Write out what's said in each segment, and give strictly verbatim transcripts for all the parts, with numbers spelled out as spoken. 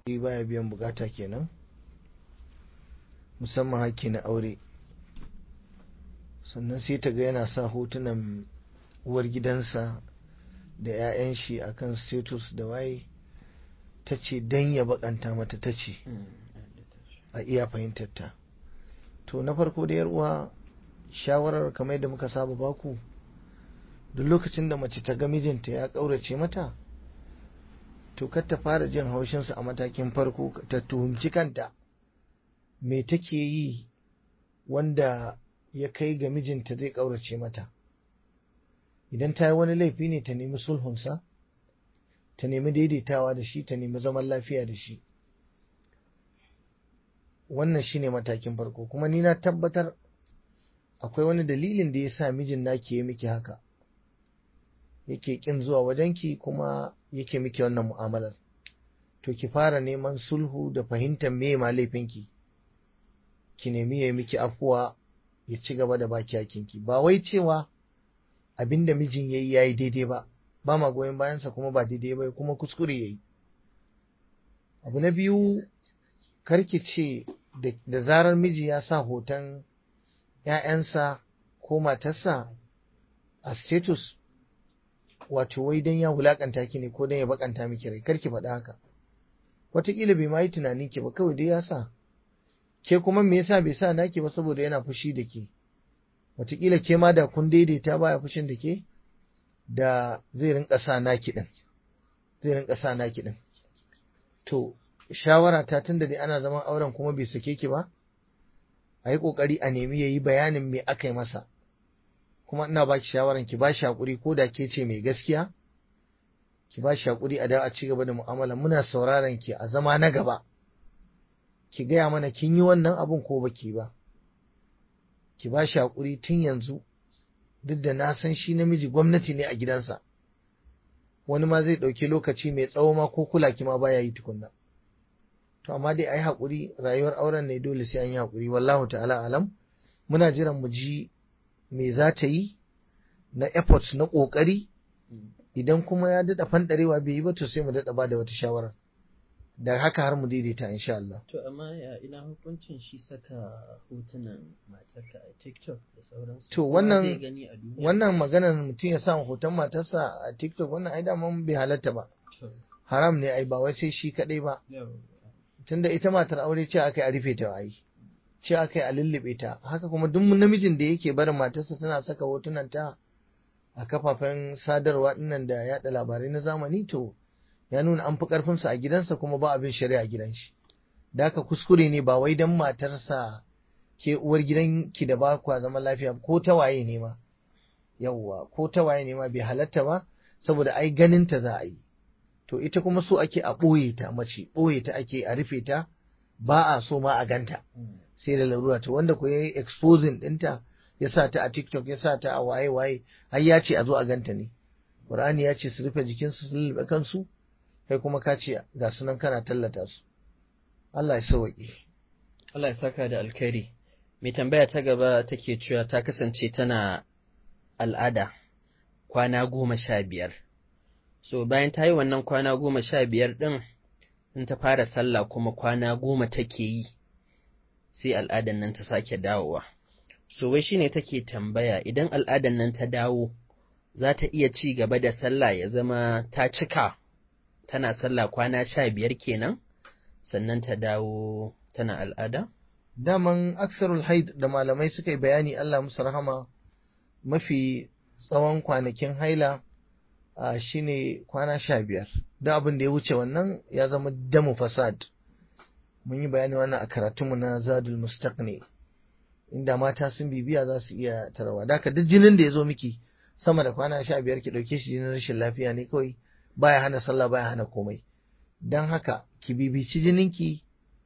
baya biyan bukata kenan, musamman hakki na aure. Sannan sai ta ga yana sa hotunan uwar gidansa da 'ya'yan shi akan status da waye, ta ce don ya bakanta mata, ta ce a iya fahimtar ta. To na farko da uwa, shawarar kamar da muka saba baku, duk lokacin da mace ta ga mijinta ya ƙaurace mata, to kar ta fara jin haushinsa a matakin farko, ta tuhumci kanta me take yi wanda ya kai ga mijinta zai ƙaurace mata. Idan ta yi wani laifi ne, ta nemi sulhunsa, ta nemi daidaitawa da shi, ta nemi zaman lafiya da shi. Wannan shine matakin farko. Kuma ni na tabbatar akwai wani dalilin da ya sa mijin naki ya miki haka, yake kin zuwa wajenki kuma yake miki wannan mu'amalar. To ki fara neman sulhu da fahimtar me ma laifinki, ki nemi ya miki afuwa, ya ci gaba da baki hakinki. Ba wai cewa abinda mijin yayi yayi daidai ba, ba ma goyon bayansa kuma ba daidai ba, kuma kuskure yayi. Abu na biyu, karki ce da zarar miji ya sa hoton ‘ya'yansa ko matarsa a status, wato wai don ya wulakanta ki ne ko don ya bakanta miki rai. Karki faɗa haka. Wataƙila bai ma yi tunanin ki ba, kawai dai ya sa. Ke kuma me yasa bai sa naki ba? Saboda yana fushi da ke. Wataƙila ke ma da kun daidaita baya fushin da ke, da zai rinka sa naki ɗin. Zai rinka sa naki ɗin. To, shawara ta, tunda dai ana zaman auren kuma bai sake ki ba, a yi ƙoƙari a nemi ya yi bayanin me aka yi masa. Kuma ina baki shawaran ki ba shi haƙuri, ko da ke ce mai gaskiya, ki ba shi haƙuri a da a ci gaba da mu'amala. Muna sauraron ki a zama na gaba, ki gaya mana kin yi wannan abun ko baki ba. Ki ba shi haƙuri tun yanzu, duk da na san shi namiji gwamnati ne a gidansa, wani ma zai ɗauki lokaci mai tsawo ma ko kula ki ma baya yi tukunna. To amma dai ai haƙuri, rayuwar auren ne, dole sai an yi haƙuri. Wallahu ta'ala alam. Muna jiran mu ji me za ta yi na efforts na ƙoƙari. Idan kuma ya daɗa fanɗarewa bai yi ba, to sai mu daɗa ba da wata shawara, da haka har mu daidaita insha Allah. To amma ya ina hukuncin shi saka hotunan matarka a TikTok da sauransu? To wannan wannan maganar mutum ya sa hoton matarsa a TikTok, wannan ai da mun bai halatta ba. Haram ne ai, ba wai sai shi kadai ba. Tunda ita matar aure ce aka yi a rufe ta, ai ce aka yi a lullube ta. Haka kuma duk namijin da yake barin matarsa tana saka hotunan ta a kafafen sadarwa dinnan da yaɗa labarai na zamani, to ya nuna an fi ƙarfinsa a gidansa kuma ba abin shari'a a gidan shi. Da haka kuskure ne, ba wai don matarsa ke uwar gidanki da ba kwa zaman lafiya, ko ta waye ne ma, yawwa ko ta waye ne ma bai halatta ba, saboda ai ganin ta za a yi. To ita kuma so ake a ɓoye ta, mace ɓoye ta ake, a rufe ta, ba a so ma a ganta sai da larura. To wanda ko yayi exposing ɗinta, ya sa ta a TikTok, ya sa ta a waye waye, har ya ce a zo a ganta ne. Qur'ani ya ce su rufe jikinsu, su lullube kansu, kai kuma ka ce ga sunan kana tallata su. Allah ya sauwaƙe. Allah ya saka da alkhairi. Mai tambaya ta gaba take cewa ta kasance tana al'ada kwana goma sha biyar. So bayan ta yi wannan kwana goma sha biyar ɗin, in ta fara sallah kuma kwana goma take yi, sai al'adan nan ta sake dawowa. So wai shine take tambaya, idan al'adan nan ta dawo, za ta iya ci gaba da sallah ya zama ta cika tana sallah kwana sha biyar kenan, sannan ta dawo tana al'ada? Daman aksarul haid da malamai suka yi bayani, Allah musu rahama, mafi tsawon kwanakin haila a shine kwana sha biyar. Da abin da ya wuce wannan ya zama damu fasad. Mun yi bayani wannan a karatunmu na Zadul Mustaqni, inda mata sun bibiya za su iya tarawa. Da haka duk jinin da ya zo miki sama da kwana sha biyar, ki ɗauke shi jinin rashin lafiya ne kawai, baya hana sallah, baya hana komai. Don haka ki bibici jininki,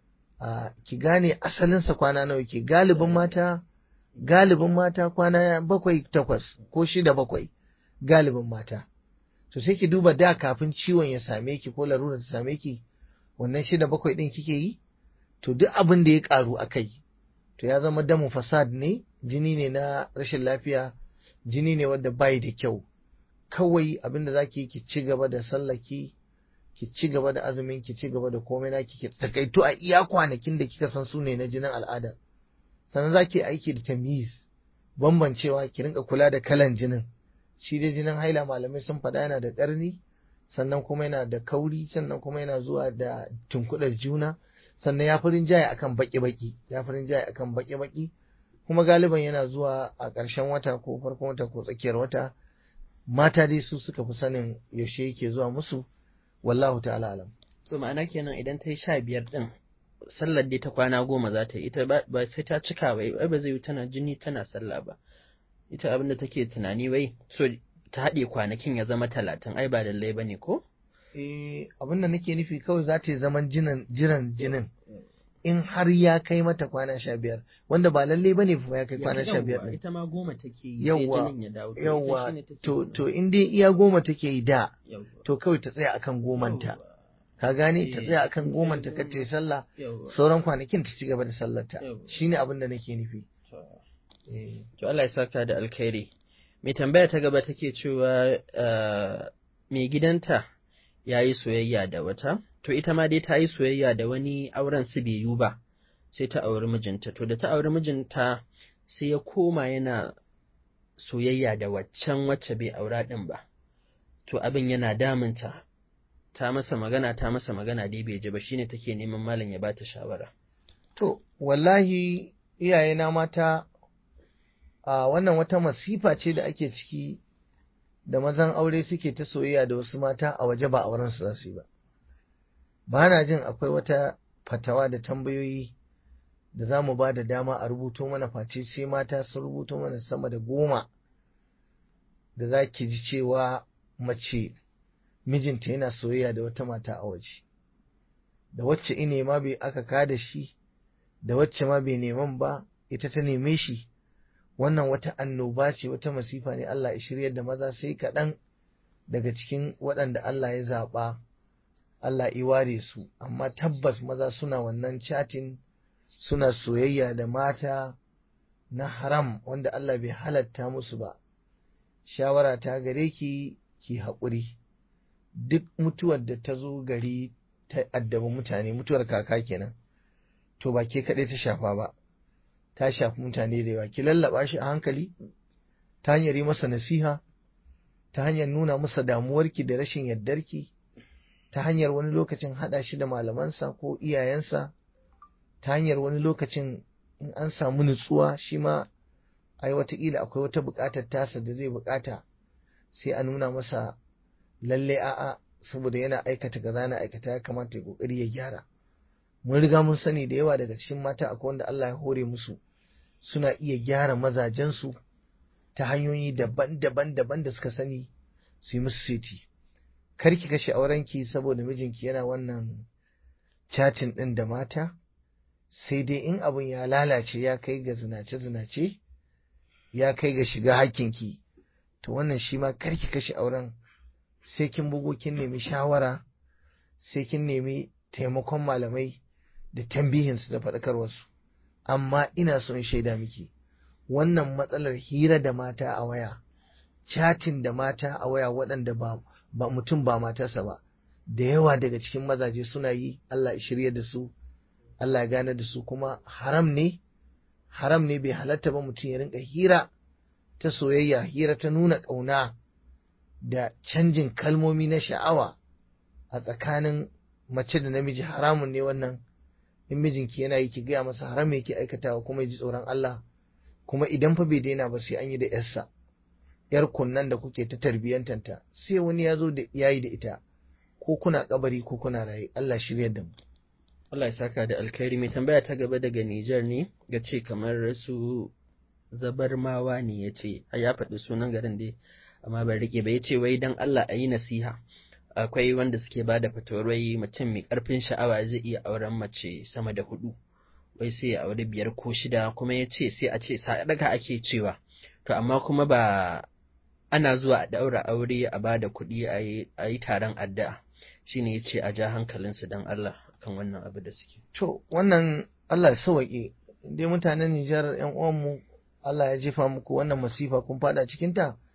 a ki gane asalinsa kwana nawa ke. Galibin mata galibin mata kwana bakwai takwas ko shida bakwai, galibin mata. To sai ki duba da kafin ciwon ya same ki ko larurar ta same ki, wannan shida bakwai din kike yi, to duk abin da ya karu akai, to ya zama damu fasad ne, jini ne na rashin lafiya, jini ne wanda bai da kyau. Kawai abin da zaki yi, ki ci gaba da sallaki, ki ci gaba da azumin ki ci gaba da komai na ki takaitu a iya kwanakin da kika san su ne na jinin al'ada. Sannan za ki aiki da tamyiz, bambancewa, ki rinka kula da kalan jinin. Shi dai jinin haila malamai sun faɗa yana da ƙarni, sannan kuma yana da kauri, sannan kuma yana zuwa da tunkuɗar juna, sannan ya fi rinjaye akan baki-baki, ya fi rinjaye akan baki-baki, kuma galiban yana zuwa a ƙarshen wata ko farkon wata ko tsakiyar wata. Mata dai su suka fi sanin yaushe yake zuwa musu, wallahu ta'ala alam. To ma'ana kenan idan ta yi sha biyar ɗin, sallar dai ta kwana goma za ta yi, ita ba sai ta cika ba, ai ba zai yi tana jini tana sallah ba. Ita abin da take tunani wai so ta haɗe kwanakin ya zama talatin, ai ba lallai ba ne ko? Eh, abin da nake nufi kawai za ta yi zaman jiran jinin in har ya kai mata kwana sha biyar, wanda ba lallai ba ne fa ya kai kwana sha biyar ɗin. Ita ma goma take yi, sai Yawwa, jinin ya dawo. yawwa, to, to in dai iya goma take yi da, to kawai ta tsaya akan gomanta. Ka gane, ta tsaya akan gomanta kar ta yi sallah, sauran kwanakin ta ci gaba da sallarta. Shine abin da nake nufi. To Allah ya saka da alkhairi. Mai tambaya ta gaba take cewa mai gidanta ya yi soyayya da wata, to ita ma dai ta yi soyayya da wani, auren su bai yiwu ba, sai ta auri mijinta. To da ta auri mijinta sai ya koma yana soyayya da waccan wacce bai aura ɗin ba. To abin yana damunta, ta masa magana ta masa magana dai bai ji ba, shine take neman malam ya bata shawara. To wallahi iyayena mata, a wannan wata masifa ce da ake ciki, da mazan aure suke ta soyayya da wasu mata a waje ba auren su za su yi ba. Ba na jin akwai wata fatawa da tambayoyi da za mu ba da dama a rubuto mana face sai mata sun rubuto mana sama da goma da za ki ji cewa mace mijinta yana soyayya da wata mata a waje, da wacce ine ma bai aka kada shi, da wacce ma bai neman ba ita ta neme shi. Wannan wata annoba ce, wata masifa ne. Allah ya shiryar da maza, sai kaɗan daga cikin waɗanda Allah ya zaɓa Allah ya ware su, amma tabbas maza suna wannan chatin, suna soyayya da mata na haram wanda Allah bai halatta musu ba. Shawara ta gare ki, ki haƙuri. Duk mutuwar da ta zo gari ta addaba mutane, mutuwar kaka kenan, to ba ke kaɗai ta shafa ba, ta shafi mutane da yawa. Ki lallaba shi a hankali ta hanyar yi masa nasiha, ta hanyar nuna masa damuwarki da rashin yardarki, ta hanyar wani lokacin haɗa shi da malamansa ko iyayensa, ta hanyar wani lokacin in an samu nutsuwa shi ma ai wataƙila akwai wata buƙatar tasa da zai buƙata, sai a nuna masa lalle a'a saboda yana aikata kaza na aikata, ya kamata ya ƙoƙari ya gyara. Mun riga mun sani da yawa daga cikin mata akwai wanda Allah ya hore musu, suna iya gyara mazajensu ta hanyoyi daban-daban daban da suka sani su yi musu seti. Kar ki kashe aurenki saboda mijinki yana wannan chatin ɗin da mata, sai dai in abin ya lalace ya kai ga zinace-zinace, ya kai ga shiga hakkinki, to wannan shi ma kar ki kashe auren, sai kin bugo kin nemi shawara, sai kin nemi taimakon malamai da tambihinsu da faɗakarwarsu. Amma ina son shaida miki, wannan matsalar hira da mata a waya, chatin da mata a waya waɗanda ba, ba mutum ba matarsa ba, da yawa daga cikin mazaje suna yi. Allah ya shirya da su, Allah ya gane da su, kuma haram ne, haram ne, bai halatta ba mutum ya rinka hira ta soyayya, hira ta nuna ƙauna da canjin kalmomi na sha'awa a tsakanin mace da namiji. Haramun ne wannan. In mijinki yana yi ki gaya masa haram yake aikatawa, kuma ya ji tsoron Allah, kuma idan fa bai daina ba sai an yi da yarsa, yar kunnan da kuke ta tarbiyyantanta, sai wani ya zo da yayi da ita, ko kuna kabari ko kuna raye. Allah shiryar da mu. Allah ya saka da alkhairi. Mai tambaya ta gaba daga Nijar ne, ga ce kamar su Zabarmawa ne, ya ce ya faɗi sunan garin dai amma ban rike ba. Ya ce wai dan Allah a yi nasiha, akwai wanda suke ba da fatawar wai mutum mai ƙarfin sha'awa zai iya auren mace sama da hudu, wai sai ya aure biyar ko shida, kuma ya ce sai a ce sadaka ake cewa, to amma kuma ba ana zuwa a daura aure a ba da kuɗi a yi taron addu'a. Shine ya ce a ja hankalinsu don Allah kan wannan abu da suke. To wannan Allah ya sauwaƙe, dai mutanen Nijar ‘yan uwanmu, Allah ya jefa muku wannan masifa kun fada cikinta,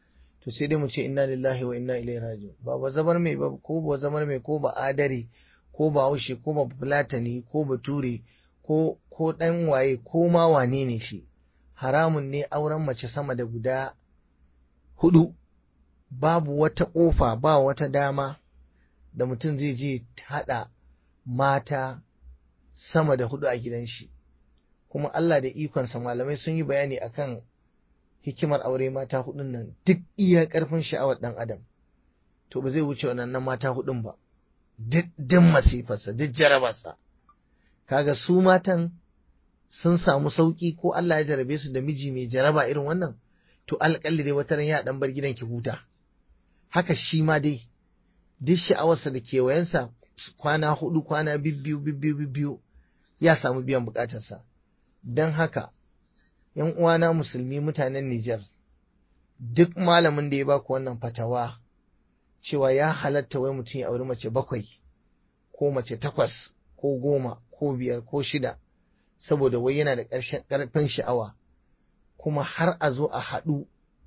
to sai dai mu ce inna lillahi wa inna ilaihi raji'un. Ba ba zabar mai ba ko ba zamar mai ko ba adare ko ba haushe ko ba fulatani ko ba ture ko ko dan waye ko ma wane ne shi, haramun ne auren mace sama da guda hudu. Babu wata ƙofa ba wata dama da mutum zai je haɗa mata sama da hudu a gidan shi. Kuma Allah da ikonsa malamai sun yi bayani akan hikimar aure mata hudun nan, duk iya ƙarfin sha'awar ɗan adam to ba zai wuce wannan mata hudun ba, duk masifarsa duk jarabarsa. Kaga su matan sun samu sauki ko Allah ya jarabe su da miji mai jaraba irin wannan, to alƙalli dai wata ran ya dan bar gidan ki huta. Haka shi ma dai duk sha'awarsa da kewayensa kwana hudu kwana bibbiyu bibbiyu bibbiyu ya samu biyan bukatarsa. Don haka yan uwana musulmi mutanen Nijar, duk malamin da ya baku wannan fatawa cewa ya halatta wai mutum ya auri mace bakwai ko mace takwas ko goma ko biyar ko shida saboda wai yana da ƙarfin sha'awa, kuma har a zo a haɗu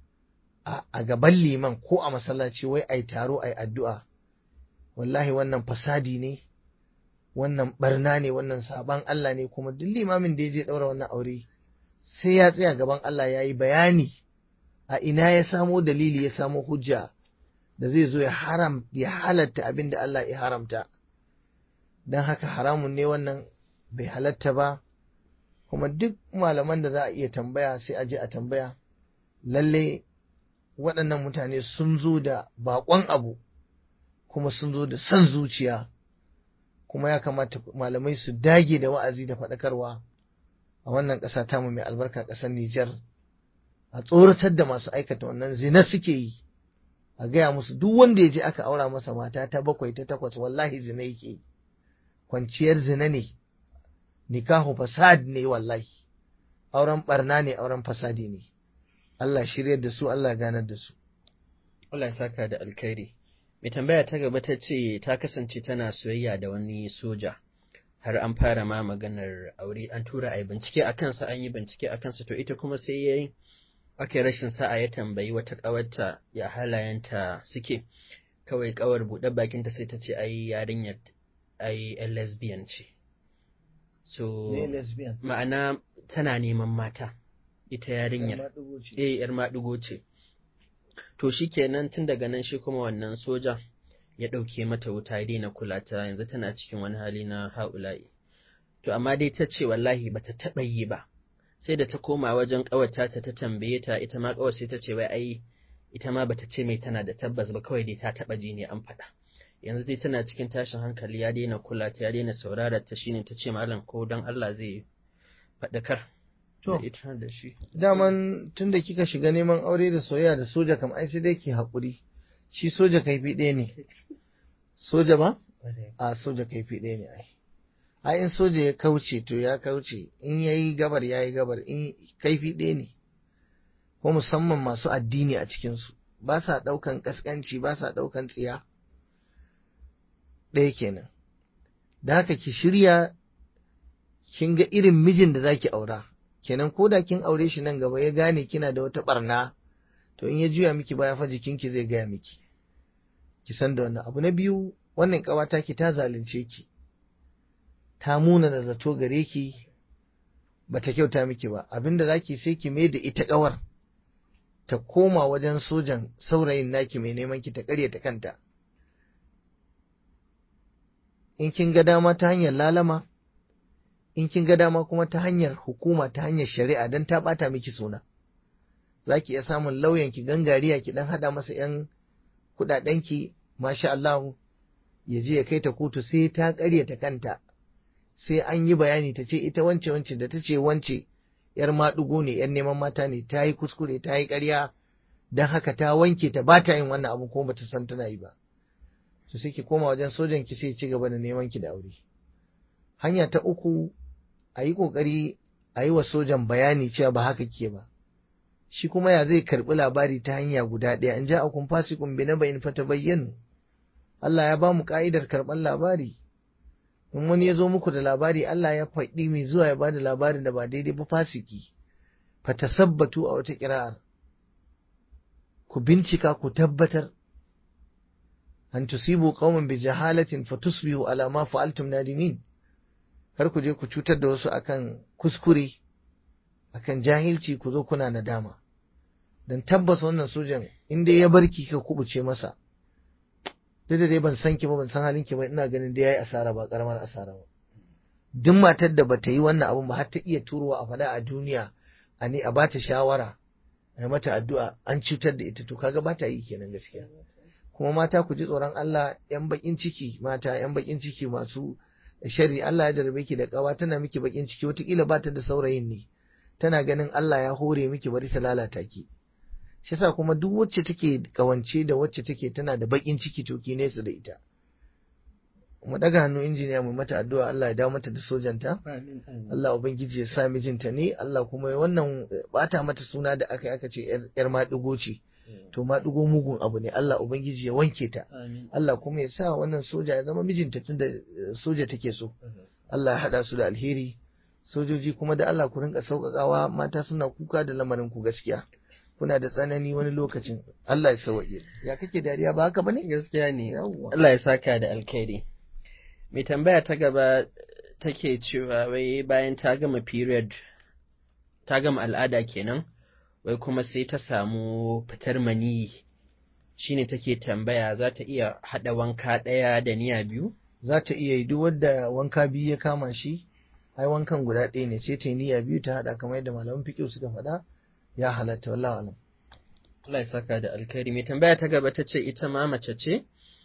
a gaban liman ko a masallaci wai ai taro ai addu'a, wallahi wannan fasadi ne, wannan barna ne, wannan saban Allah ne. Kuma duk limamin da ya je ɗaura wannan aure sai ya tsaya gaban Allah ya yi bayani a ina ya samo dalili, ya samo hujja da zai zo ya haram ya halatta abin da Allah ya haramta. Don haka haramun ne wannan, bai halatta ba. Kuma duk malaman da za a iya tambaya sai a je a tambaya, lalle waɗannan mutane sun zo da baƙon abu kuma sun zo da son zuciya, kuma ya kamata malamai su dage da wa'azi da faɗakarwa a wannan ƙasa tamu mai albarka, ƙasar Nijar, a tsoratar da masu aikata wannan zina suke yi, a gaya musu duk wanda ya je aka aura masa mata ta bakwai ta takwas wallahi zina yake, kwanciyar zina ne, nikahu fasad ne, wallahi auren barna ne, auren fasadi ne. Allah shiryar da su, Allah ganar da su. Allah ya saka da alkhairi. Mai tambaya ta gaba ta ce ta kasance tana soyayya da wani soja, har an fara ma maganar aure, an tura a yi bincike a kansa, an yi bincike a kansa, to ita kuma sai ya yi aka yi rashin sa'a ya tambayi wata ƙawarta ya halayenta suke, kawai ƙawar buɗe bakinta sai ta ce ai yarinyar ai yan lesbian ce. So ma'ana tana neman mata ita yarinyar, eh yar maɗigo ce. To shi kenan tun daga nan shi kuma wannan soja ya ɗauke mata wuta ya daina kula ta, yanzu tana cikin wani hali na ha'ula'i. To amma dai ta ce wallahi bata taɓa yi ba, sai da ta koma wajen ƙawarta ta ta tambaye ta, ita ma ƙawar sai ta ce wai ai ita ma bata ce mai tana da tabbas ba, kawai dai ta taɓa ji ne an faɗa. Yanzu dai tana cikin tashin hankali, ya daina kula ta, ya daina saurara ta, shine ta ce malam ko don Allah zai faɗakar da ita da shi. Daman tun da kika shiga neman aure da soyayya da soja kam ai sai dai ki haƙuri, shi soja kaifi ɗaya ne. Soja ba? A soja kaifi ɗaya ne ai. Ai in soja ya kauce to ya kauce, in yayi gabar yayi gabar, in kaifi ɗaya ne. Ko musamman masu addini a cikinsu, ba sa ɗaukan ƙasƙanci, ba sa ɗaukan tsiya. Ɗaya kenan. Da haka ki shirya, kin ga irin mijin da zaki aura. Kenan ko da kin aure shi nan gaba ya gane kina da wata barna, to in ya juya miki baya fa jikinki zai gaya miki. Ki san da wannan. Abu na biyu, wannan ƙawata ki ta zalunce ki, ta muna da zato gare ki, bata kyauta miki ba. Abinda zaki sai ki mai da ita ƙawar ta koma wajen sojan saurayin naki mai neman ki, ta ƙaryata kanta. In kin ga dama ta hanyar lalama, in kin ga dama kuma ta hanyar hukuma, ta hanyar shari'a, don ta bata miki suna. Za ki iya samun lauyan ki gangariya, ki dan hada masa yan kudaden ki, masha Allah, ya je ya kai ta kotu sai ta ƙaryata kanta, sai an yi bayani ta ce ita wance wance da ta ce wance yar maɗugo ne, yar neman mata ne, ta yi kuskure, ta yi ƙarya, don haka ta wanke ta ba ta yin wannan abu kuma bata san tana yi ba. To sai ki koma wajen sojan ki sai ci gaba da neman ki da aure. Hanya ta uku, a yi ƙoƙari a yi wa sojan bayani cewa ba haka ke ba. Shi kuma ya zai karɓi labari ta hanya guda ɗaya, in ja akun fasikun bi na bayin fata bayyanu. Allah ya ba mu ƙa'idar karɓar labari. In wani ya zo muku da labari, Allah ya faɗi mai zuwa ya ba da labarin da ba daidai ba fasiki. Fata sabbatu a wata ƙira'ar. ku bincika ku tabbatar an tusibu qauman bi jahalatin fatusbihu ala ma fa'altum nadimin. Kar ku je ku cutar da wasu akan kuskure, akan jahilci ku zo kuna nadama. Dan tabbas wannan sojan in dai ya barki ka kubuce masa, duk da dai ban san ki ba ban san halin ki ba, ina ganin dai yayi asara ba karamar asara ba. Duk matar da bata yi wannan abun ba har ta iya turowa a faɗa a duniya a ne a bata shawara a yi mata addu'a an cutar da ita, to kaga bata yi kenan gaskiya. Kuma mata ku ji tsoron Allah, yan bakin ciki mata yan bakin ciki masu sharri, Allah ya jarabe ki da kawa tana miki bakin ciki, wataƙila bata da saurayin ne, tana ganin Allah ya hore miki bari ta lalata ki. Shi yasa kuma duk wacce take kawance da wacce take tana da bakin ciki to ki nesa da ita. Mu daga hannu injiniya mu mata addu'a Allah ya dawo mata da sojanta. Allah ubangiji ya sa mijinta ne, Allah kuma ya wannan bata mata suna da aka aka ce yar maɗigo ce. To maɗigo mugun abu ne, Allah ubangiji ya wanke ta. Allah kuma ya sa wannan soja ya zama mijinta tunda soja take so. Allah ya hada su da alheri. Sojoji kuma da Allah ku rinka sauƙaƙawa, mata suna kuka da lamarin ku gaskiya. Kuna da tsanani wani lokacin. Allah ya sauke. Ya kake dariya ba haka bane? Gaskiya ne. Allah ya saka da alkhairi. Mai tambaya ta gaba take cewa wai bayan ta gama period, ta gama al'ada kenan, wai kuma sai ta samu fitar maniyi, shine take tambaya za ta iya haɗa wanka ɗaya da niyya biyu? Za ta iya yi, duk wadda wanka biyu ya kama shi, ai wankan guda ɗaya ne, sai ta yi niyya biyu ta haɗa kamar yadda malaman fiqh suka faɗa, ya halatta wallahi alam. Allah ya saka da alkhairi. Mai tambaya ta gaba ta ce ita ma mace ce,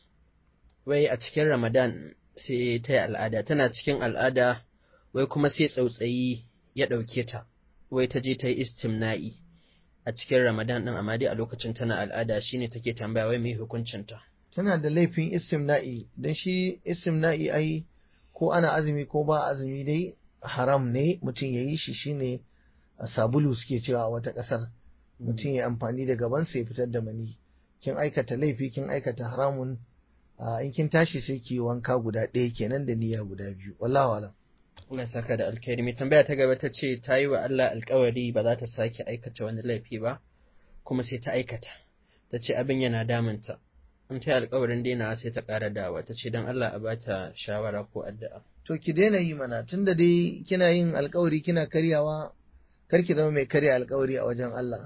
wai a cikin Ramadan sai ta yi al'ada, tana cikin al'ada wai kuma sai tsautsayi ya ɗauke ta, wai ta je ta yi istimna'i a cikin Ramadan ɗin, amma dai a lokacin tana al'ada, shine take tambaya wai mai hukuncinta. Tana da laifin istimna'i, don shi istimna'i ai ko ana azumi ko ba azumi dai haram ne mutum ya yi shi, shine sabulu suke cewa a wata ƙasar, mutum ya amfani da gabansa ya fitar da mani. Kin aikata laifi, kin aikata haramun. in kin tashi sai ki wanka guda ɗaya kenan da niyya guda biyu, wallahu alam. Allah saka da alkhairi. Mai tambaya ta gaba ta ce ta yi wa Allah alkawari ba za ta sake aikata wani laifi ba, kuma sai ta aikata. Ta ce abin yana damunta, in ta yi alkawarin daina sai ta ƙara dawa. Ta ce don Allah a bata shawara ko addu'a. To ki daina yi mana, tunda dai kina yin alkawari kina karyawa, kar ki zama mai karya alkawari a wajen Allah.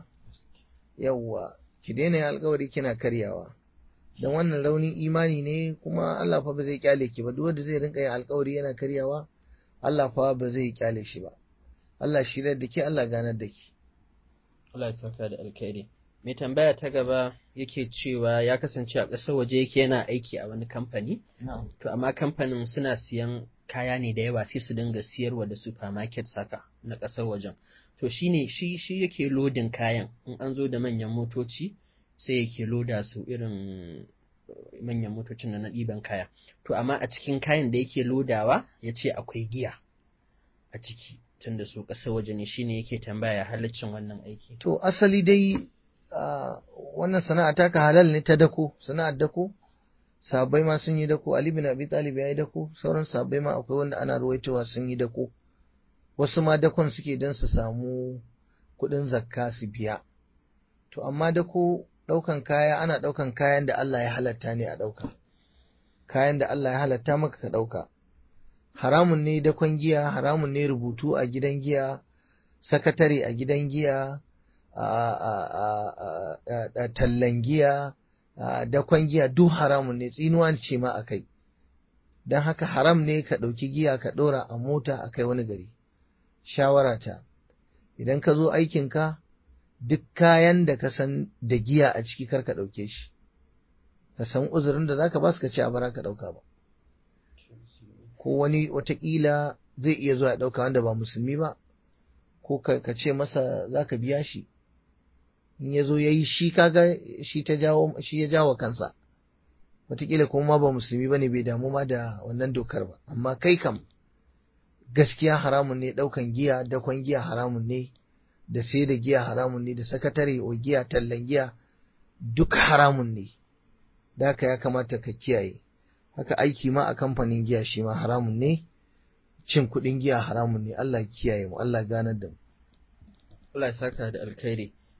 Yawwa, ki daina yin alkawari kina karyawa. Dan wannan raunin imani ne, kuma Allah fa ba zai kyale ki ba. Duk wanda zai rinka yin alkawari yana karyawa, Allah fa ba zai kyale shi ba. Allah shirar da ke, Allah ganar da ki. Allah ya saka da alkhairi. Mai tambaya ta gaba yake cewa ya kasance a ƙasar waje yake yana aiki a wani kamfani. To amma kamfanin suna siyan kaya ne da yawa sai su dinga siyarwa da supermarket saka na ƙasar wajen. To shine shi shi yake lodin kayan, in an zo da manyan motoci sai yake loda su, irin manyan motocin na ɗiban kaya. To amma a cikin kayan da yake lodawa ya ce akwai giya a ciki, tunda su ƙasar waje ne, shine yake tambaya halaccin wannan aiki. To asali dai uh, wannan sana'a taka halal ne ta dako, sana'ar dako. Sahabbai ma sun yi dako, Ali bin Abi Talib ya yi dako, sauran sahabbai ma akwai wanda ana ruwaitowa sun yi dako. Wasu ma dakon suke don su samu kuɗin zakka su biya. To amma dako ɗaukan kaya, ana ɗaukan kayan da Allah ya halatta ne a ɗauka. Kayan da Allah ya halatta maka ka ɗauka. Haramun ne dakon giya, haramun ne rubutu a gidan giya, sakatare a gidan giya, a tallan giya, dakon giya, duk haramun ne, tsinuwa ce ma a kai. Don haka haram ne ka ɗauki giya ka ɗora a mota a kai wani gari. Shawara ta, idan ka zo aikinka, duk kayan da ka san da giya a ciki kar ka ɗauke shi. Ka san uzurin da za ka ba su ka ce a bara ka ɗauka ba. Ko wani watakila zai iya zuwa ɗauka wanda ba musulmi ba, ko ka ce masa za ka biya shi. In ya zo ya yi shi kaga shi ta jawo shi ya jawo kansa. Watakila kuma ba musulmi ba ne, bai damu ma da wannan dokar ba. Amma kai kam gaskiya haramun ne ɗaukan giya, dakon giya haramun ne, da sai da giya haramun ne, da sakatare wa giya, tallan giya duk haramun ne. Da haka ya kamata ka kiyaye. Haka aiki ma a kamfanin giya shi ma haramun ne, cin kuɗin giya haramun ne. Allah kiyaye mu, Allah ganar da mu. Allah ya saka da alkhairi.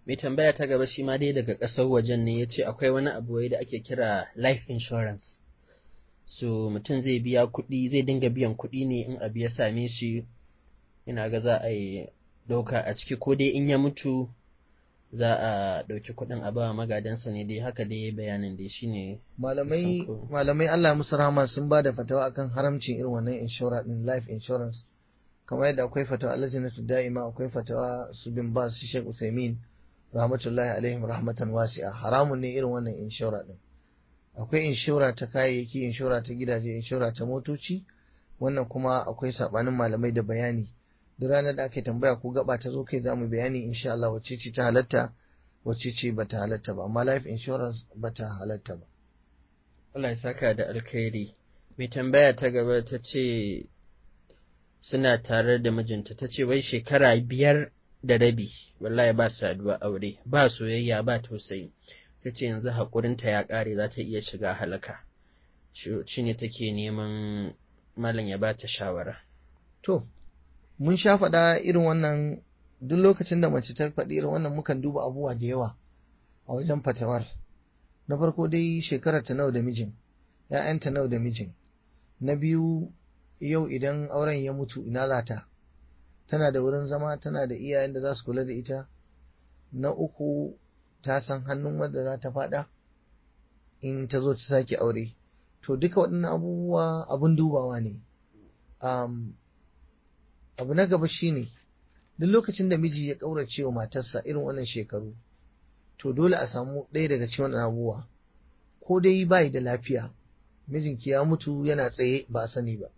Mai tambaya ta gaba shi ma dai daga ƙasar wajen ne ya ce akwai wani abu wai da ake kira life insurance. So mutum zai biya kuɗi, zai dinga biyan kuɗi ne in abu ya same shi, ina ga za a yi ɗauka a ciki, ko dai in ya mutu za a ɗauki kuɗin a bawa magadansa ne, dai haka dai bayanin dai shine. Malamai malamai Allah musu rahama sun ba da fatawa akan haramcin irin wannan insurance din, life insurance. Kamar yadda akwai fatawa Allajnatu Da'ima, akwai fatawa su bin Baz, su Sheikh Usaimin rahmatullahi alaihim rahmatan wasi'a. Haramun ne irin wannan inshora din. Akwai inshora ta kayayyaki, inshora ta gidaje, inshora ta motoci, wannan kuma akwai sabanin malamai da bayani. Duk ranar da ake tambaya ko gaba ta zo kai za mu bayani insha Allah wacce ce ta halatta wacce ce bata halatta ba, amma life insurance bata halatta ba. Allah ya saka da alkhairi. Mai tambaya ta gaba ta ce suna tare da mijinta, ta ce wai shekara biyar da rabi wallahi ba saduwa aure, ba soyayya, ba tausayi. Ta ce yanzu haƙurinta ya ƙare, za ta iya shiga halaka. Shi ne take neman malam ya ba ta shawara. To, mun sha faɗa irin wannan, duk lokacin da mace ta faɗi irin wannan mukan duba abubuwa da yawa a wajen fatawar. Na farko dai shekarar ta nawa da mijin, ‘ya'yanta nawa da mijin. Na biyu, yau idan auren ya mutu ina za ta, tana da wurin zama, tana da iyayen da za su kula da ita. Na uku, ta san hannun wadda za ta faɗa in ta zo ta sake aure. To duka waɗannan abubuwa abun dubawa ne. Um, abu na gaba shine duk lokacin da miji ya ƙaurace wa matarsa irin wannan shekaru, to dole a samu ɗaya daga cikin wannan abubuwa. Ko dai bai da lafiya, mijinki ya mutu yana tsaye ba a sani ba,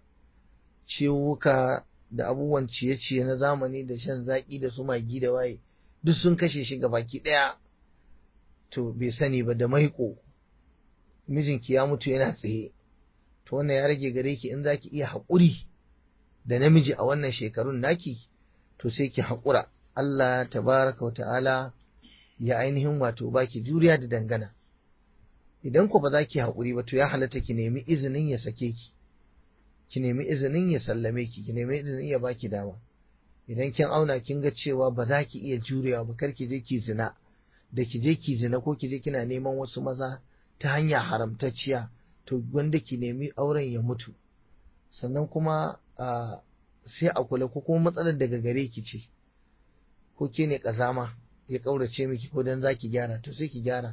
ciwuka da abubuwan ciye-ciye na zamani da shan zaƙi da su magi da waye duk sun kashe shi ga baki ɗaya, to bai sani ba, da maiko, mijinki ya mutu yana tsaye. To wannan ya rage gare ki, in zaki iya haƙuri da namiji a wannan shekarun naki, to sai ki haƙura. Allah tabaraka wa ta'ala ya ainihin wato baki juriya da dangana. Idan ku ba za ki haƙuri ba, to ya halatta ki nemi izinin ya sake ki, ki nemi izinin ya sallame ki, ki nemi izinin ya baki dama. Idan kin auna kin ga cewa ba za ki iya jurewa ba, kar ki je ki zina, da ki je ki zina ko ki je kina neman wasu maza ta hanya haramtacciya, to wanda ki nemi auren ya mutu. Sannan kuma sai a kula, ko kuma matsalar daga gare ki ce, ko ke ne kazama ya kaurace miki, ko dan zaki gyara, to sai ki gyara.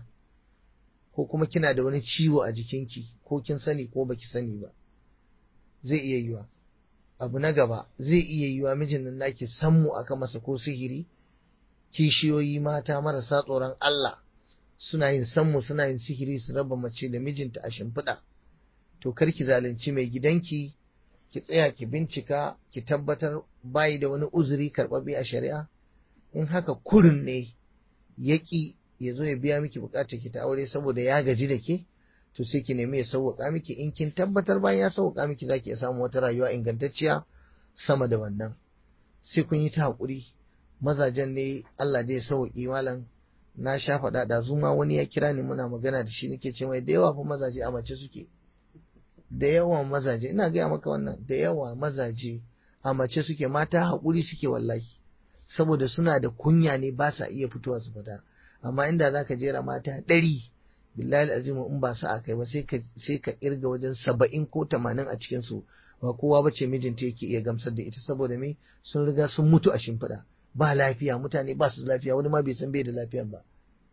Ko kuma kina da wani ciwo a jikinki, ko kin sani ko baki sani ba, zai iya yiwa. Abu na gaba, zai iya yiwa mijin nan naki sammu aka masa ko sihiri. Kishiyoyi mata marasa tsoron Allah suna yin sammu, suna yin sihiri su raba mace da mijinta a shimfiɗa. To kar ki zalunci mai gidanki, ki tsaya ki bincika, ki tabbatar bayi da wani uzuri karɓaɓɓe a shari'a. In haka kurin ne yaƙi ya zo ya biya miki buƙatar ki ta aure saboda ya gaji da ke, to sai ki nemi ya sauwaƙa miki. In kin tabbatar bayan ya sauwaƙa miki za ki iya samun wata rayuwa ingantacciya sama da wannan. Sai kun yi ta haƙuri. Mazajen ne Allah zai sauwaƙi malam. Na sha faɗa da zuma wani ya kira ni muna magana da shi, nake ce mai da yawa fa mazaje a mace suke. Da yawa mazaje, ina gaya maka wannan, da yawa mazaje a mace suke, mata haƙuri suke wallahi, saboda suna da kunya ne ba sa iya fitowa su fita. Amma inda za ka jera mata ɗari, billahi azimu in ba sa a kai ba, sai ka sai ka irga wajen saba'in ko tamanin a cikin su ba kowa bace mijinta yake iya gamsar da ita, saboda me, sun riga sun mutu a shimfiɗa. Ba lafiya, mutane ba su da lafiya, wani ma bai san bai da lafiyan ba.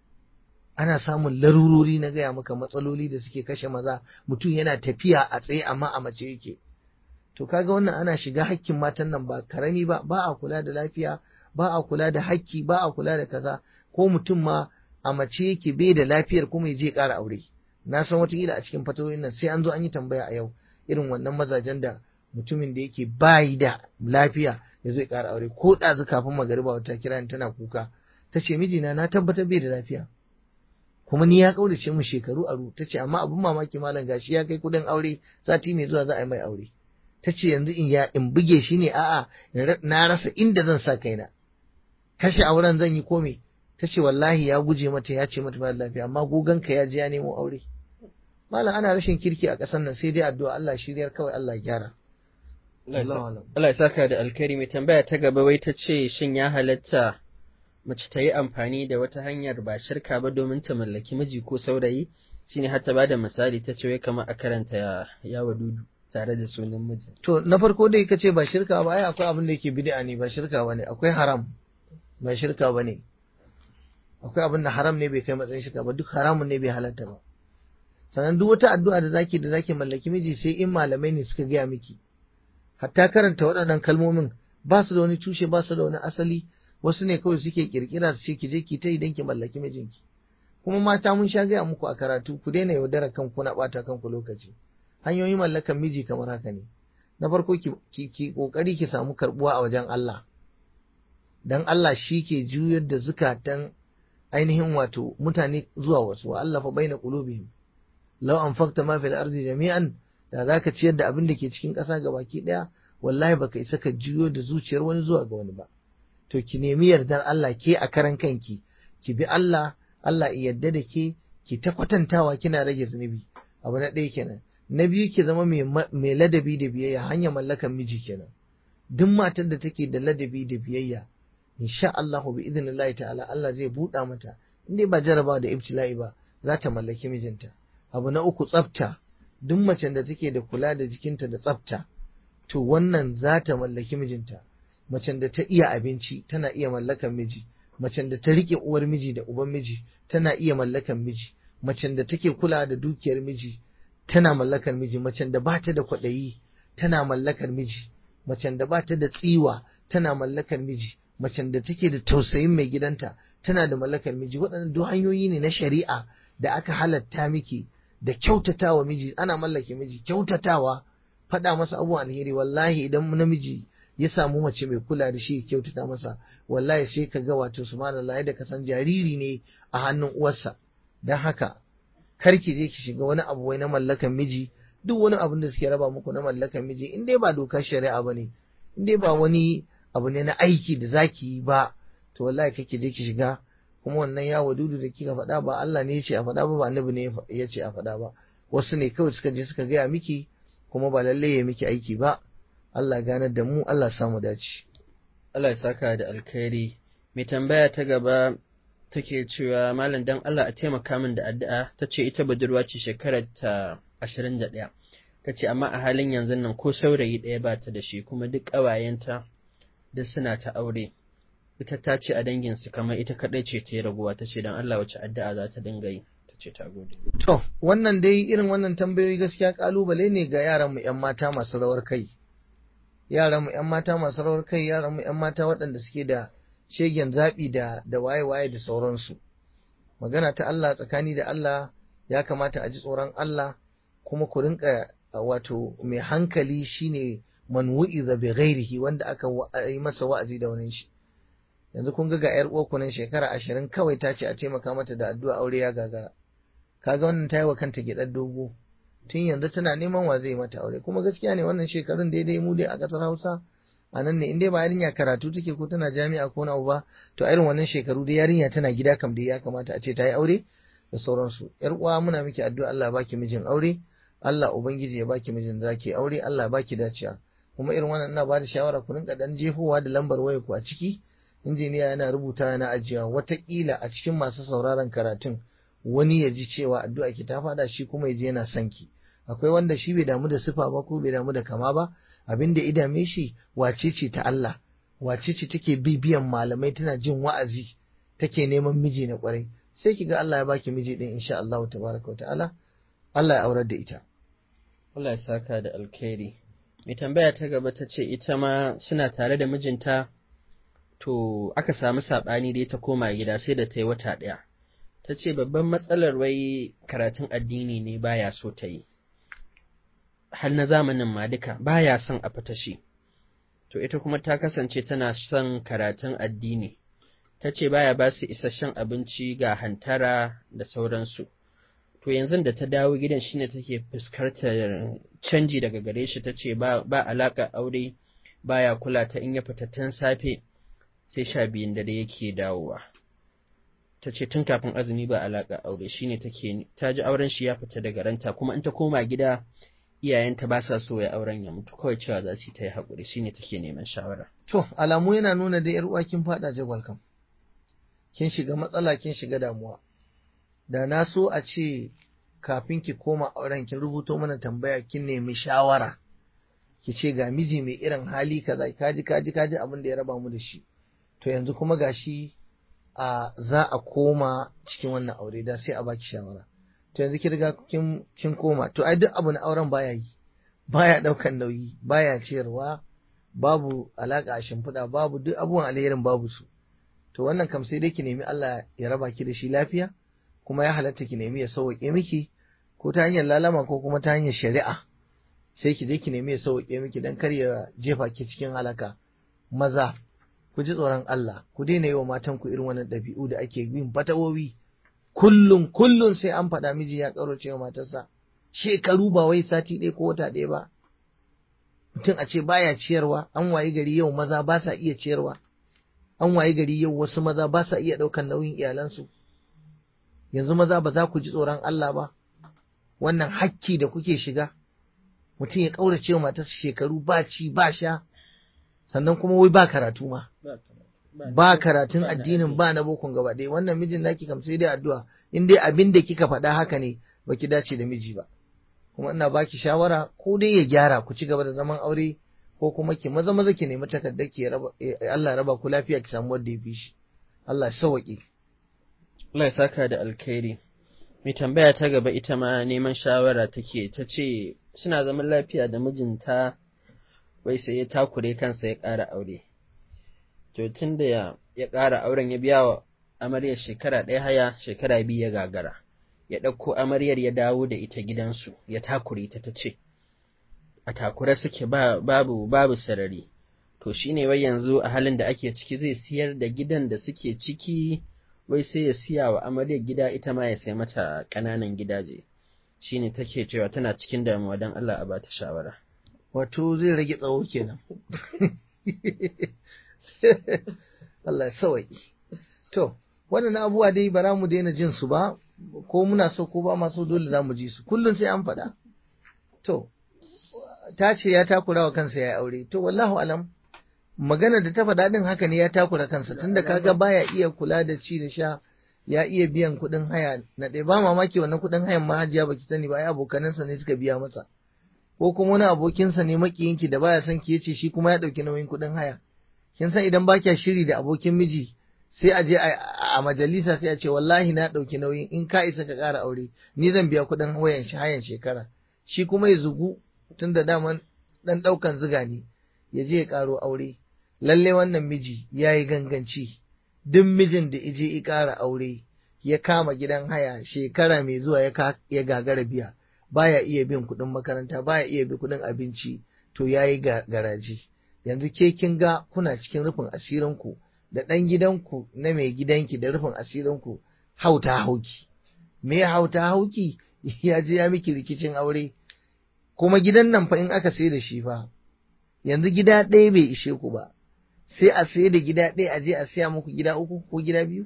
Ana samun larurori, na gaya maka matsaloli da suke kashe maza. Mutum yana tafiya a tsaye amma a mace yake. To kaga wannan ana shiga hakkin matan nan ba karami ba, ba a kula da lafiya, ba a kula da hakki, ba a kula da kaza. Ko mutum ma a mace yake bai da lafiyar kuma ya je ƙara aure. Na san watakila a cikin fatawoyin nan sai an zo an yi tambaya a yau, irin wannan mazajen da mutumin da yake bayi da lafiya ya zo ya ƙara aure. Ko ɗazu kafin magariba wata kira ni tana kuka, ta ce mijina na tabbatar bai da lafiya, kuma ni ya kaurace mu shekaru aru. Ta ce amma abin mamaki malam, gashi ya kai kudin aure, sati mai zuwa za a yi mai aure. Ta ce yanzu in ya in buge shi ne, a'a na rasa inda zan sa kaina, kashe auren zan yi kome. Ta ce wallahi ya guje mata, ya ce mata ba lafiya, amma goganka ya je ya nemo aure. Malam ana rashin kirki a ƙasar nan, sai dai addu'a, Allah shiryar kawai, Allah gyara. Allah ya saka da alkhairi. Mai tambaya ta gaba wai ta ce shin ya halatta mace ta yi amfani da wata hanyar ba shirka ba domin ta mallaki miji ko saurayi, shine har ta bada misali ta ce wai kamar a karanta ya, ya wadudu tare da sunan miji. To na farko dai ka ce ba shirka ba, ai akwai abin da yake bid'a ne, ba shirka ba ne, akwai haram ba shirka ba ne, akwai abin da haram ne bai kai matsayin shirka ba, duk haramun ne bai halatta ba. Sannan duk wata addu'a da zaki da zaki mallaki miji sai in malamai ne suka gaya miki. Hatta karanta waɗannan kalmomin ba su da wani tushe, ba su da wani asali, wasu ne kawai suke kirkira su ce ki je ki ta idan ki mallaki mijinki. Kuma mata mun sha gaya muku a karatu, ku daina yaudara kanku na ɓata kanku lokaci. Hanyoyin mallakan miji kamar haka ne. Na farko ki, ki, ki kokari ki samu karbuwa a wajen Allah. Dan Allah shi ke juyar da zukatan ainihin wato mutane zuwa wasu, wa Allah fa baina qulubihim. Law anfaqta ma fil ardi jami'an, da zaka ciyar da abin da ke cikin ƙasa gabaki daya, wallahi baka isa ka juyo da zuciyar wani zuwa ga wani ba. To ki nemi yardar Allah ke a karan kanki, ki bi Allah, Allah ya yarda da ke, ki ta kwatantawa kina rage zunubi. Abu na ɗaya kenan. Na biyu ki zama mai ladabi da biyayya, hanyar mallakan miji kenan. Duk matar da take da ladabi da biyayya, insha Allah bi idnillahi ta'ala Allah zai buɗa mata, indai ba jarabawa da ibtila'i ba, za ta mallaki mijinta. Abu na uku tsafta. Duk macen da take da kula da jikinta da tsafta, to wannan za ta mallaki mijinta. Macen da ta iya abinci tana iya mallakan miji. Macen da ta rike uwar miji da uban miji tana iya mallakan miji. Macen da take kula da dukiyar miji tana mallakar miji. Macen da ba ta da kwaɗayi tana mallakar miji. Macen da ba ta da tsiwa tana mallakar miji. Macen da take da tausayin mai gidanta tana da mallakar miji. Waɗannan duk hanyoyi ne na shari'a da aka halatta miki da kyautatawa miji. Ana mallake miji, kyautatawa, faɗa masa abubuwan alheri. Wallahi idan namiji ya samu mace mai kula da shi ya kyautata masa, wallahi sai ka ga wato subhanallah yadda ka san jariri ne a hannun uwarsa. Dan haka kar ki je ki shiga wani abu wai na mallakan miji. Duk wani abin da suke raba muku na mallakan miji, in dai ba dokar shari'a bane, in dai ba wani abu ne na aiki da zaki yi ba, to wallahi kake je ki shiga. Kuma wannan ya wadudu da kika faɗa ba Allah ne ya ce a faɗa ba, ba annabi ne ya ce a faɗa ba. Wasu ne kawai suka je suka gaya miki, kuma ba lalle ya miki aiki ba. Allah ganar da mu, Allah samu dace. Allah ya saka da alkhairi. Mai tambaya ta gaba take cewa malam dan Allah a taimaka min da addu'a. Ta ce ita budurwa ce, shekarar ta ashirin da ɗaya. Ta ce amma a halin yanzu nan ko saurayi ɗaya ba ta da shi, kuma duk ƙawayenta da suna ta aure. Ita ta ce a danginsu kamar ita kaɗai ce ta yi raguwa. Ta ce don Allah wace addu'a za ta dinga yi. Ta ce ta gode. To, wannan dai irin wannan tambayoyi gaskiya ƙalubale ne ga yaranmu ‘yan mata masu rawar kai. Yaranmu ‘yan mata masu rawar kai, yaranmu ‘yan mata waɗanda suke da shegen zaɓi da da waye-waye da sauransu. Magana ta Allah, tsakani da Allah, ya kamata a ji tsoron Allah, kuma ku rinka wato mai hankali shine man wu'iza bi ghairihi, wanda aka yi masa wa'azi da wani shi. Yanzu kun ga ga ‘yar uwarku nan shekara ashirin kawai ta ce a taimaka mata da addu'a aure ya gagara. Kaga wannan ta yi wa kanta gyaɗar dogo. Tun yanzu tana neman wa zai mata aure, kuma gaskiya ne wannan shekarun daidai mu dai a ƙasar Hausa a nan ne, in dai ba yarinya karatu take ko tana jami'a ko na ba, to irin wannan shekaru dai yarinya tana gida kam dai ya kamata a ce ta yi aure da sauransu. Yar uwa muna miki addu'a Allah ya baki mijin aure, Allah ubangiji ya baki mijin da zaki aure, Allah ya baki dacewa. Kuma irin wannan ina ba da shawara ku rinka dan jefowa da lambar wayar ku a ciki, injiniya yana rubuta yana ajiya, watakila a cikin masu sauraron karatun wani ya ji cewa addu'a ki ta fada shi kuma ya je yana son ki. Akwai wanda shi bai damu da sifa ba ko bai damu da kama ba, abin da idame shi wace ce ta Allah, wace ce take bibiyan malamai tana jin wa'azi take neman miji na kwarai, sai ki ga Allah ya baki miji din insha Allah tabaraka wa ta'ala, Allah ya aurar da ita. Allah ya saka da alkhairi. Mai tambaya ta gaba ta ce ita ma suna tare da mijinta, to aka samu saɓani dai ta koma gida sai da ta yi wata ɗaya. Ta ce babban matsalar wai karatun addini ne baya so ta yi. Har na zamanin ma duka baya son a fita shi. To ita kuma ta kasance tana son karatun addini. Ta ce baya ba su isasshen abinci ga hantara da sauransu. To yanzu da ta dawo gidan shine take fuskantar canji daga gare shi. Ta ce ba, ba alaƙa aure, baya kula ta in ya fita tun safe sai sha biyun dare yake dawowa. Ta ce tun kafin azumi ba alaƙa aure, shine take ta ji auren shi ya fita daga ranta, kuma in ta koma gida iyayenta ba sa so ya auren ya mutu, kawai cewa za su yi ta yi haƙuri, shine take neman shawara. To, alamu yana nuna da ‘yar uwa kin faɗa jagwal kam. kin shiga matsala, kin shiga damuwa. Da na so a ce kafin ki koma auren kin rubuto mana tambaya, kin nemi shawara, ki ce ga miji mai irin hali kaza, kaji kaji kaji abin da ya raba mu da shi. To yanzu kuma gashi a za a koma cikin wannan aure, da sai a baki shawara. To yanzu ki riga kin kin koma, to ai duk abu na auren baya yi, baya daukan nauyi, baya ciyarwa, babu alaka a shimfiɗa, babu duk abubuwan alherin babu su. To wannan kam sai dai ki nemi Allah ya raba ki da shi lafiya, kuma ya halatta ki nemi ya sauke miki, ko ta hanyar lalama ko kuma ta hanyar shari'a. Sai ki je ki nemi ya sauke miki dan kar ya jefa ki cikin halaka. Maza, ku ji tsoron Allah, ku daina yi wa matanku irin wannan ɗabi'u da ake bin fatawowi. Kullum kullum sai an faɗa miji ya ƙaro cewa matarsa, shekaru ba wai sati ɗaya ko wata ɗaya ba. Mutum a ce baya ciyarwa, an wayi gari yau maza ba sa iya ciyarwa, an wayi gari yau wasu maza ba sa iya ɗaukan nauyin iyalansu. Yanzu maza ba za ku ji tsoron Allah ba, wannan hakki da kuke shiga, mutum ya ƙaurace wa matarsa shekaru ba ci ba sha, sannan kuma wai ba karatu ma. Ba karatun addinin ba na bokon gaba ɗaya. Wannan mijin naki kam sai dai addu'a, in dai abin da kika faɗa haka ne baki dace da miji ba. Kuma ina baki shawara, ko dai ya gyara ku ci gaba da zaman aure, ko kuma ki maza maza ki nemi takardar ki raba, Allah raba ku lafiya ki samu wanda ya fi shi. Allah ya sauke. Allah ya saka da alkhairi. Mai tambaya ta gaba ita ma neman shawara take, ta ce suna zaman lafiya da mijinta, wai sai ya takure kansa ya ƙara aure. To tun da ya, ya ƙara auren ya biya wa amaryar shekara ɗaya haya, shekara biyu ya gagara. Ya ɗauko amaryar ya dawo da ita gidansu, ya takure ta ta ce, a takure suke ba, babu babu sarari. To shi ne wai yanzu a halin da ake ciki zai siyar da gidan da suke ciki, wai sai ya siya wa amaryar gida ita ma ya sai mata ƙananan gidaje. Shi ne take cewa tana cikin damuwa don Allah a bata shawara. Wato zai rage tsawo kenan. Allah ya sawaƙi. To, waɗannan abubuwa dai ba za mu daina jin su ba, ko muna so ko ba ma so dole za mu ji su, kullum sai an faɗa. To, ta ce ya takura wa kansa ya aure, to wallahu alam, magana da ta faɗa ɗin haka ne, ya takura kansa, tunda kaga baya iya kula da ci da sha, ya iya biyan kuɗin haya na ɗaya, ba mamaki wannan kuɗin hayan ma hajiya baki sani ba, ai abokanansa ne suka biya masa. Ko kuma wani abokinsa ne makiyinki da baya son ki yace shi kuma ya ɗauki nauyin kuɗin haya. Kin san idan ba kya shiri da abokin miji, sai a je a majalisa sai a ce wallahi na ɗauki nauyin, in ka isa ka ƙara aure ni zan biya kuɗin wayan shi hayan shekara. Shi kuma ya zugu tun da daman ɗan ɗaukan ziga ne, ya je ya ƙaro aure. Lalle wannan miji ya yi ganganci. Duk mijin da ije ya ƙara aure ya kama gidan haya shekara mai zuwa ya gagara biya, baya iya bin kuɗin makaranta, baya iya bin kuɗin abinci, to ya yi garaji. Yanzu ke kin ga kuna cikin rufin asirinku da ɗan gidanku na mai gidanki da rufin asirinku hauta hauki. Me hauta hauki? Ya je ya miki rikicin aure. Kuma gidan nan fa in aka sai da shi fa, yanzu gida ɗaya bai ishe ku ba, sai a sai da gida ɗaya a je a siya muku gida uku ko gida biyu?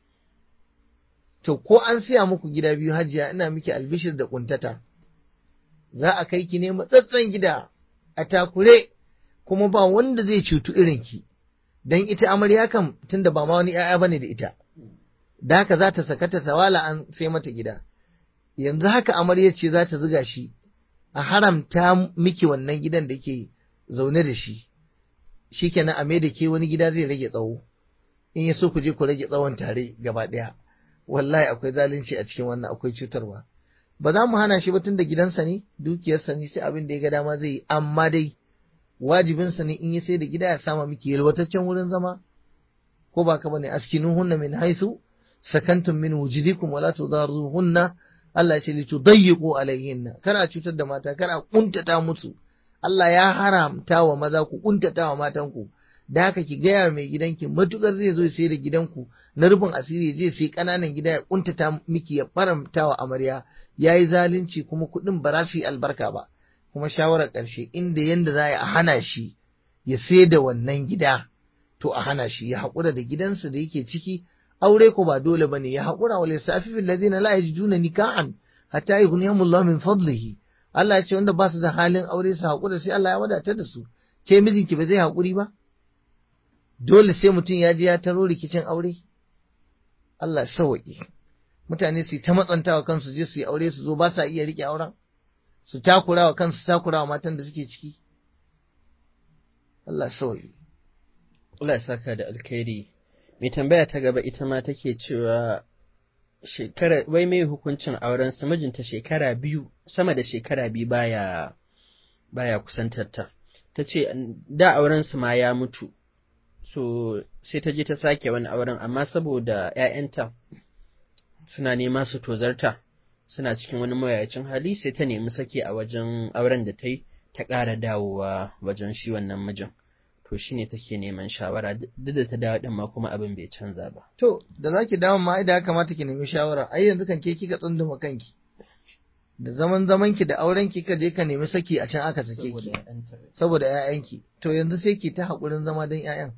To, ko an siya muku gida biyu hajiya, ina miki albishir da ƙuntata. Za a kai ki ne matsatsen gida a takure, kuma ba wanda zai cutu irinki, don ita amarya kam tunda ba ma wani ‘ya'ya bane da ita, da haka za ta sakata sawala an sai mata gida. Yanzu haka amarya ce za ta zuga shi, a haramta miki wannan gidan da ke zaune da shi, shi kenan a mai da ke wani gida zai rage tsawo, in ya so ku je ku rage tsawon tare gaba ɗaya. Wallahi akwai zalunci a cikin wannan, akwai cutarwa. Ba za mu hana shi ba tun da gidansa ne, dukiyarsa ne, sai abin da ya ga dama zai yi, amma dai wajibinsa ne in ya sai da gida ya sama miki yalwataccen wurin zama, ko ba ka bane, askinuhunna min haythu sakantum min wujudikum wala tudaruhunna. Allah ya ce li tudayyiqu alayhinna, kana cutar da mata, kana kuntata musu. Allah ya haramta wa maza ku kuntata wa matanku, da haka ki gaya mai gidanki matukar zai zo sai da gidanku na rufin asiri, je sai kananan gida ya kuntata miki, ya faramta wa amarya, yayi zalunci, kuma kuɗin ba za su yi albarka ba. Kuma shawarar ƙarshe, inda yanda za a hana shi ya sai da wannan gida, to a hana shi ya haƙura da gidansa da yake ciki. Aure ko ba dole bane, ya haƙura wa lisafifin ladina la yajiduna nikahan hatta yughniyahumullahu min fadlihi. Allah ya ce wanda ba su da halin aure su haƙura sai Allah ya wadatar da su. Ke mijinki ba zai haƙuri ba? Dole sai mutum ya je ya taro rikicin aure? Allah sauƙi mutane su yi ta matsantawa kansu je su yi aure su zo ba sa iya riƙe auren su takura wa kansu takura wa matan da suke ciki Allah sauƙi Allah ya saka da alkhairi. Mai tambaya ta gaba ita ma take cewa shekara wai mai hukuncin auren su mijinta shekara biyu sama da shekara biyu baya baya kusantar ta. Ta ce da auren su ma ya mutu. So sai ta je ta sake wani auren amma saboda ‘ya'yanta suna nema su tozarta suna cikin wani mawayacin hali sai ta nemi sake a wajen auren da ta yi ta ƙara dawowa wajen shi wannan mijin. To shi ne take neman shawara duk da ta dawo ɗin ma kuma abin bai canza ba. To da za ki dawo ma ai da ya kamata ki nemi shawara ai yanzu kan ke kika tsunduma kanki da zaman zaman ki da auren ki ka je ka nemi saki a can aka sake ki saboda ƴaƴanki to yanzu sai ki ta haƙurin zama don ƴaƴan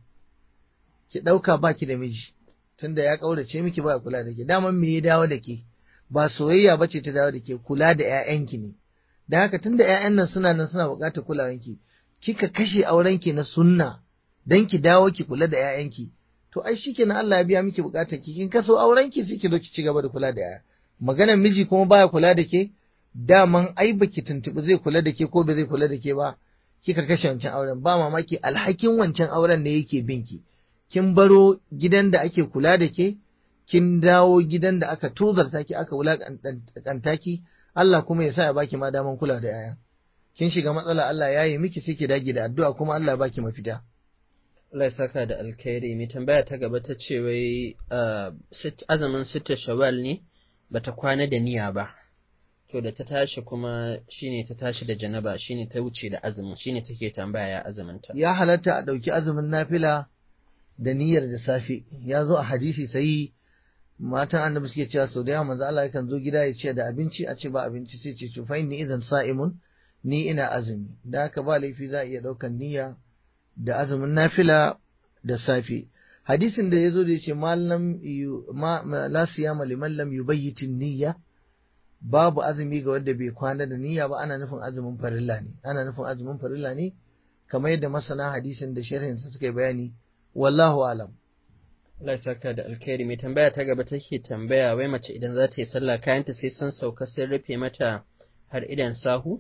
ki ɗauka ba ki da miji tunda ya ƙaurace miki ba kula da ke daman me ya dawo da ke ba soyayya ba ce ta dawo da ke kula da ƴaƴanki ne da haka tunda ƴaƴan nan suna nan suna buƙatar kulawanki kika kashe aurenki na sunna dan ki dawo ki kula da ƴaƴanki to ai shikenan Allah ya biya miki buƙatar ki kin kaso aurenki sai ki zo ki ci gaba da kula da ƴaƴa maganar miji kuma baya kula da ke daman ai baki tuntubi zai kula da ke ko ba zai kula da ke ba kika kashe wancan auren ba mamaki alhakin wancan auren ne yake binki kin baro gidan da ake kula da ke kin dawo gidan da aka tozarta ki aka wulakanta ki Allah kuma ya sa ya baki ma daman kula da ƴaƴa kin shiga matsala Allah ya yi miki sai ki dage da addu'a kuma Allah ya baki mafita Allah ya saka da alkhairi. Mai tambaya ta gaba ta ce wai azumin sita shawwal ne bata kwana da niyya ba to da ta tashi kuma shine ta tashi da janaba shine ta wuce da azumin shine take tambaya ya azumin ta ya halatta a dauki azumin nafila da niyyar da safe ya zo a hadisi sai matan annabi suke cewa sau da yawa manzo Allah yakan zo gida ya ce da abinci a ce ba abinci sai ce to fa inni idan sa'imun ni ina azumi da haka ba laifi za a iya daukan niyya da azumin nafila da safe hadisin da yazo da yace mallam ma la siyama liman lam yubayyitin niyya babu azumi ga wanda bai kwana da niyya ba ana nufin azumin farilla ne ana nufin azumin farilla ne kamar yadda masana hadisin da sharhin sa suka yi bayani wallahu alam Allah ya saka da alkhairi. Mai tambaya ta gaba take tambaya wai mace idan za ta yi sallah kayanta sai sun sauka sai rufe mata har idan sahu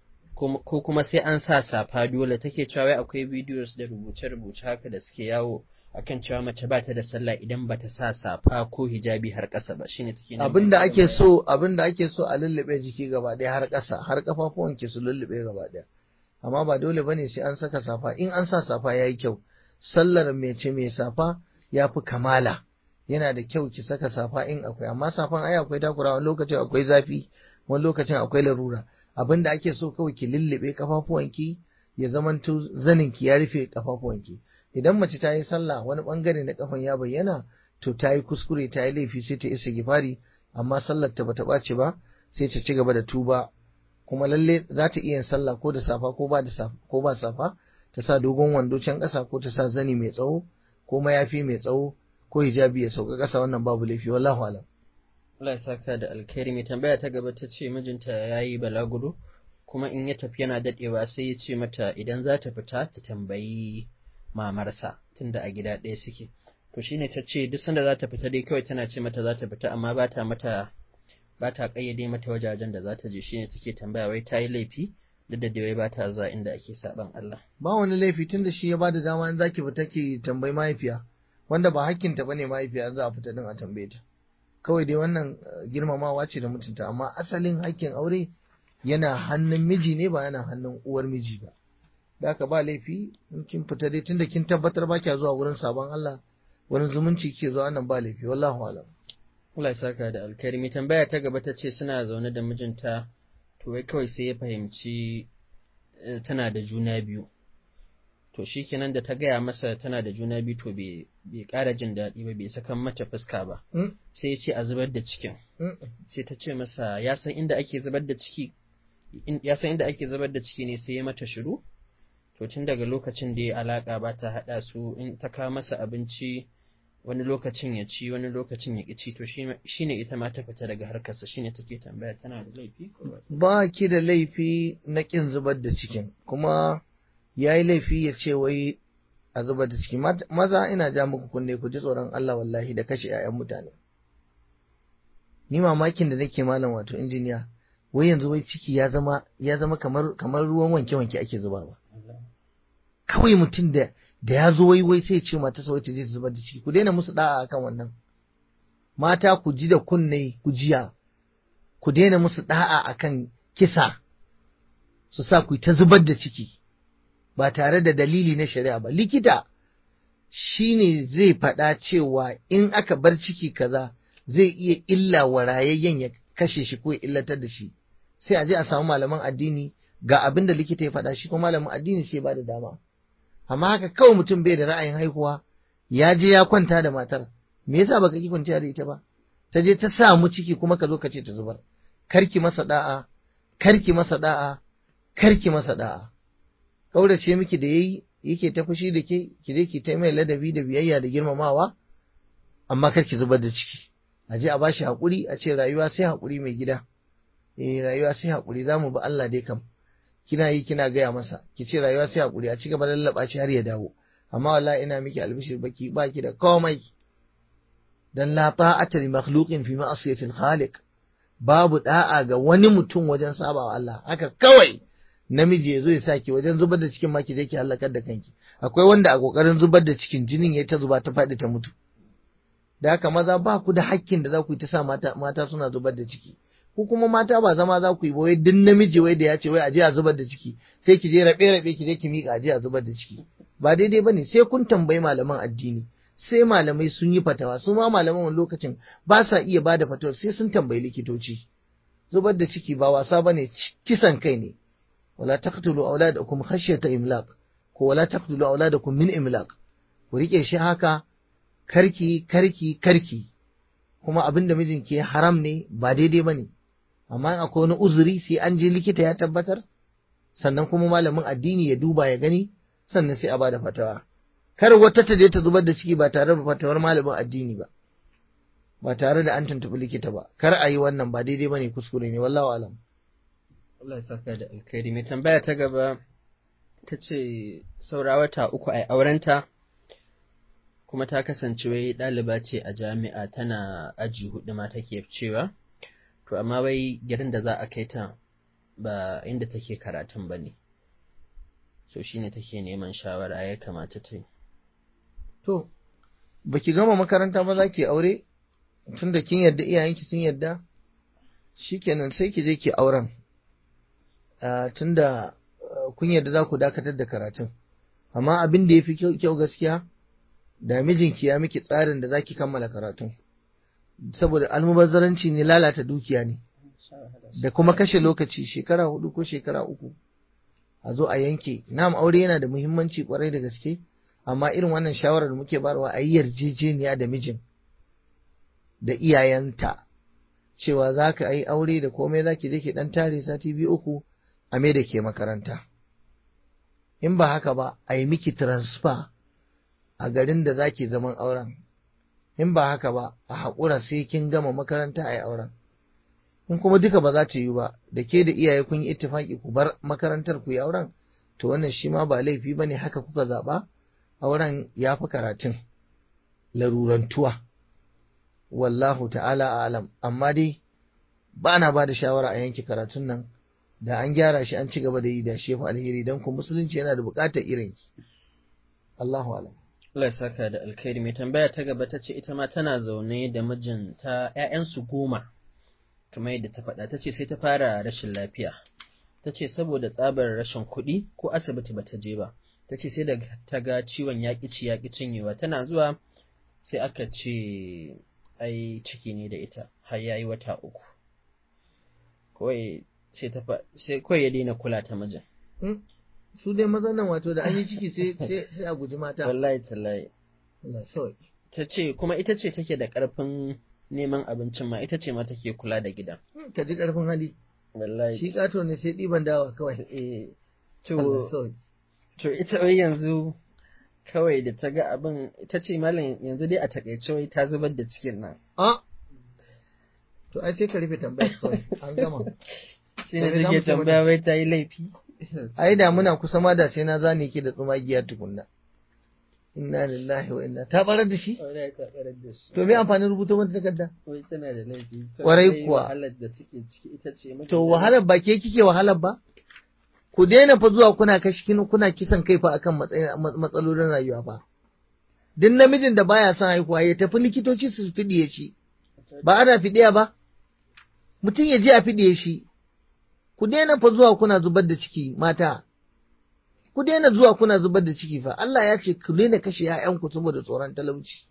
ko kuma sai an sa safa dole take cewa wai akwai videos da rubuce-rubuce haka da suke yawo akan cewa mace ba ta da sallah idan ba ta sa safa ko hijabi har ƙasa ba shine take abinda ake so abinda ake so a lullube jiki gaba ɗaya har ƙasa har kafafuwan ki su lullube gaba ɗaya amma ba dole bane sai an saka safa in an sa safa yayi kyau sallar mece mai safa yafi kamala yana da kyau ki saka safa in akwai amma safan ai akwai takura wani lokacin akwai zafi wani lokacin akwai larura abinda ake so kawai ki lullube kafafuwanki ya zamanto zaninki ya rufe kafafuwanki idan mace ta yi sallah wani bangare na kafan ya bayyana to ta yi kuskure ta yi laifi sai ta isa gifari amma sallar ta bata ɓace ba sai ta ci gaba da tuba kuma lalle za ta iya yin sallah ko da safa ko ba da safa ko ba safa ta sa dogon wando can ƙasa ko ta sa zani mai tsawo ko mayafi mai tsawo ko hijabi ya sauka ƙasa wannan babu laifi wallahu alam Allah ya saka da alkhairi. Mai tambaya ta gaba ta ce mijinta ya yi balaguro kuma in ya tafi yana daɗewa sai ya ce mata idan za ta fita ta tambayi mamarsa tunda a gida ɗaya suke to shine ta ce duk sanda za ta fita dai kawai tana ce mata za ta fita amma ba ta mata ba ta ƙayyade mata wajajen da za ta je shine take tambaya wai ta yi laifi duk da dai wai ba ta zuwa inda ake saban Allah ba wani laifi tunda shi ya ba da dama in zaki fita ki tambayi mahaifiya wanda ba hakkinta bane mahaifiya za a fita din a tambaye ta kawai dai wannan girmamawa ce da mutunta amma asalin hakkin aure yana hannun miji ne ba yana hannun uwar miji ba da haka ba laifi in kin fita dai tunda kin tabbatar ba kya zuwa wurin sabon Allah wurin zumunci ke zuwa nan ba laifi wallahu alam Allah ya saka da alkhairi. Mai tambaya ta gaba ta ce suna zaune da mijinta to wai kawai sai ya fahimci tana da juna biyu to shikenan da ta gaya masa tana da juna biyu to bai ƙara jin daɗi ba bai sakan mata fuska ba sai ya ce a zubar da cikin sai ta ce masa ya san inda ake zubar da ciki ya san inda ake zubar da ciki ne sai ya mata shiru to tun daga lokacin da ya alaka ba ta haɗa su in ta kawo masa abinci wani lokacin ya ci wani lokacin ya ci to shi ne ita ma ta fita daga harkarsa shi ne take tambaya tana da laifi ba ki da laifi na ƙin zubar da cikin kuma ya yi laifi ya ce wai a zubar da ciki maza ina ja muku kunne ku ji tsoron Allah wallahi da kashe 'ya'yan mutane ni mamakin da nake malam wato injiniya, wai yanzu wai ciki ya zama ya zama kamar kamar ruwan wanke wanke ake zubarwa. Kawai mutum da da ya zo wai wai sai ya ce mata sai ta je ta zubar da ciki. Ku daina musu da'a akan wannan. Mata ku ji da kunne ku jiya, ku daina musu da'a akan kisa su sa ku ta zubar da ciki ba tare da dalili na shari'a ba. Likita shi ne zai faɗa cewa in aka bar ciki kaza zai iya illa wa rayayyen ya kashe shi ko ya illatar da shi, sai a je a samu malaman addini ga abin da likita ya faɗa, shi kuma malamin addini sai ba da dama. Amma haka kawai mutum bai da ra'ayin haihuwa, ya je ya kwanta da matar, me yasa baka ki kwanciya da ita ba? Ta je ta samu ciki kuma ka zo ka ce ta zubar. Karki masa da'a, karki masa da'a, karki masa da'a. Kaurace miki da yayi yake ta fushi da ke, ki je ki ta mai ladabi da biyayya da girmamawa, amma karki zubar da ciki. A je a bashi hakuri, a ce rayuwa sai hakuri mai gida. Eh rayuwa sai hakuri, zamu bi Allah dai kam. Kina yi kina gaya masa, ki ce rayuwa sai hakuri, a ci gaba da lallaba shi har ya dawo. Amma wallahi ina miki albishir baki baki da komai. Dan la ta'ata li makhluqin fi ma'siyati al-khaliq. Babu da'a ga wani mutum wajen sabawa Allah. Haka kawai namiji ya zo ya saki wajen zubar da cikin maki je ki halakar da kanki. Akwai wanda a kokarin zubar da cikin jinin ya ta zuba ta faɗi ta mutu. Da haka maza ba ku da hakkin da za ku yi ta sa mata mata suna zubar da ciki. Ku kuma mata ba zama za ku yi ba wai duk namiji wai da ya ce wai aje a zubar da ciki sai ki je rabe rabe ki je ki mika aje a zubar da ciki. Ba daidai bane, sai kun tambayi malaman addini. Sai malamai sun yi fatawa, su ma malaman wani lokacin ba sa iya bada fatawa sai sun tambayi likitoci. Zubar da ciki ba wasa bane, kisan kai ne. Wala taqtulu auladakum khashyata imlaq, ko wala taqtulu auladakum min imlaq. Ku rike shi haka, karki karki karki. Kuma abin da mijinki ya haram ne, ba daidai bane. Amma akwai wani uzuri sai an je likita ya tabbatar, sannan kuma malamin addini ya duba ya gani, sannan sai a bada fatawa. Kar wata ta je ta zubar da ciki ba tare da fatawar malamin addini ba, ba tare da an tuntuɓi likita ba. Kar a yi wannan, ba daidai bane, kuskure ne, wallahu alam. Allah ya saka da alkhairi. Mai tambaya ta gaba ta ce saura wata uku a aurenta, kuma ta kasance wai ɗaliba ce a jami'a, tana aji hudu ma take cewa, to amma wai gidan da za a kai ta ba inda take karatun ba ne, so shine take neman shawara ya kamata ta yi. To, baki gama makaranta ba za ki aure, tun da kin yarda iyayenki sun yarda, shikenan sai ki je ki auren, tun da kun yarda za ku dakatar da karatun. Amma abin da ya fi kyau gaskiya, da mijinki ya miki tsarin da za ki kammala karatun. Saboda almubazzaranci ne, lalata dukiya ne, da kuma kashe lokaci, shekara hudu ko shekara uku a zo a yanke. Na'am, aure yana da muhimmanci kwarai da gaske, amma irin wannan shawarar da muke barwa a yi yarjejeniya da mijin da iyayenta cewa za ka yi aure da komai, za ki je ki dan tare sati biyu uku a mai da ke makaranta. In ba haka ba, a yi miki transfer a garin da za ki zaman auren. In ba haka ba, a haƙura sai kin gama makaranta a yi auren. In kuma duka ba za ta yi ba, da ke da iyaye kun yi ittifaki ku bar makarantar ku yi auren, to wannan shi ma ba laifi ba ne, haka kuka zaɓa, auren ya fi karatun larurantuwa. Wallahu ta'ala alam. Amma dai ba na ba da shawara a yanke karatun nan, da an gyara shi an ci gaba da yi da shefu alheri, don ku musulunci yana da buƙatar irinki. Allahu alam. Allah ya saka da alkhairi. Mai tambaya ta gaba ta ce ita ma tana zaune da mijinta, ‘ya'yansu goma, kamar yadda ta faɗa. Ta ce sai ta fara rashin lafiya. Ta ce saboda tsabar rashin kuɗi ko asibiti ba ta je ba. Ta ce sai da ta ga ciwon yaƙi ci yaƙi cinyewa. Tana zuwa sai aka ce ai ciki ne da ita, har yayi wata uku. Kawai sai ta sai kawai ya daina kula ta mijin. Su dai mazan nan wato da an yi ciki sai a guji mata. Wallahi tallahi. Ta ce kuma ita ce take da ƙarfin neman abincin ma, ita ce ma take kula da gidan. Ka ji ƙarfin hali. Wallahi. Shi ƙato ne sai ɗiban dawa kawai. Eh. To, to ita wai yanzu kawai da ta ga abin, ita ce malam yanzu dai a takaice wai ta zubar da cikin nan. Ah. To ai sai ka rufe tambayar kawai, an gama. Shi ne take tambaya wai ta yi laifi. Ai da muna kusa ma da sai na zane ki da tsumagiya tukunna. inna lillahi wa inna ta barar da shi Wallahi ta karar da shi. to me amfanin rubuta mata takarda Wai tana da laifi. Kwarai kuwa. Wahalar da suke ciki ita ce mafi to wahalar ba ke kike wahalar ba ku daina fa zuwa kuna kashi kuna kisan kai fa akan matsalolin rayuwa fa duk namijin da baya son haihuwa ya tafi likitoci su fidiye shi ba ana fidiya ba mutum ya je a fidiye shi ku daina fa zuwa kuna zubar da ciki mata ku daina zuwa kuna zubar da ciki fa Allah ya ce ku daina kashe ƴaƴanku saboda tsoron talauci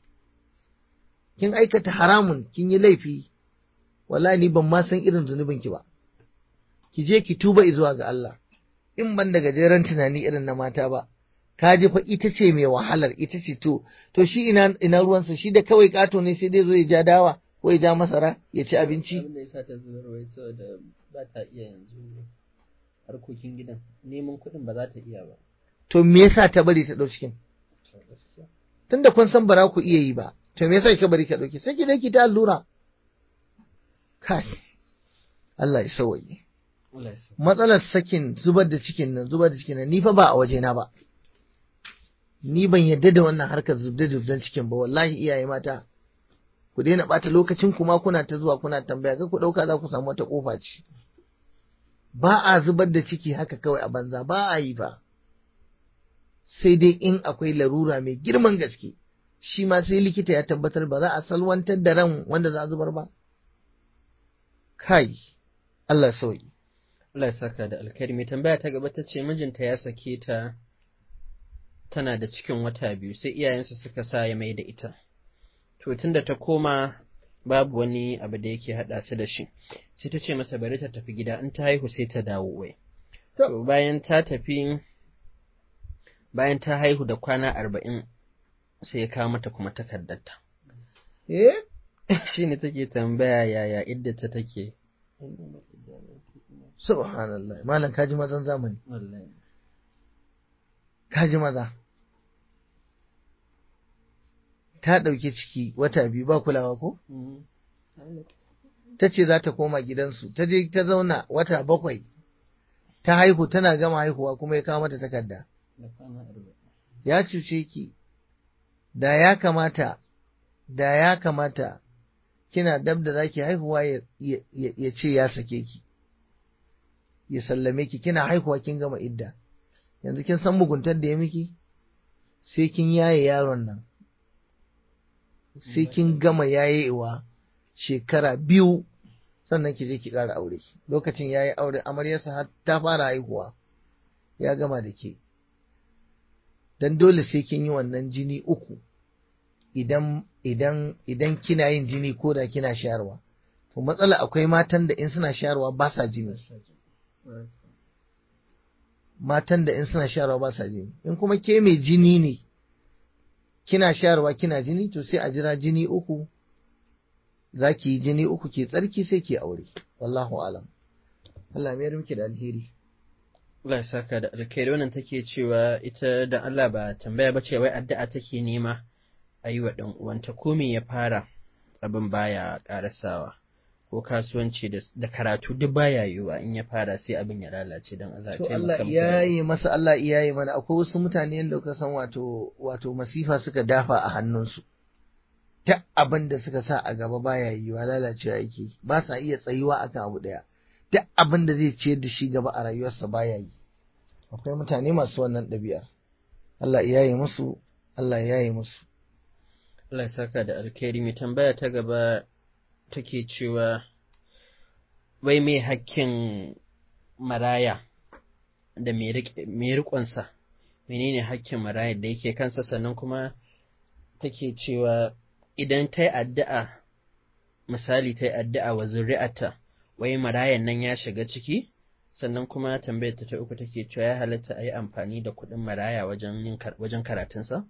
kin aikata haramun kin yi laifi wallahi ni ban ma san irin zunubin ki ba ki je ki tuba zuwa ga Allah in ban da gajeren tunani irin na mata ba ka ji fa ita ce mai wahalar ita ce to to shi ina ina ruwansa shi da kawai kato ne sai dai zo ya ja dawa ko ya ja masara ya ci abinci abin da yasa ta zubar wai saboda ba ta iya yanzu harkokin gidan neman kuɗin ba za ta iya ba to me yasa ta bari ta ɗau cikin tunda kun san ba za ku iya yi ba to me yasa kika bari ka ɗauki sai ki dai ki ta allura kai Allah ya sauwaye Allah ya sa. matsalar sakin zubar da cikin nan zubar da cikin nan ni fa ba a waje na ba ni ban yadda da wannan harkar zubda zubdan cikin ba wallahi iyaye mata ku daina bata lokacin kuma kuna ta zuwa kuna tambaya kai ku dauka za ku samu wata kofa ce ba a zubar da ciki haka kawai a banza ba a yi ba sai dai in akwai larura mai girman gaske shi ma sai likita ya tabbatar ba za a salwantar da ran wanda za a zubar ba kai Allah sauyi Allah ya saka da alkhairi. Mai tambaya ta gaba ta ce mijinta ya sake ta tana da cikin wata biyu sai iyayensa suka sa ya mai da ita. To tunda ta koma babu wani abu da yake haɗa su da shi. Sai ta ce masa bari ta tafi gida in ta haihu sai ta dawo wai. To bayan ta tafi bayan ta haihu da kwana arba'in sai ya kawo mata kuma takardarta. eh Shi ne take tambaya yaya idda ta take. subhanallah malam kaji mazan zamani Wallahi. kaji maza ta ɗauki ciki wata biyu ba kulawa ko ta ce za ta koma gidansu ta je ta zauna wata bakwai ta haihu tana gama haihuwa kuma ya kawo mata takarda Da kwana arba'in. ya cuce ki da ya kamata da ya kamata kina dab da zaki haihuwa ya, ya, ya, ya ce ya sake ki ya sallame ki kina haihuwa kin gama idda yanzu kin san muguntar da ya miki sai kin yaye yaron nan sai kin gama yayewa shekara biyu sannan ki je ki ƙara aure lokacin yayi aure amaryarsa har ta fara haihuwa ya gama da ke dan dole sai kin yi wannan jini uku idan idan idan kina yin jini ko da kina shayarwa to matsala akwai matan da in suna shayarwa ba sa jini matan da in suna shayarwa ba sa jini in kuma ke mai jini ne kina shayarwa kina jini to sai a jira jini uku za ki yi jini uku ke tsarki sai ki aure wallahu alam Allah mai miki da alheri Allah ya saka da alkhairi. Wannan take cewa ita da Allah ba tambaya ba ce wai addu'a take nema a yi wa ɗan uwanta ko me ya fara abin baya ƙarasawa ko kasuwanci da karatu duk baya yiwuwa in ya fara sai abin ya lalace don Allah to ya Allah taimaka ya yi masa Allah ya yi mana akwai wasu mutane yadda ka san wato wato masifa suka dafa a hannunsu ta abin da suka sa a gaba baya yiwuwa lalacewa yake ba sa iya tsayuwa akan abu daya duk abin da zai ciyar da shi gaba a rayuwarsa baya yi akwai mutane masu wannan ɗabi'ar Allah ya yi musu Allah ya yi musu Allah ya saka da alkhairi. Mai tambaya ta gaba take cewa wai mai hakkin maraya da mai riƙonsa menene hakkin maraya da yake kansa sannan kuma take cewa idan ta yi addu'a misali ta yi addu'a wa zuri'ata wai marayan nan ya shiga ciki sannan kuma tambayar ta ta uku take cewa ya halatta a yi amfani da kuɗin maraya wajen karatunsa?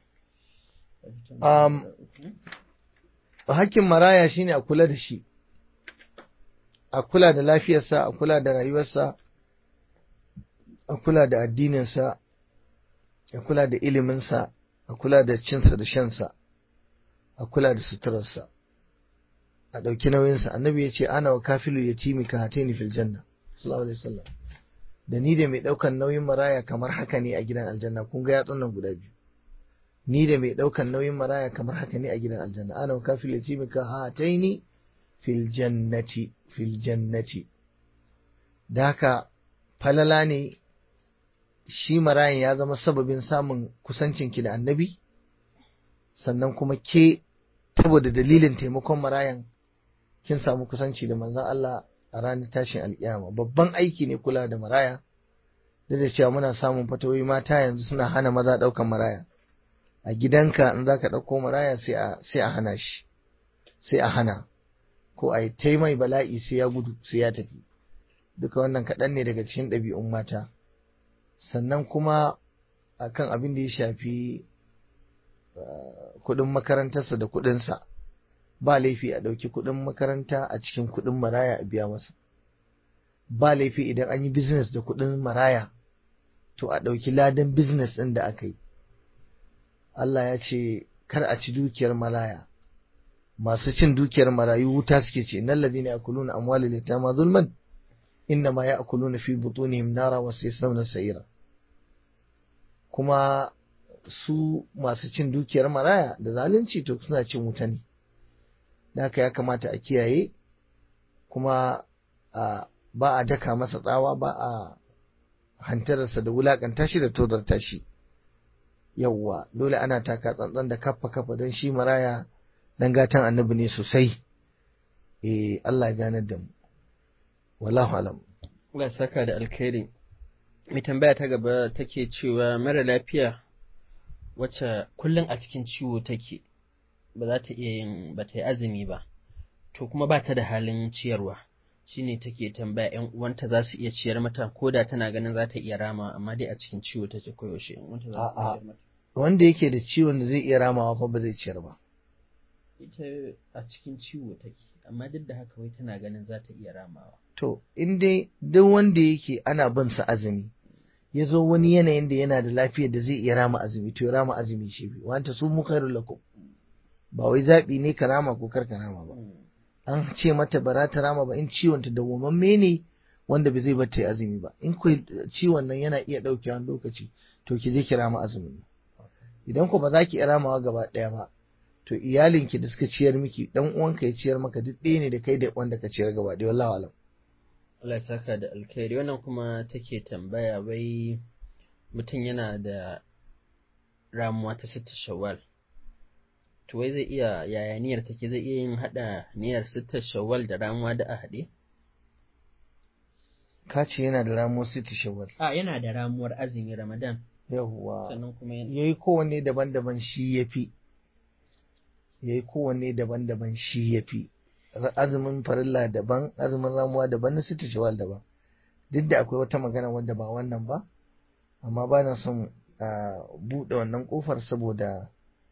Um, hakkin maraya shine a kula da shi, a kula da lafiyarsa, a kula da rayuwarsa, a kula da addininsa, a kula da iliminsa, a kula da cinsa da shansa, a kula da suturarsa, a ɗauki nauyinsa. Annabi ya ce, ana wa kafilu ya timi ka hatini fil janna, sallallahu alaihi wasallam. Da ni da mai ɗaukan nauyin maraya kamar haka ne a gidan aljanna, kun ga yatsun nan guda biyu. ni da mai ɗaukan nauyin maraya kamar haka ne a gidan aljanna ana wa kafil yatimi ka hataini fil jannati fil jannati da haka falala ne shi marayan ya zama sababin samun kusancinki da annabi sannan kuma ke saboda dalilin taimakon marayan kin samu kusanci da manzon Allah a ranar tashin alkiyama babban aiki ne kula da maraya duk da cewa muna samun fatawoyi mata yanzu suna hana maza ɗaukan maraya a gidanka in zaka ɗauko maraya sai a sai a hana shi sai a hana ko a yi ta mai bala'i sai ya gudu sai ya tafi duka wannan kaɗan ne daga cikin ɗabi'un mata sannan kuma akan abin da ya shafi kuɗin makarantarsa da kuɗinsa ba laifi a ɗauki kuɗin makaranta a cikin kuɗin maraya a biya masa ba laifi idan an yi business da kuɗin maraya to a ɗauki ladan business ɗin da aka yi Allah ya ce kar a ci dukiyar maraya masu cin dukiyar marayu wuta suke ce innal ladina yakuluna amwalal yatama zulman innama ya'kuluna fi butunihim nara wa sayaslawna sa'ira kuma su masu cin dukiyar maraya da zalunci to suna cin wuta ne da haka ya kamata a kiyaye kuma ba a daka masa tsawa ba a hantararsa da wulakanta shi da tozarta shi yawwa dole ana taka tsantsan da kaffa kaffa don shi maraya dan gatan annabi ne sosai eh Allah ya ganar da mu wallahu alam Allah saka da alkhairi mai tambaya ta gaba take cewa mara lafiya wacce kullum a cikin ciwo take ba za ta iya yin ba ta yi azumi ba to kuma ba ta da halin ciyarwa shine take tambaya ƴan uwanta za su iya ciyar mata ko da tana ganin za ta iya rama amma dai a cikin ciwo take koyaushe ƴan uwanta za su ciyar mata wanda yake da ciwon da zai iya ramawa fa ba zai ciyar ba ita a cikin ciwo take amma duk da haka wai tana ganin za ta iya ramawa to in dai duk wanda yake ana bin sa azumi ya zo wani yanayin da yana da lafiyar da zai iya rama azumi to ya rama azumi shi bi wanta su mu khairul lakum ba wai zabi ne ka rama ko kar ka rama ba an ce mata ba za ta rama ba in ciwon ta dawwamamme ne wanda bai zai bar ta azumi ba in ku ciwon nan yana iya dauke wani lokaci to ki je ki rama azumi idan ku ba za ki ramawa gaba daya ba to iyalinki da suka ciyar miki dan uwanka ya ciyar maka duk ɗaya ne da kai da wanda ka ciyar gaba daya wallahi alam Allah saka da alkhairi wannan kuma take tambaya wai mutum yana da ramuwa ta sita shawwal to wai zai iya yaya niyyar take zai iya yin hada niyyar sita shawwal da ramuwa da a haɗe ka ce yana da ramuwar sita shawwal a yana da ramuwar azumi ramadan yawwa sannan kuma yayi kowanne daban-daban shi yafi yayi kowanne daban-daban shi yafi azumin farilla daban azumin ramuwa daban na sita shawwal daban duk da akwai wata magana wanda ba wannan ba amma ba na son a buɗe wannan ƙofar saboda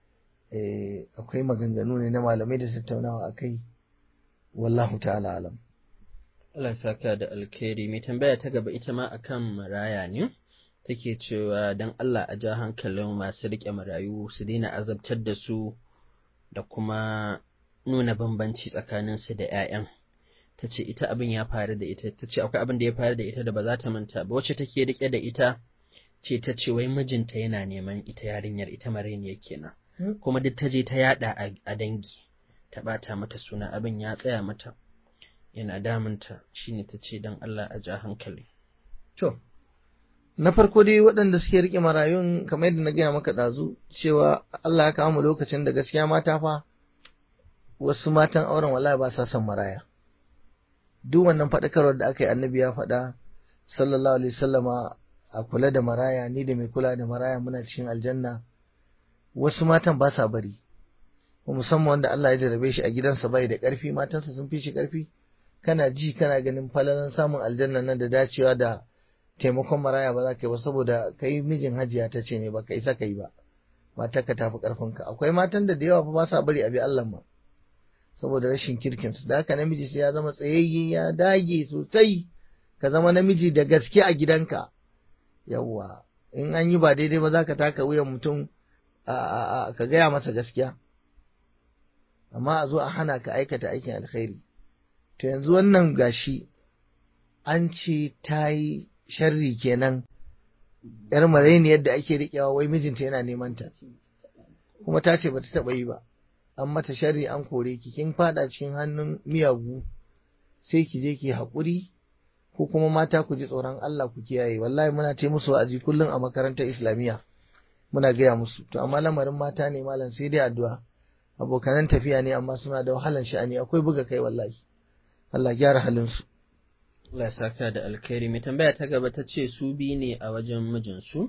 akwai maganganu ne na malamai da tattaunawa a kai wallahu ta'ala alam Allah saka da alkhairi mai tambaya ta gaba ita ma akan maraya ne take cewa dan Allah a ja hankalin masu riƙe marayu su daina azabtar da su da kuma nuna bambanci tsakaninsu da ‘ya'yan. Ta ce ita abin ya faru da ita, ta ce akwai abin da ya faru da ita da ba za ta manta ba, wacce take riƙe da ita ce ta ce wai mijinta yana neman ita yarinyar ita marainiyar kenan. Kuma duk ta je ta yaɗa a dangi, ta ɓata mata suna abin ya tsaya mata, yana damunta shi ne ta ce don Allah a ja hankali. To, na farko dai waɗanda suke riƙe marayun kamar yadda na gaya maka ɗazu cewa Allah ya kawo mu lokacin da gaskiya mata fa wasu matan auren wallahi ba sa son maraya duk wannan faɗakarwar da aka yi annabi ya faɗa sallallahu alaihi wasallama a kula da maraya ni da mai kula da maraya muna cikin aljanna wasu matan ba sa bari musamman wanda Allah ya jarabe shi a gidansa bai da ƙarfi matansa sun fi shi ƙarfi kana ji kana ganin falalan samun aljanna nan da dacewa da taimakon maraya ba za ka yi ba saboda kai mijin hajiya ta ce ne ba ka isa ka yi ba matarka ta fi ƙarfinka akwai matan da da yawa fa ba sa bari a bi Allah ma saboda rashin kirkinsu da haka namiji sai ya zama tsayayye ya dage sosai ka zama namiji da gaske a gidanka yawwa in an yi ba daidai ba za ka taka wuyan mutum ka gaya masa gaskiya amma a zo a hana ka aikata aikin alkhairi to yanzu wannan gashi an ce ta yi sharri kenan yar maraini yadda ake riƙewa wai mijinta yana neman ta kuma ta ce bata taɓa yi ba, an mata sharri an kore ki, kin fada cikin hannun miyagu, sai ki je ki haƙuri, ko kuma mata ku ji tsoron Allah ku kiyaye. Wallahi muna ce musu wa'azi kullum a makarantar Islamiyya muna gaya musu, to amma lamarin mata ne malam sai dai addu'a. Abokanan tafiya ne amma suna da wahalan sha'ani, akwai buga kai wallahi. Allah gyara halin su. Allah ya saka da alkhairi. Mai tambaya ta gaba ta ce su biyu ne a wajen mijinsu,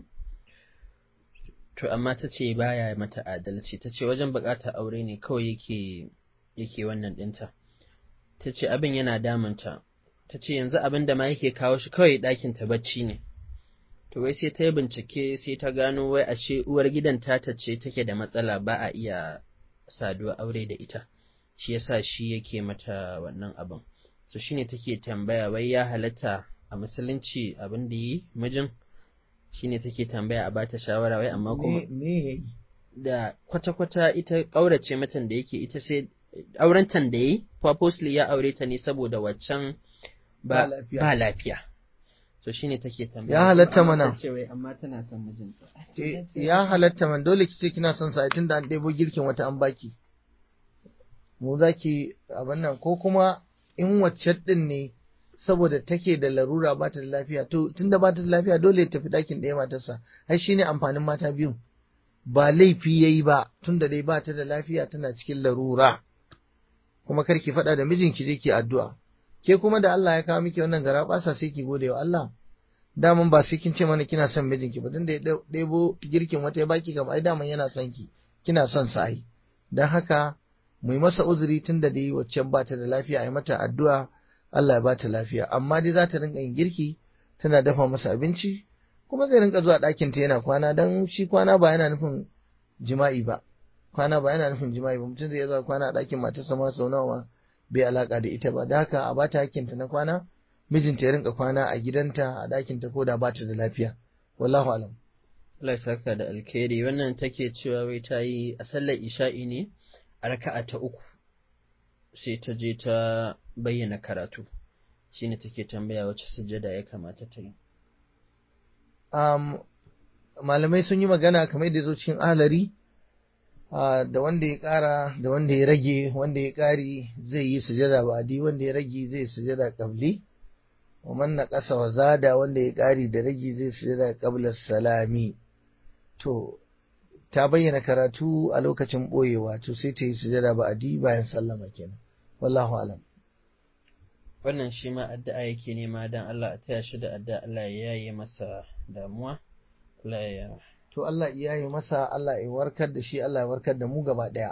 to amma ta ce baya mata adalci, ta ce wajen bukatar aure ne kawai yake yake wannan ɗinta. Ta ce abin yana damunta, ta ce yanzu abin da ma yake kawo shi kawai ɗakin ta bacci ne. To wai sai ta yi bincike sai ta gano wai ashe uwar gidan tata ce take da matsala, ba a iya saduwa aure da ita, shi yasa shi yake mata wannan abin. So shine take tambaya wai ya halatta a musulunci abin da yi mijin, shine take tambaya a bata shawara wai, amma kuma me da kwata-kwata ita ƙaurace matan da yake, ita sai aurentan da yi purposely ya aure ta ne saboda waccan ba ba lafiya. So shine take tambaya ya halatta mana, ce wai amma tana son mijinta. ya halatta man, dole kice kina son sa tunda an ɗebo girkin wata an baki, mu zaki abin nan, ko kuma in wacce din ne saboda take da larura ba ta da lafiya, to tunda ba ta da lafiya dole ya tafi ɗakin ɗaya matarsa. Ai shine amfanin mata biyu, ba laifi yayi ba, tunda dai ba ta da lafiya tana cikin larura. Kuma kar ki faɗa da mijinki, je ki addu'a. Ke kuma da Allah ya kawo miki wannan garaɓasa sai ki gode wa Allah. Daman ba sai kin ce mana kina son mijinki ba, tunda ya ɗebo girkin wata ya baki gaba, ai daman yana son ki, kina son sa ai. Dan haka mu yi masa uzuri tunda dai waccan ba ta da lafiya, ai mata addu'a Allah ya ba ta lafiya. Amma dai za ta rinka yin girki, tana dafa masa abinci, kuma zai rinka zuwa ɗakin ta yana kwana, dan shi kwana ba yana nufin jima'i ba. Kwana ba yana nufin jima'i ba, mutum zai iya zuwa kwana a ɗakin matarsa ma sau nawa bai alaka da ita ba. Da haka a bata hakkinta na kwana, mijinta ya rinka kwana a gidanta a ɗakinta ko da ba ta da lafiya. Wallahu alam. Allah ya saka da alkhairi. Wannan take cewa wai ta yi a sallar isha'i ne a raka'a ta uku sai ta je ta bayyana karatu, shine take tambaya wacce sujjada ya kamata ta yi. Um, malamai sun yi magana kamar da zo cikin alari, uh, da wanda ya ƙara da wanda ya rage. Wanda ya ƙari zai yi sujada ba'di, wanda ya rage zai sujada qabli. Wa man naqasa wa zada, wanda ya ƙari da rage zai sujada qabla salami. To ta bayyana karatu a lokacin boyewa, to sai ta yi sujada ba'di bayan sallama kenan. Wallahu alam. Wannan shi ma addu'a yake nema dan Allah a taya shi da addu'a, Allah ya yaye masa damuwa. Allah ya to Allah ya yi masa, Allah ya warkar da shi, Allah ya warkar da mu gaba ɗaya.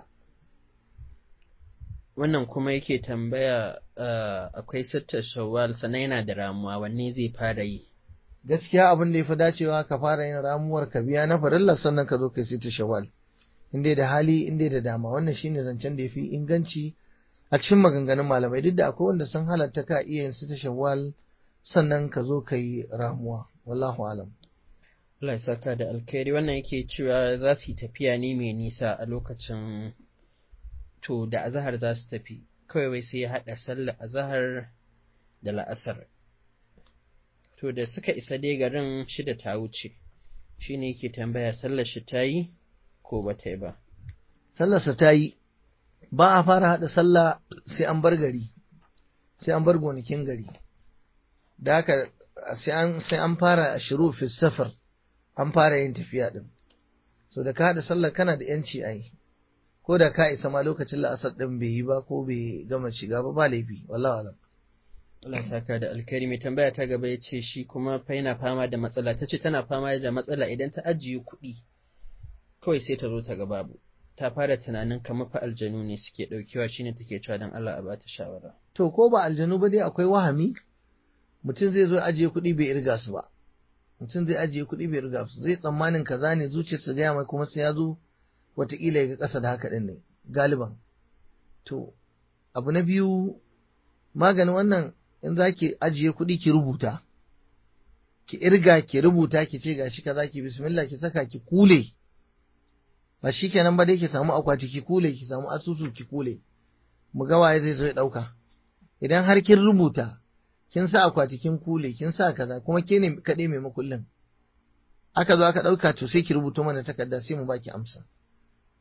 Wannan kuma yake tambaya akwai sittar shawwal sannan yana da ramuwa, wanne zai fara yi? Gaskiya abin da ya fi dacewa ka fara yin ramuwar ka biya na farilla, sannan ka zo kai sittar shawwal, inda da hali inda da dama. Wannan shine zancen da ya fi inganci a cikin maganganun malamai, duk da akwai wanda sun halatta ka iya yin sittar shawwal sannan ka zo kai ramuwa. Wallahu alam. Allah ya saka da alkhairi. Wannan yake cewa za su yi tafiya ne mai nisa a lokacin, to da azahar za su tafi, kawai wai sai ya haɗa sallar azahar da la'asar. To da suka isa dai garin shida ta wuce, shi ne yake tambaya sallar shi ta yi ko ba ta yi ba. Sallarsa ta yi, ba a fara haɗa sallah sai an bar gari, sai an bar gonakin gari. Da haka sai an fara shiru fi safar, an fara yin tafiya ɗin. So da ka haɗa sallar kana da ‘yanci a yi, ko da ka isa ma lokacin la'asar ɗin bai yi ba ko bai gama shiga ba, ba laifi. Wallahu alam. Allah saka da alkhairi. Mai tambaya ta gaba ya ce shi kuma fa yana fama da matsala, ta ce tana fama da matsala idan ta ajiye kuɗi kawai sai ta zo ta ga babu, ta fara tunanin kamar fa aljanu ne suke ɗaukewa, shine take cewa don Allah a ba ta shawara. To ko ba aljanu ba dai akwai wahami, mutum zai zo ajiye kuɗi bai irga su ba, mutum zai ajiye kuɗi bai irga su, zai tsammanin kaza ne, zuciyarsa gaya mai, kuma sai ya zo wataƙila ya ga ƙasa da haka ɗin ne galiban. To abu na biyu, maganin wannan, in za ki ajiye kuɗi ki rubuta, ki irga ki rubuta, ki ce gashi kaza, ki bismillah ki saka ki kule, ba shi kenan ba dai ki samu akwati ki kule, ki samu asusu ki kule, mu ga waye zai zo ya ɗauka. Idan har kin rubuta, kin sa akwati kin kule, kin sa kaza, kuma ke ne kaɗai mai makullin, aka zo aka ɗauka, to sai ki rubuto mana takarda sai mu baki amsa.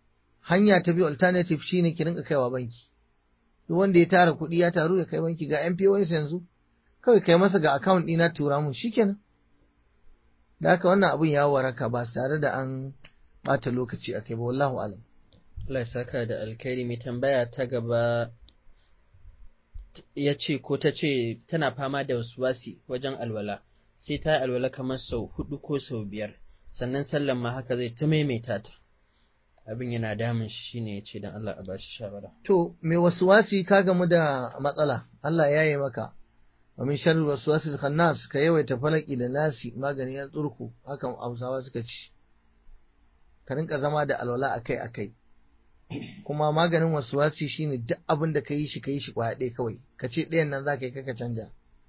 hanya ta biyu alternative shine ki rinka kaiwa banki. Duk wanda ya tara kuɗi ya taru ya kai banki, ga M P O S yanzu kawai kai masa ga account ɗina tura mun shikenan. Da haka wannan abun ya waraka ba tare da an bata lokaci akai ba, wallahu alam. Allah ya saka da alkhairi. Mai tambaya ta gaba ya ce ko ta ce tana fama da waswasi wajen alwala, sai ta yi alwala kamar sau hudu ko sau biyar, sannan sallan ma haka zai ta maimaita ta, abin yana damun shi, shine ya ce don Allah a bashi shawara. To mai waswasi ka gamu da matsala, Allah ya yi maka. wa min sharri waswasil khannas, ka yawaita falaki da nasi magani ya tsurku, hakan Hausawa suka ci. Ka rinka zama da alwala akai akai. Kuma maganin waswasi shine duk abin da ka yi shi ka yi shi kwaya ɗaya kawai, ka ce ɗayan nan za ka yi kaka canja.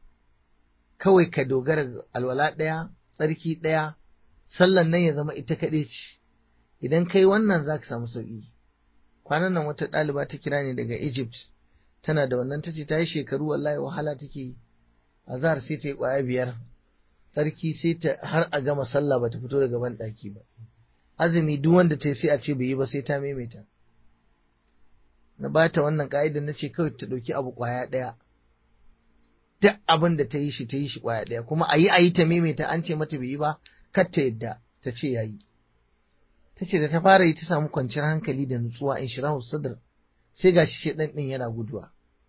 Kawai ka dogara alwala ɗaya, tsarki ɗaya, sallan nan ya zama ita kaɗai ce. Idan kai wannan za ka samu sauƙi. Kwanan nan wata ɗaliba ta kira ni daga Egypt, tana da wannan, ta ce ta yi shekaru wallahi wahala take yi. Azhar sai ta yi ƙwaya biyar, tsarki sai ta har a gama sallah ba ta fito daga ban ɗaki ba. Azumi duk wanda ta yi sai a ce bai yi ba sai ta maimaita. Na ba ta wannan ka'idar na ce kawai ta ɗauki abu ƙwaya ɗaya. Duk abin da ta yi shi ta yi shi ƙwaya ɗaya, kuma a yi a yi ta maimaita, an ce mata bai yi ba, kar ta yadda ta ce ya yi. Ta ce da ta fara yi ta samu kwanciyar hankali da nutsuwa in shirahu sadr, sai ga shi shedan ɗin yana guduwa.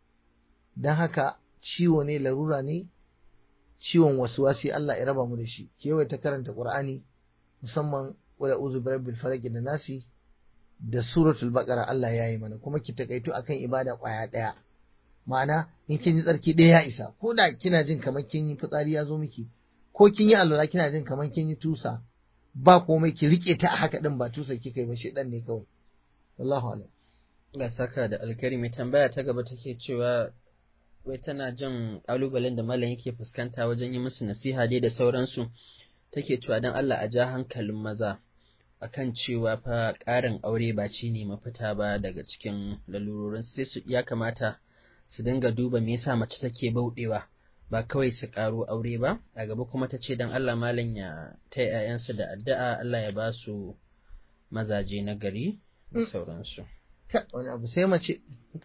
Don haka ciwo ne, larura ne, ciwon wasuwasi, Allah ya raba mu da shi. Kewaye ta karanta Qur'ani, musamman wala uzu birabbil falaq da nasi da suratul baqara, Allah ya yi mana. Kuma ki takaito akan ibada kwaya daya, ma'ana in kin yi tsarki daya ya isa, ko da kina jin kamar kin yi fitsari ya zo miki, ko kin yi alwala kina jin kamar kin yi tusa, ba komai, ki rike ta a haka din, ba tusa kika yi ba, shedan ne kawai. Wallahu a'lam. Allah saka da alkari. Mai tambaya ta gaba take cewa wai tana jin kalubalen da malam yake fuskanta wajen yi musu nasiha dai da sauransu, take cewa dan Allah a ja hankalin maza akan cewa fa ƙarin aure ba shi ne mafita ba daga cikin lalurorin, sai su ya kamata su dinga duba me yasa mace take bauɗewa, ba kawai su ƙaro aure ba. A gaba kuma ta ce dan Allah malam ya ta ƴaƴansu da addu'a, Allah ya ba su mazaje na gari da sauransu. Wani abu sai mace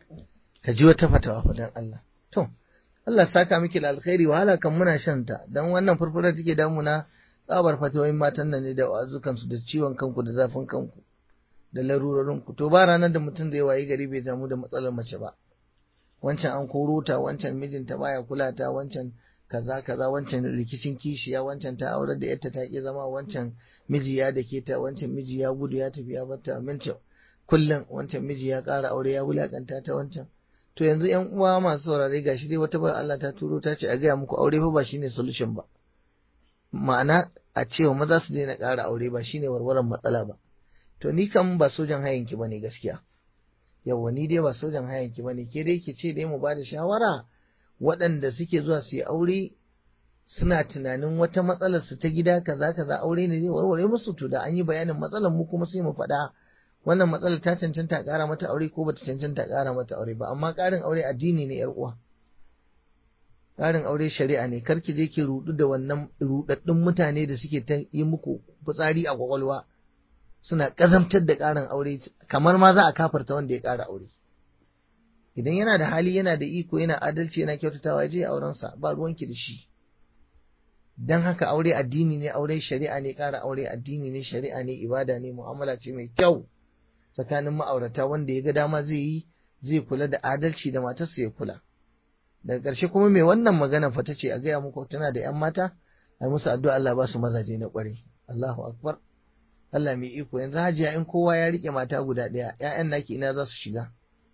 ka ji wata fatawa fa dan Allah. To Allah saka miki da alkhairi, wahala kan muna shan ta, dan wannan furfurar take damuna tsabar fatawoyin matan nan ne da wazukansu da ciwon kanku da zafin kanku da larurorinku. To ba ranar da mutum zai wayi gari bai damu da matsalar mace ba. Wancan an koro ta, wancan mijinta baya kula ta, wancan kaza kaza, wancan rikicin kishiya, wancan ta aurar da yarta ta ki zama, wancan miji ya dake ta, wancan miji ya gudu ya tafi ya bata mince kullum, wancan miji ya ƙara aure ya wulakanta ta wancan. To yanzu ƴan uwa masu saurare, gashi dai wata bar Allah ta turo ta ce a gaya muku aure fa ba shine solution ba. Ma'ana a cewa maza su daina ƙara aure ba shine warwaran matsala ba. To ni kam ba sojan hayanki bane gaskiya. Yawwa ni dai ba sojan hayanki bane, ke dai ke ce dai mu ba da shawara waɗanda suke zuwa su yi aure suna tunanin wata matsalar su ta gida kaza kaza aure ne zai warware musu, to da an yi bayanin matsalar mu kuma sai mu faɗa wannan matsalar ta cancanta ƙara mata aure ko bata cancanta ƙara mata aure ba. Amma ƙarin aure addini ne yar uwa. Ƙarin aure shari'a ne, kar ki je ki rudu da wannan rudaddun mutane da suke ta yi muku fitsari a kwakwalwa, suna ƙazamtar da ƙarin aure, kamar ma za a kafarta wanda ya ƙara aure. Idan yana da hali, yana da iko, yana adalci, yana kyautatawa, je aurensa, ba ruwanki da shi. Dan haka aure addini ne, aure shari'a ne, ƙara aure addini ne, shari'a ne, ibada ne, mu'amala ce mai kyau tsakanin ma'aurata. Wanda ya ga dama zai yi, zai kula da adalci da matarsa ya kula. Daga ƙarshe kuma mai wannan magana fa ta ce a gaya muku tana da ƴan mata, a musu addu'a Allah ba su mazaje na ƙware. Allahu akbar. Allah mai iko. Yanzu hajiya in kowa ya rike mata guda ɗaya, ƴaƴan naki ina za su shiga?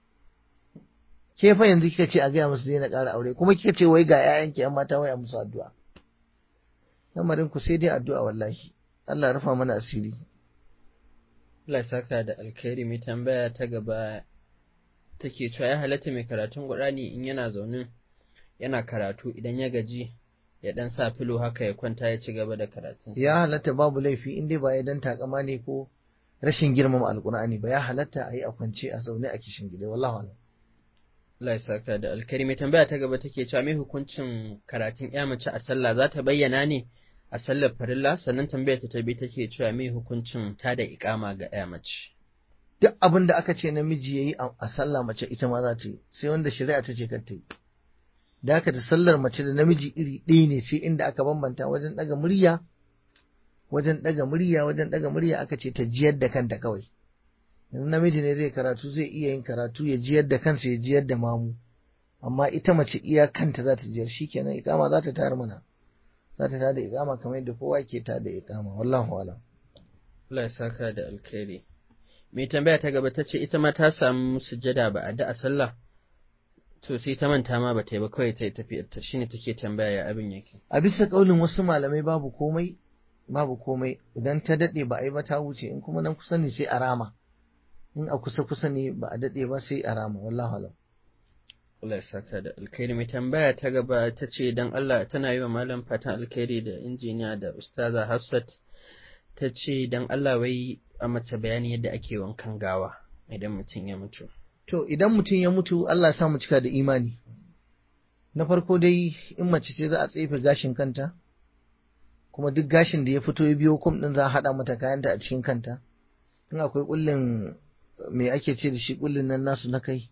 Ke fa yanzu kika ce a gaya musu zai na ƙara aure, kuma kika ce wai ga ƴaƴanki ƴan mata wai a musu addu'a. Lamarin ku sai dai addu'a wallahi. Allah rufa mana asiri. Allah saka da alkhairi. Mai tambaya ta gaba take cewa ya halatta mai karatun Qur'ani in yana zaune yana karatu, idan ya gaji ya dan sa filo haka ya kwanta ya ci gaba da karatun. Ya halatta, babu laifi, in dai ba ya dan takama ne ko rashin girmama alqur'ani ba. Ya halatta a yi a kwance a zaune a kishin gida, wallahi alam. Allah ya saka da alkhairi. Mai tambaya ta gaba take cewa me hukuncin karatun ya mace a sallah, za ta bayyana ne a sallar farilla? Sannan tambayar ta tabi take cewa me hukuncin ta da iqama ga ya mace? duk abin da aka ce namiji yayi a sallah mace ita ma za ta yi, sai wanda shari'a ta ce kar ta yi. Da haka da sallar mace da namiji iri ɗaya ne, sai inda aka bambanta wajen ɗaga murya, wajen ɗaga murya, wajen ɗaga murya aka ce ta jiyar da kanta kawai. Yanzu namiji ne zai karatu zai iya yin karatu ya jiyar da kansa ya jiyar da mamu, amma ita mace iya kanta za ta jiyar, shikenan iqama za ta tayar mana, za ta tada iqama kamar yadda kowa ke tada iqama. Wallahu a'lam. Allah ya saka da alkhairi. Mai tambaya ta gaba ta ce ita ma ta samu sujjada ba a da a sallah, to sai ta manta ma ba ta yi ba, kawai ta yi tafiyar ta, shine take tambaya ya abin yake. A bisa kaulin wasu malamai babu komai, babu komai idan ta dade ba a yi ba ta wuce, in kuma nan kusa ne sai a rama, in a kusa kusa ne ba a dade ba sai a rama. Wallahu a'lam. Allah ya saka da alkhairi. Mai tambaya ta gaba ta ce dan Allah tana yi wa malam fatan alkhairi da injiniya da ustaza Hafsat, ta ce dan Allah wai a mata bayani yadda ake wankan gawa idan mutum ya mutu. To idan mutum ya mutu Allah ya sa mu cika da imani. Na farko dai in mace ce za a tsefe gashin kanta, kuma duk gashin da ya fito ya biyo kum din za a haɗa mata kayanta a cikin kanta. In akwai kullin me ake ce da shi, kullin nan nasu na kai,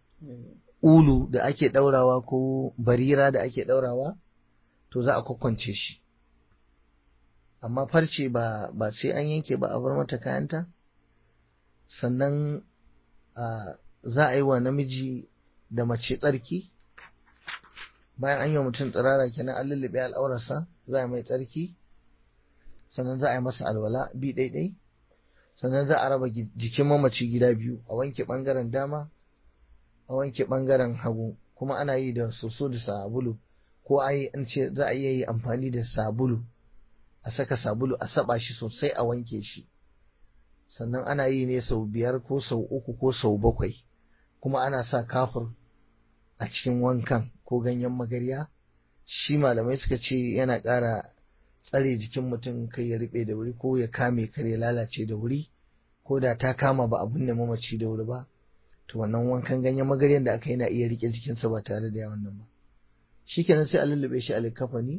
ulu da ake ɗaurawa ko barira da ake ɗaurawa, to za a kwakwance shi. Amma farce ba ba sai an yanke ba, a bar mata kayanta. Sannan za a yi wa namiji da mace tsarki, bayan an yi wa mutum tsirara kenan an lullube al'aurarsa, za a mai tsarki. Sannan za a yi masa alwala bi ɗaiɗai. Sannan za a raba jikin mamaci gida biyu, a wanke ɓangaren dama, a wanke ɓangaren hagu, kuma ana yi da soso da sabulu, ko a yi an ce za a iya yi amfani da sabulu, a saka sabulu a saba shi sosai a wanke shi. Sannan ana yi ne sau biyar ko sau uku ko sau bakwai, kuma ana sa kafur a cikin wankan ko ganyen magarya. Shi malamai suka ce yana ƙara tsare jikin mutum kai ya riɓe da wuri ko ya kame kar ya lalace da wuri, ko da ta kama ba a binne mamaci da wuri ba, to wannan wankan ganyen magaryan da aka yi na iya rike jikinsa ba tare da yawan nan ba. Shikenan sai a lullube shi a likafani,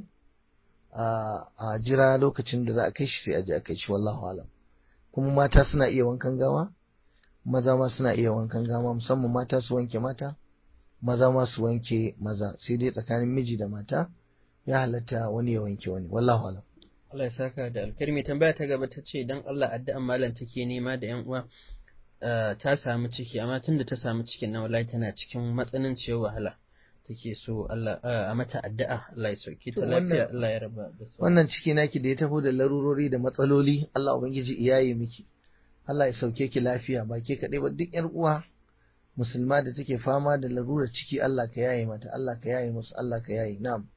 a jira lokacin da za a kai shi sai a je a kai shi. Wallahu alam. Kuma mata suna iya wankan gawa, maza ma suna iya wankan gawa, musamman mata su wanke mata, maza ma su wanke maza, sai dai tsakanin miji da mata ya halatta wani ya wanke wani. Wallahu alam. Allah ya saka da alkhairi. Mai tambaya ta gaba ta ce dan Allah addu'an malam take nema da yan uwa, ta samu ciki, amma tunda ta samu cikin nan wallahi tana cikin matsananciyar wahala, take so Allah a mata addu'a Allah ya sauke ta lafiya, Allah ya raba da su. Wannan ciki naki da ya taho da larurori da matsaloli, Allah ubangiji iyaye miki, Allah ya sauke ki lafiya, ba ke kaɗai ba, duk yar uwa musulma da take fama da larurar ciki Allah ka yaye mata, Allah ka yaye musu, Allah ka yaye. Na'am.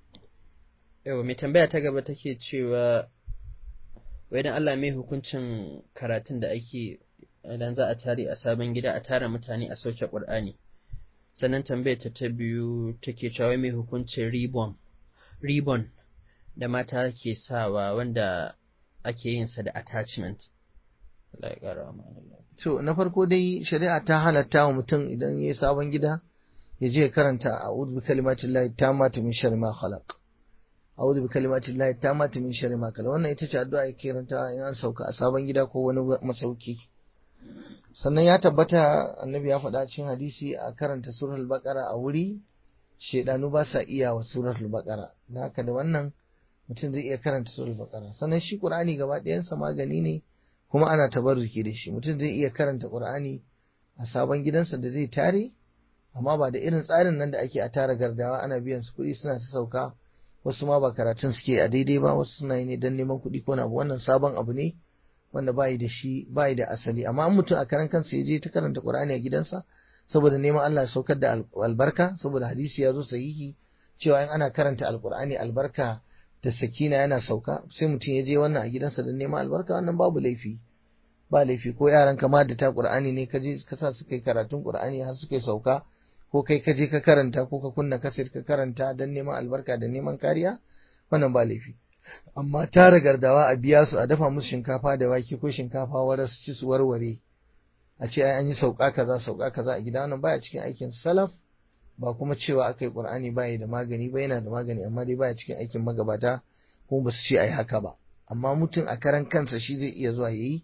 Yau mai tambaya ta gaba take cewa wai dan Allah mai hukuncin karatun da ake idan za a tare a sabon gida, a tara mutane a sauke Qur'ani. Sannan tambayar ta ta biyu take cewa mai hukuncin ribbon ribbon da mata ke sawa wanda ake yin sa da attachment. Allah ya kara mana. To na farko dai shari'a ta halatta wa mutum idan yayi sabon gida ya je karanta a'udhu bi kalimatillahi tammati min sharri ma khalaq, a'udhu bi kalimatillahi tammati min sharri ma khalaq. Wannan ita ce addu'a yake karanta in an sauka a sabon gida ko wani masauki. Sannan ya tabbata annabi ya faɗa cikin hadisi a karanta suratul baqara a wuri, shedanu ba sa iya wa suratul baqara. Dan haka da wannan mutum zai iya karanta suratul baqara. Sannan shi Qur'ani gaba ɗayansa magani ne, kuma ana tabarruki da shi. Mutum zai iya karanta Qur'ani a sabon gidansa da zai tare, amma ba da irin tsarin nan da ake a tara gardawa ana biyan su kuɗi suna ta sauka, wasu ma ba karatun suke a daidai ba, wasu suna yi ne don neman kuɗi ko na abu. Wannan sabon abu ne wanda bayi da shi, bayi da asali. Amma an mutum a karan kansa ya je ta karanta Qur'ani a gidansa saboda neman Allah ya saukar da albarka, saboda hadisi ya zo sahihi cewa in ana karanta alqur'ani albarka da sakina yana sauka, sai mutum ya je wannan a gidansa don neman albarka, wannan babu laifi, ba laifi. Ko yaran ka ma da ta Qur'ani ne ka je ka sa su kai karatun Qur'ani har suka sauka, ko kai ka je ka karanta ko ka kunna kaset ka karanta don neman albarka da neman kariya, wannan ba laifi. Amma tara gardawa a biya su a dafa musu shinkafa da wake ko shinkafa wara su ci su warware, a ce ai an yi sauka kaza sauka kaza a gida, wannan baya cikin aikin salaf. Ba kuma cewa akai Qur'ani baya da magani ba, yana da magani, amma dai baya cikin aikin magabata, kuma ba su ce ai haka ba. Amma mutum a karan kansa shi zai iya zuwa yayi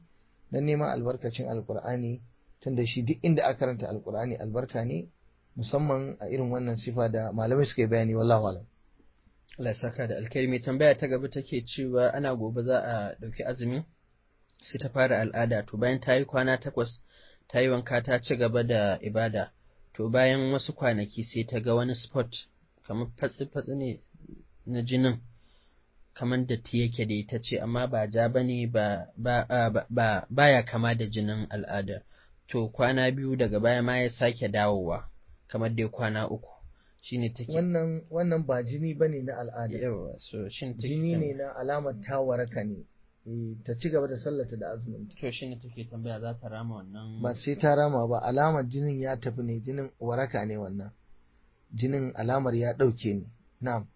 don neman albarkacin alkur'ani, tunda shi duk inda aka karanta alkur'ani albarka ne, musamman a irin wannan sifa da malamai suka yi bayani. wallahu alam. Allah ya saka da alkhairi. Mai tambaya ta gaba take cewa ana gobe za a ɗauki azumi, sai ta fara al'ada, to bayan ta yi kwana takwas ta yi wanka ta ci gaba da ibada, to bayan wasu kwanaki sai ta ga wani spot kamar fatsi-fatsi ne na jinin, kamar datti yake da ita ce, amma ba ja ba ne, ba, ba, ba, ba, baya kama da jinin al'ada. To kwana biyu daga baya ma ya sake dawowa, kamar dai kwana uku. Shine take wannan wannan ba jini bane na al'ada. Yawa, so shin take jini ne na alamar ta waraka ne. ta ci gaba da sallata da azumin. To shine take tambaya za ta rama wannan? Ba sai ta rama ba, alamar jinin ya tafi ne, jinin waraka ne wannan. Jinin alamar ya ɗauke ne. Na'am.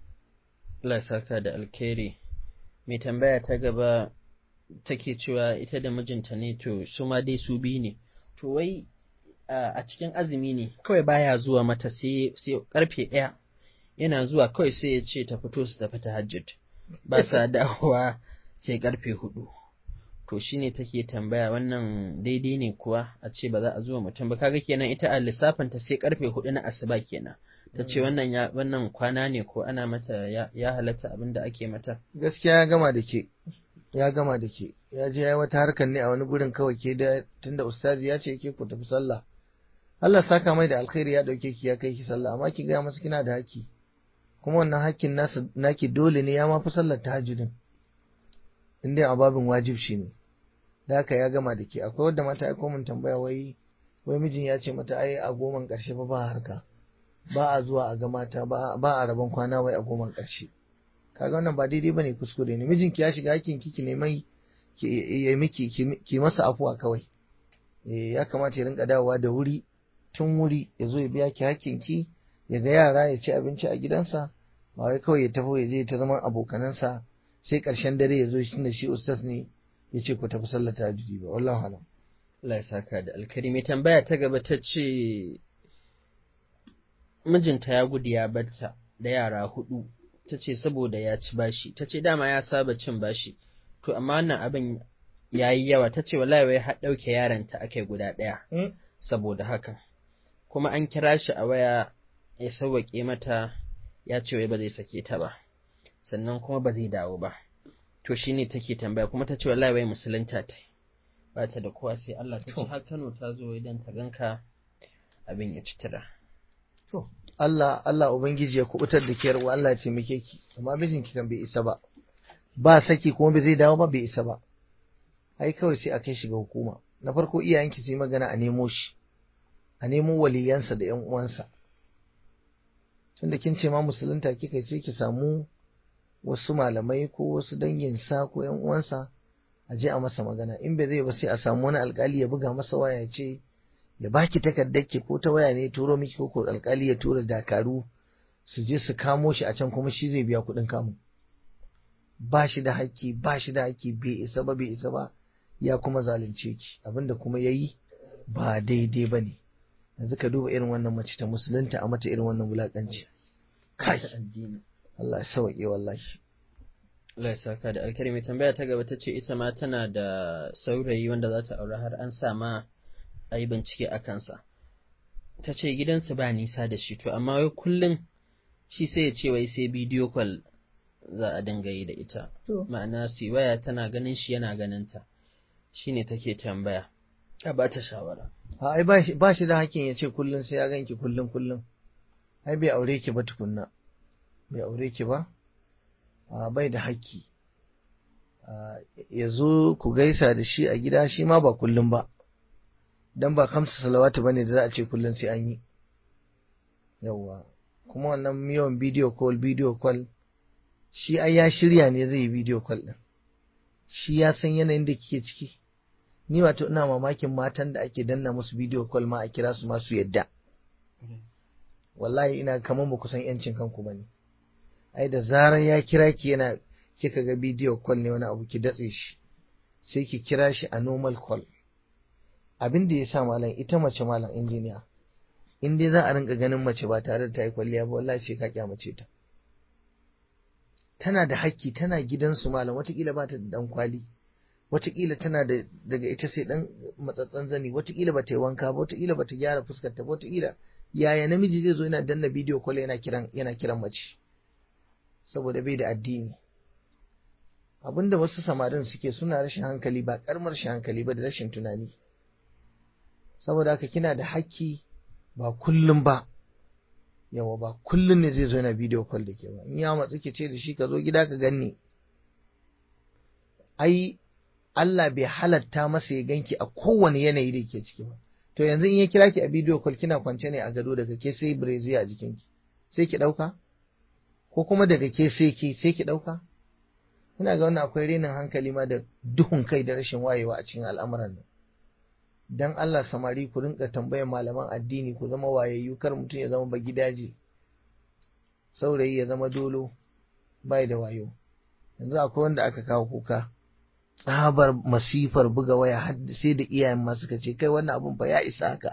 Allah ya saka da alkhairi. Mai tambaya ta gaba take cewa ita da mijinta ne, to su ma dai su biyu ne. To wai a cikin azumi ne kawai baya zuwa mata sai sai karfe ɗaya, yana zuwa kawai sai ya ce ta fito su tafi tahajjud, ba sa dawowa sai karfe hudu. To shine take tambaya wannan daidai ne kuwa a ce ba za a zuwa mutum ba? Kaga kenan ita a lissafin ta sai karfe hudu na asuba kenan. Ta ce wannan ya wannan kwana ne ko ana mata ya, ya halatta abin da ake mata? Gaskiya ya gama da ke, ya gama da ke, ya je ya yi wata harkar ne a wani gurin kawai, ke da tunda ustazi ya ce ke ku tafi sallah. Allah saka mai da alkhairi, ya dauke ki ya kai ki sallah, amma ki gaya masa kina da haƙƙi, kuma wannan haƙƙin nasa naki dole ne, ya ma fi sallar tahajjudin in dai ababin wajib shi ne. Da haka ya gama da ke. Akwai wadda mata aiko min tambaya, wai wai mijin ya ce mata ai a goman ƙarshe ba ba harka, ba a zuwa a ga mata, ba a rabon kwana wai a goman ƙarshe. Kaga wannan ba daidai bane, kuskure ne. Mijinki ya shiga hakkin ki, ki nemai ki miki ki masa afuwa kawai. Eh, ya kamata ya rinka dawowa da wuri, tun wuri, ya zo ya biya ki hakkin ki, ya ga yara, ya ci abinci a gidansa, ba wai kawai ya tafi ya je ta zama abokanansa sai ƙarshen dare ya zo shi da shi ustaz ne ya ce ku tafi sallar tahajjudi ba. Wallahu alam. Allah ya saka da alkhairi. Mai tambaya ta gaba ta ce mijinta ya gudu ya barta da yara hudu, ta ce saboda ya ci bashi. Ta ce dama ya saba cin bashi, to amma wannan abin ya yi yawa. Ta ce wallahi wai har ɗauke yaranta aka guda ɗaya saboda hakan, kuma an kira shi a waya ya sauwaƙe mata, ya ce wai ba zai sake ta ba, sannan kuma ba zai dawo ba. To shi ne take tambaya, kuma ta ce wallahi wai musulunta ta ba ta da kowa sai Allah. Ta ce har Kano ta zo idan ta ganka abin ya ci tira. To Allah Allah ubangiji ya kubutar da kiyar wa, Allah ya ce muke ki, amma mijinki kan bai isa ba, ba saki kuma bai zai dawo ba, bai isa ba. Ai kawai sai a kai shi ga hukuma. Na farko iyayenki sai magana a nemo shi, a nemo waliyansa da ƴan uwansa. Tunda kin ce ma musulunta kika, sai ki samu wasu malamai ko wasu danginsa ko ƴan uwansa a je a masa magana. In bai zai ba sai a samu wani alkali ya buga masa waya ya ce ya baki takardar ki, ko ta waya ne turo miki, ko ko alkali ya tura dakaru su je su kamo shi a can, kuma shi zai biya kuɗin kamu. Ba shi da haƙƙi, ba shi da haƙƙi, bai isa ba, bai isa ba, ya kuma zalunce ki. Abinda kuma yayi ba daidai ba ne. Yanzu ka duba irin wannan mace ta musulunta a mata irin wannan wulaƙanci. Kai, Allah ya sauke wallahi. Allah ya saka da alkhairi. Mai tambaya ta gaba ta ce ita ma tana da saurayi wanda za ta aure, har an sa ma a yi bincike a kansa. Ta ce gidansu ba nisa da shi, to amma wai kullum shi sai ya ce wai sai bidiyo kwal za a dinga yi da ita, ma'ana si waya, tana ganin shi yana ganin ta. Shi ne take tambaya a ba ta shawara. Ai ba shi da hakkin ya ce kullum sai ya ganki kullum kullum. Ai bai aure ki ba tukunna, bai aure ki ba, bai da hakki. Ya zo ku gaisa da shi a gida, shi ma ba kullum ba, dan ba kamsa salawatu bane da za a ce kullum sai an yi. Yawwa, kuma wannan yawan bidiyo call bidiyo call, shi ai ya shirya ne zai yi bidiyo call din, shi ya san yanayin da kike ciki. Ni wato ina mamakin matan da ake danna musu bidiyo call ma a kira su masu yadda. Wallahi ina kaman ba ku san yancin kanku bane. Ai da zarar ya kira ki yana, kika ga bidiyo call ne wani abu, ki datse shi, sai ki kira shi a normal call. Abin da ya sa malam, ita mace malam injiniya, in dai za a rinka ganin mace ba tare da ta yi kwalliya ba, wallahi sai ka kyamace ta. Tana da hakki, tana gidansu malam, watakila ba ta da dan kwali, wataƙila tana da daga ita sai ɗan matsatsan zani, wataƙila ba ta yi wanka ba, wataƙila ba ta gyara fuskar ta, wataƙila yaya namiji zai zo yana danna bidiyo call yana kiran yana kiran mace saboda bai da addini. Abinda wasu samarin suke suna rashin hankali, ba karamar rashin hankali ba da rashin tunani. Saboda haka kina da hakki, ba kullum ba, yawa ba kullum ne zai zo yana bidiyo call da ke ba. In ya matsi ke ce da shi ka zo gida ka ganni. Ai Allah bai halatta masa ya ganki a kowane yanayi da ke ciki ba. To yanzu in ya kira ki a bidiyo call kina kwance ne a gado daga ke sai brezi a jikinki, sai ki ɗauka? Ko kuma daga ke sai ki sai ki ɗauka? Ina ga wannan akwai renin hankali ma da duhun kai da rashin wayewa a cikin al'amuran nan. Dan Allah samari ku rinka tambayar malaman addini, ku zama wayayyu, kar mutum ya zama bagidaje, saurayi ya zama dolo bai da wayo. Yanzu akwai wanda aka kawo kuka, tsabar masifar buga waya har sai da iyayen ma suka ce kai wannan abun fa ya isa haka.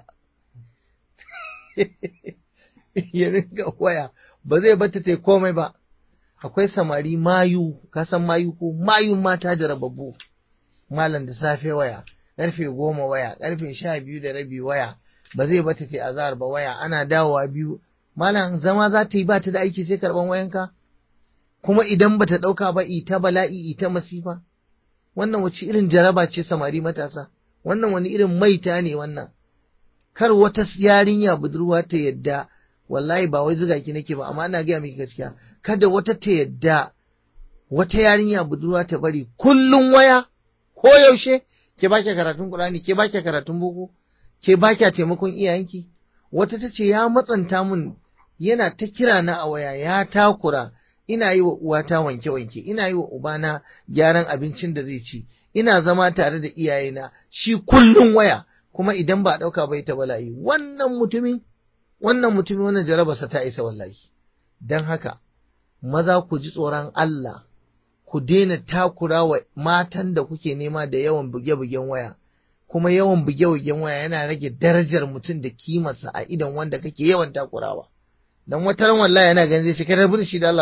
Ya rinka waya ba zai bata ta komai ba. Akwai samari mayu, ka san mayu ko mayun mata jarababbu, malam da safe waya, karfe goma waya, karfe sha biyu da rabi waya, ba zai bata ta azhar ba waya, ana dawowa biyu, malam zama za ta yi ba ta da aiki sai karban wayanka, kuma idan bata dauka ba ita bala'i ita masifa. Wannan wace irin jaraba ce samari matasa, wannan wani irin maita ne wannan. Kar wata yarinya budurwa ta yadda, wallahi ba wai zuga ki nake ba, amma ina gaya miki gaskiya, kada wata ta yadda wata yarinya budurwa ta bari kullun waya ko yaushe, ke baki karatun Qur'ani, ke baki karatun boko, ke baki taimakon iyayenki. Wata ta ce ya matsanta mun, yana ta kira na a waya, ya takura, ina yi wa uwata wanke-wanke, ina yi wa ubana gyaran abincin da zai ci, ina zama tare da iyayena, shi kullun waya, kuma idan ba a ɗauka bai ta bala'i. Wannan mutumin, wannan mutumin wannan jarabarsa ta isa wallahi. Don haka, maza ku ji tsoron Allah, ku daina takura wa matan da kuke nema da yawan buge-bugen waya, kuma yawan buge-bugen waya yana rage darajar mutum da kimarsa a idan wanda kake yawan takurawa. Dan wata ran wallahi yana ganin zai ce kai rabu da shi da Allah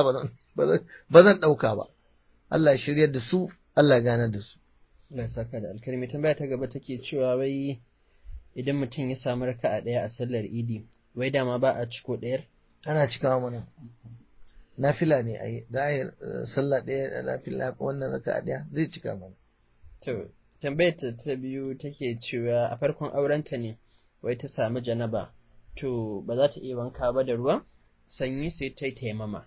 ba zan dauka ba. Allah ya shiryar da su, Allah ya ganar da su. Allah saka da alkarmi. Tambaya ta gaba take cewa wai idan mutum ya samu raka'a daya a sallar Idi, wai dama ba a ciko dayar? Ana cikawa mana. Nafila ne ai, da sallah daya nafila wannan raka'a daya zai cika mana. To, tambayar ta ta biyu take cewa a farkon aurenta ne wai ta samu janaba. To ba za ta iya wanka ba da ruwan sanyi, sai ta yi taimama.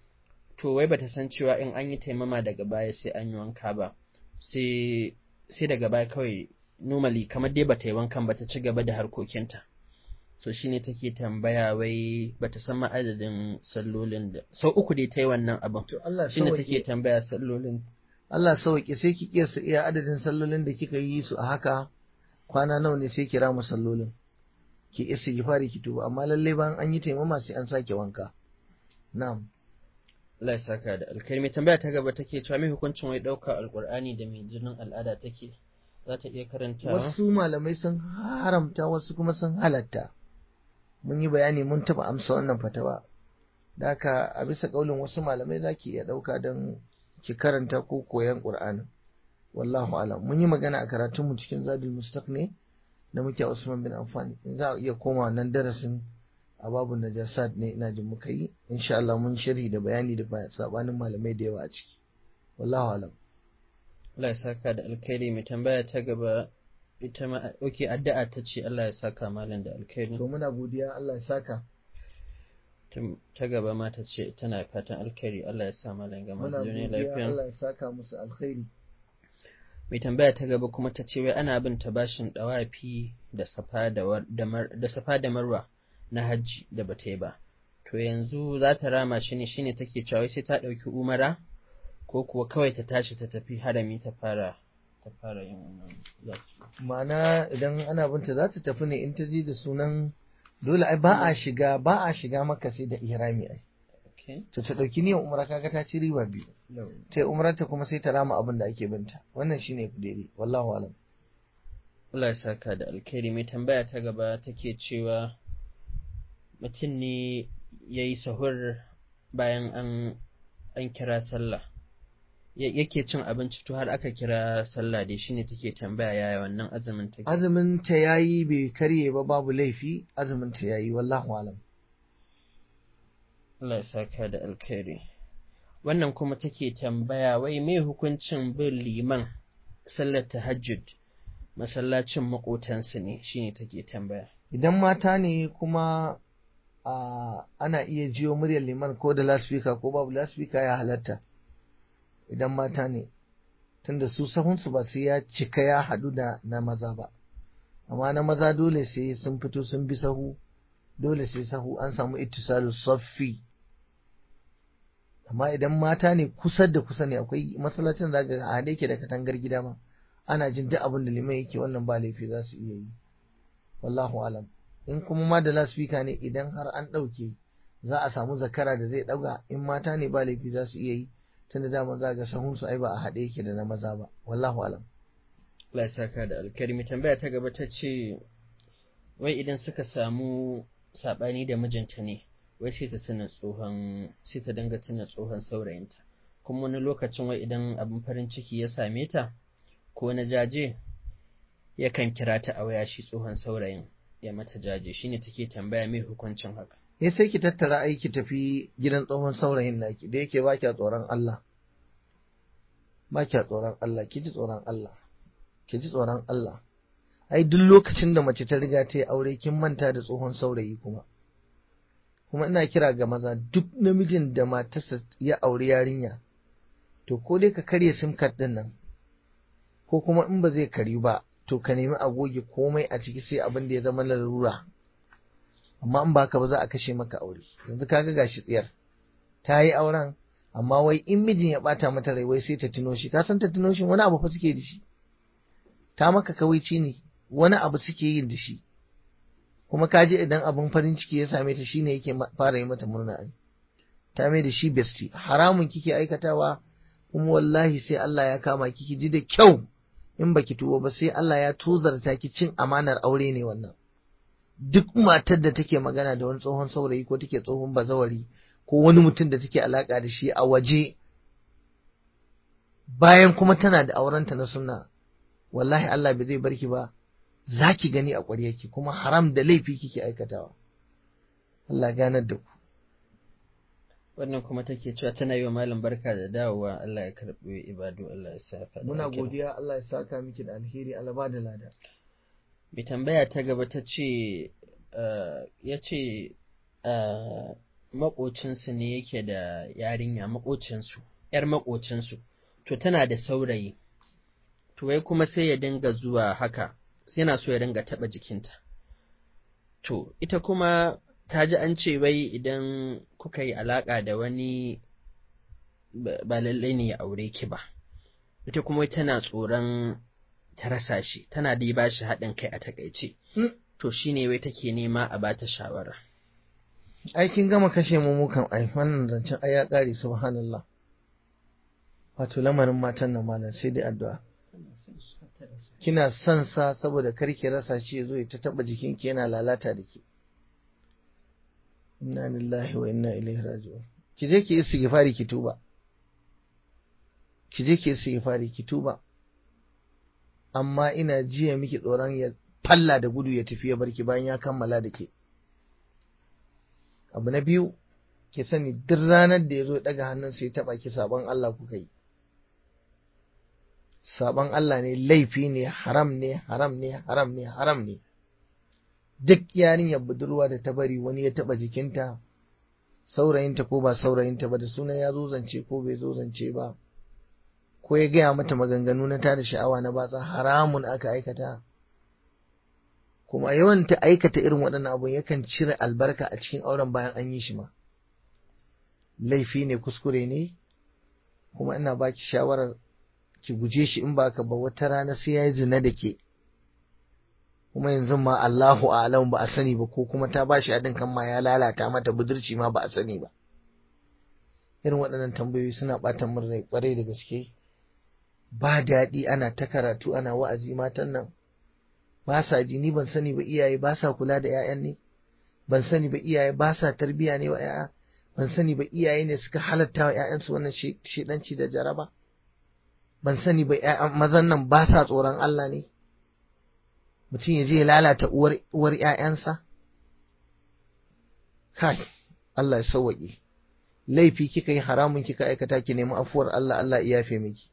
To wai bata san cewa in an yi taimama daga baya sai an yi wanka ba, sai sai daga baya kawai normally kamar dai bata yi wankan ba ta ci gaba da harkokinta. So shine take tambaya wai bata san ma adadin sallolin da sau uku dai ta yi wannan abin. To Allah shine take tambaya sallolin. Allah sauke, sai ki kiyasa iya adadin sallolin da kika yi su a haka kwana nawa ne sai kira mu sallolin. Ki istighfari ki tuba, amma lalle bayan an yi taimama sai an sake wanka. Na'am. Allah ya saka da alkalmi. Tambaya ta gaba take cewa mai hukuncin wai dauka alqur'ani da mai jinin al'ada take, za ta iya karanta? Wasu malamai sun haramta, wasu kuma sun halatta. Mun yi bayani, mun taba amsa wannan fatawa. Da haka a bisa kaulin wasu malamai zaki iya dauka don ki karanta ko koyan Qur'ani. Wallahu alam. Mun yi magana a karatunmu cikin Zadul Mustaq ne da muke Usman bin Affan. In za a iya koma nan darasin a babu najasat ne ina jin muka yi. Insha Allah mun sharhi da bayani da sabanin malamai da yawa a ciki. Wallahu alam. Allah ya saka da alkhairi. Mai tambaya ta gaba ita ma okay, addu'a ta ce Allah ya saka malam da alkhairi. To muna godiya, Allah ya saka. Ta gaba ma ta ce tana fatan alkhairi, Allah ya sa malam gama da duniya lafiya. Allah ya saka musu alkhairi. Mai tambaya ta gaba kuma ta ce wai ana bin ta bashin dawafi da safa da da safa da marwa na hajji da bata yi ba. To yanzu za ta rama shi ne, shine take cewa sai ta dauki umara ko kuwa kawai ta tashi ta tafi harami ta fara ta fara yin wannan zaki. Ma'ana idan ana binta za ta tafi ne in ta ji da sunan dole ai ba a shiga ba a shiga maka sai da ihrami ai. To ta dauki niyyar umra, kaga ta ci riba biyu. Ta yi umrarta kuma sai ta rama abin da ake binta. Wannan shine daidai. Wallahu alam. Allah ya saka da alkhairi. Mai tambaya ta gaba take cewa mutum ne yayi sahur bayan an an kira sallah. yake cin abinci to har aka kira sallah dai shine take tambaya yaya wannan azumin take. Azumin ta yayi bai karye ba, babu laifi, azumin ta yayi, wallahu alam. Allah ya saka da alkhairi. Wannan kuma take tambaya wai me hukuncin bin liman sallar tahajjud masallacin makotansu ne, shine take tambaya. Idan mata ne kuma a ana iya jiyo muryar liman ko da lasfika ko babu lasfika ya halatta idan mata ne, tunda su sahunsu ba sai ya cika ya haɗu da na maza ba, amma na maza dole sai sun fito sun bi sahu, dole sai sahu an samu ittisalu saffi. Amma idan mata ne kusa da kusa ne, akwai masallacin da ga a haɗe ke da katangar gida ma ana jin duk abin da liman yake, wannan ba laifi za su iya yi, wallahu alam. In kuma ma da lasfika ne, idan har an ɗauke za a samu zakara da zai ɗauka, in mata ne ba laifi za su iya yi, tunda dama za ga sahunsu ai ba a haɗe yake da na maza ba, wallahu alam. Allah ya saka da alkarmi. Tambaya ta gaba ta ce wai idan suka samu saɓani da mijinta ne, wai sai ta tuna tsohon sai ta dinga tuna tsohon saurayinta, kuma wani lokacin wai idan abin farin ciki ya same ta ko na jaje yakan kira ta a waya shi tsohon saurayin ya mata jaje, shine take tambaya mai hukuncin haka. Ya sai ki tattara aiki tafi gidan tsohon saurayin naki da yake ba kya tsoron Allah, ba kya tsoron Allah, ki ji tsoron Allah, ki ji tsoron Allah. Ai duk lokacin da mace ta riga ta yi aure kin manta da tsohon saurayi kuma. Kuma ina kira ga maza, duk namijin da matarsa ya aure yarinya, to ko dai ka karya sim card din nan, ko kuma in ba zai karyu ba, to ka nemi a goge komai a ciki sai abin da ya zama larura. Amma in baka ba za a kashe maka aure. Yanzu kaga gashi tsiyar ta yi auren, amma wai in mijin ya bata mata rai wai sai ta tuno shi. Ka san ta tuno shi wani abu fa suke da shi, ta maka kawaici ne, wani abu suke yin da shi. Kuma kaji idan abin farin ciki ya same ta shine yake fara yi mata murna ai, ta mai da shi bestie. Haramun kike aikatawa, kuma wallahi sai Allah ya kama ki, ji da kyau. In baki tuwo ba sai Allah ya tozarta ki, cin amanar aure ne wannan. Duk matar da take magana da wani tsohon saurayi ko take tsohon bazawari ko wani mutum da take alaka da shi a waje, bayan kuma tana da aurenta na sunna, wallahi Allah bai zai barki ba, za ki gani a ƙwaryarki, kuma haram da laifi kike aikatawa. Allah ganar da ku. Wannan kuma take cewa tana yi wa malam barka da dawowa, Allah ya karɓi ibadu, Allah ya sa fa. Muna godiya, Allah ya saka miki da alheri, Allah ba da lada. Mai tambaya ta gaba ta ce ya ce maƙocinsu ne yake da yarinya, maƙocinsu, ‘yar maƙocinsu, to tana da saurayi, to wai kuma sai ya dinga zuwa haka, sai yana so ya dinga taɓa jikinta. To, ita kuma ta ji an ce wai idan kuka yi alaƙa da wani ba lallai ne ya aure ki ba, ita kuma tana tsoron ta rasa shi, tana dai ba shi haɗin kai a takaice. To shi ne wai take nema a ba ta shawara. Ai kin gama kashe mu mukan ai, wannan zancen ai ya ƙare, subhanallah. Wato lamarin matan nan malam sai dai addu'a. Kina son sa saboda kar ki rasa shi, ya zo ya ta taɓa jikinki yana lalata da ke. Inna lillahi wa inna ilaihi raji'un. Ki je ki istighfari ki tuba. Ki je ki istighfari ki tuba. Amma ina jiya miki tsoron ya falla da gudu ya tafi ya barki bayan ya kammala da ke. Abu na biyu, ki sani duk ranar da ya zo daga hannun sai taɓa ki, saban Allah kuka yi. Saban Allah ne, laifi ne, haram ne, haram ne, haram ne, haram ne. Duk yarinyar budurwa da ta bari wani ya taɓa jikinta, saurayinta ko ba saurayinta ba, da sunan ya zo zance ko bai zo zance ba, ko ya gaya mata maganganu na tada sha'awa na batsa, haramun aka aikata. Kuma yawan ta aikata irin waɗannan abun yakan cire albarka a cikin auren bayan an yi shi ma. Laifi ne, kuskure ne, kuma ina baki shawarar ki guje shi, in baka ba wata rana sai ya yi zina da ke. Kuma yanzu ma Allahu a'lam ba a sani ba, ko kuma ta bashi haɗin kan ma ya lalata mata budurci ma ba a sani ba. Irin waɗannan tambayoyi suna ɓata min rai ƙwarai da gaske. Ba daɗi ana ta karatu ana wa'azi, matan nan ba sa ji. Ni ban sani ba iyaye ba sa kula da 'ya'yan ne, ban sani ba iyaye ba sa tarbiya ne wa 'ya'ya, ban sani ba iyaye ne suka halatta wa 'ya'yansu wannan shedanci da jaraba. ban sani ba ƴaƴan mazan nan ba sa tsoron Allah ne mutum ya je ya lalata uwar uwar ƴaƴansa kai Allah ya sauwaƙe laifi kika yi haramun kika aikata ki nemi afuwar Allah Allah ya yafe miki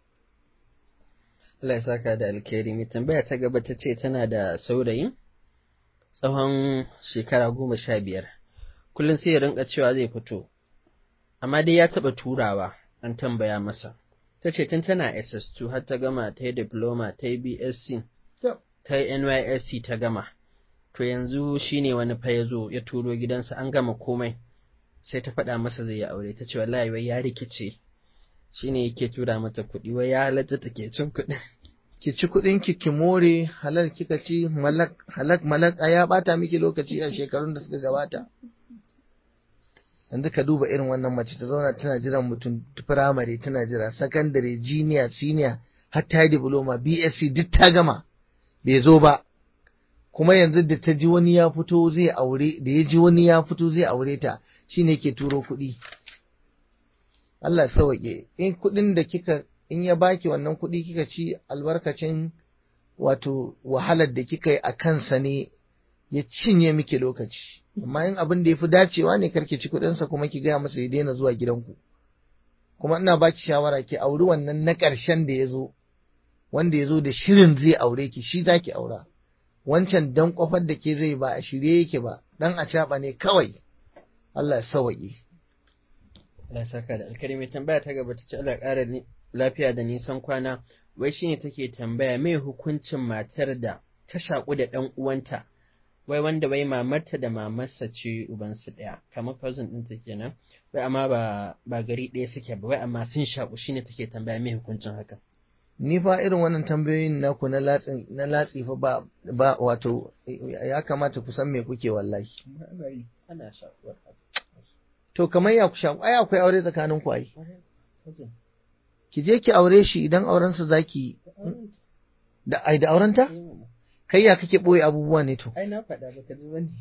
Allah ya saka da alkhairi. Mai tambaya ta gaba ta ce tana da saurayi tsawon shekara goma sha biyar kullum sai ya rinka cewa zai fito amma dai ya taɓa turawa an tambaya masa ta ce tun tana S S two har ta gama ta yi diploma ta yi B S c ta yi N Y S C ta gama to yanzu shine wani fa ya zo ya turo gidansa an gama komai sai ta faɗa masa zai yi aure ta ce wallahi wai ya rikice shine yake tura mata kuɗi wai ya halatta take cin kuɗi ki ci kuɗin ki ki more halal kika ci malak halak malak ya bata miki lokaci a shekarun da suka gabata yanzu ka duba irin wannan mace ta zauna tana jiran mutum firamare tana jira sakandare jiniya senior har ta yi diploma B S c duk ta gama bai zo ba kuma yanzu da ta ji wani ya fito zai aure da ya ji wani ya fito zai aure ta shine ke turo kuɗi Allah ya sauke in kuɗin da kika in ya baki wannan kuɗi kika ci albarkacin wato wahalar da kika yi a kansa ne ya cinye miki lokaci amma in abin da ya fi dacewa ne karki ci kuɗinsa kuma ki gaya masa ya daina zuwa gidanku kuma ina baki shawara ki auri wannan na ƙarshen da ya zo wanda ya zo da shirin zai aure ki shi za ki aura wancan dan kwafar da ke zai ba a shirye yake ba dan a caɓa ne kawai Allah ya sawaƙe Allah saka da alkari. Mai tambaya ta gaba ta ce Allah ƙara lafiya da nisan kwana wai shine take tambaya mai hukuncin matar da ta shaƙu da ɗan uwanta wai wanda wai mamarta da mamarsa ce ubansu ɗaya kamar cousin ɗin ta kenan wai amma ba ba gari ɗaya suke ba wai amma sun shaƙu shine take tambaya mai hukuncin haka. Ni fa irin wannan tambayoyin naku na latsi na latsi fa ba ba wato ya kamata ku san me kuke wallahi. Ana shaƙuwar to kamar ya ku shaƙu ai akwai aure tsakanin ku ai ki je ki aure shi idan auren sa zaki da ai da aurenta kai ya kake boye abubuwa ne to ai na faɗa baka ji bane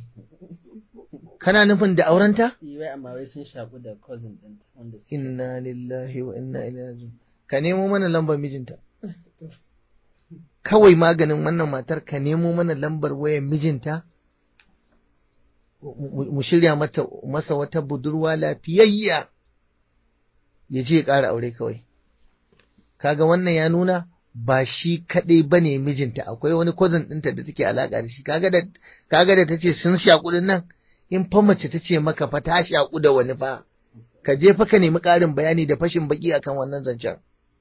kana nufin da aurenta wai amma wai sun shaƙu da cousin din wanda inna lillahi wa inna ilaihi raji'un ka nemo mana lambar mijinta kawai maganin wannan matar ka nemo mana lambar wayar mijinta mu shirya mata masa wata budurwa lafiyayya ya je ya ƙara aure kawai kaga wannan ya nuna ba shi kaɗai ba ne mijinta akwai wani cousin ɗinta da take alaƙa da shi kaga da kaga da tace sun shaƙu din nan in fa mace tace maka fa ta shaƙu da wani fa ka je fa ka nemi ƙarin bayani da fashin baki akan wannan zancen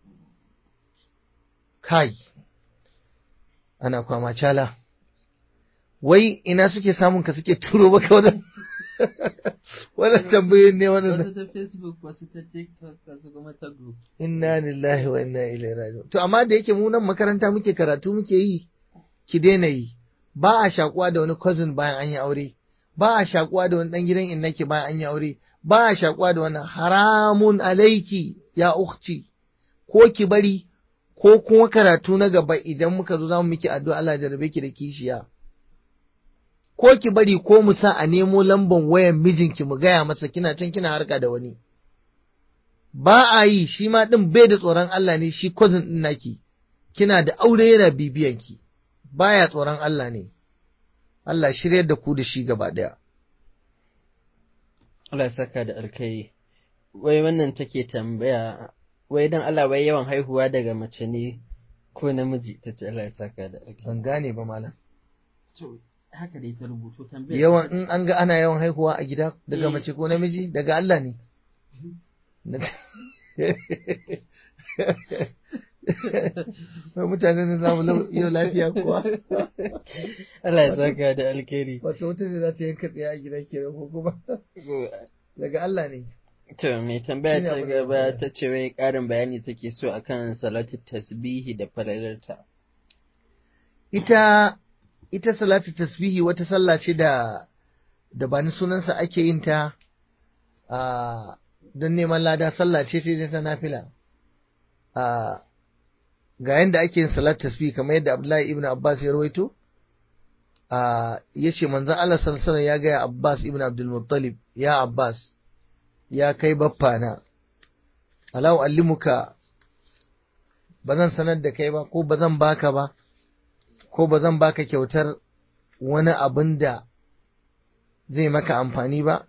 kai ana kwama cala wai ina suke samun ka suke turo maka wannan wannan tambayoyin ne wannan wasu ta Facebook wasu ta TikTok wasu kuma ta group inna lillahi wa inna ilaihi raji'un to amma da yake mu nan makaranta muke karatu muke yi ki daina yi ba a shakuwa da wani cousin bayan an yi aure ba a shakuwa da wani dan gidan innaki bayan an yi aure ba a shakuwa da wani haramun alaiki ya ukhti ko ki bari ko kuma karatu na gaba idan muka zo zamu miki addu'a Allah ya jarabe ki da kishiya ko ki bari ko mu sa a nemo lambar wayan mijinki mu gaya masa kina can kina harka da wani ba a yi shi ma din bai da tsoron Allah ne shi cousin din naki kina da aure yana bibiyan ki baya tsoron Allah ne Allah shiryar da ku da shi gaba daya Allah ya saka da alkai wai wannan take tambaya wai dan Allah wai yawan haihuwa daga mace ne ko namiji tace Allah ya saka da alkai ban gane ba malam to haka dai ta rubuto tambayar yawan in an ga ana yawan haihuwa a gida daga mace ko namiji daga Allah ne mutane ne zamu yau lafiya kuwa Allah ya saka da alkhairi wato wata ne za ta yanka tsaye a gida kenan ko kuma daga Allah ne to mai tambaya ta gaba ta ce wai ƙarin bayani take so akan salatu tasbihi da falalarta ita ita salatu tasbihi wata sallah ce da da ba ni sunansa ake yin ta a don neman lada sallah ce ta ta nafila a ga yanda ake yin salatu tasbihi kamar yadda Abdullahi ibn Abbas ya rawaito a yace manzon Allah sallallahu alaihi ya ga Abbas ibn Abdul Muttalib ya Abbas ya kai baffa na alau allimuka ba zan sanar da kai ba ko ba zan baka ba ko ba zan baka kyautar wani abin da zai maka amfani ba,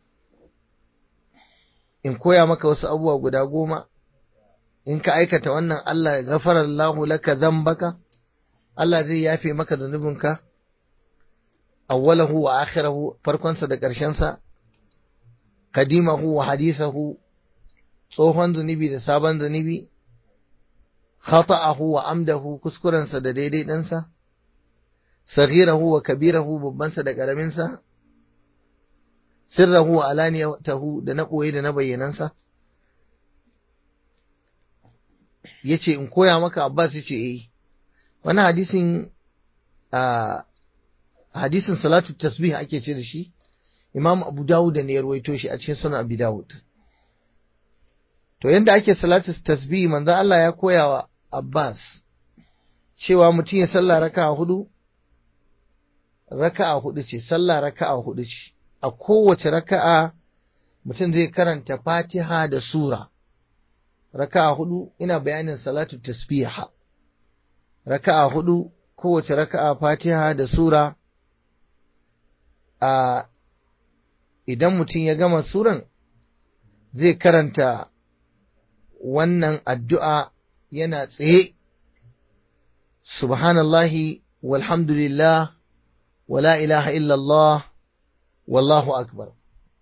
in koya maka wasu abubuwa guda goma, in ka aikata wannan Allah ya gafara Allahu laka zambaka, Allah zai yafe maka zunubinka, awwalahu wa akhirahu, farkonsa da ƙarshensa, kadimahu wa hadisahu, tsohon zunubi da sabon zunubi, khata'ahu wa amdahu, kuskurensa da daidai ɗansa, saghirahu wa kabirahu, babbansa da ƙaraminsa, sirrahu wa alaniyatahu, da na ɓoye da na bayyanansa. Yace in koya maka, Abbas yace eh. Wannan hadisin a hadisin salatu tasbih ake ce da shi, Imam Abu Dawud ne ya ruwaito shi a cikin Sunan Abi Dawud. To yanda ake salatu tasbih, manzo Allah ya koya wa Abbas cewa mutum ya sallah raka'a hudu, raka'a hudu ce, sallah raka'a hudu ce. A kowace raka'a mutum zai karanta Fatiha da sura. Raka'a hudu, ina bayanin salatu tasbiha. Raka'a hudu, kowace raka'a Fatiha da sura. A idan mutum ya gama suran zai karanta wannan addu'a yana tsaye, subhanallahi walhamdulillah wala ilaha illallah wallahu akbar.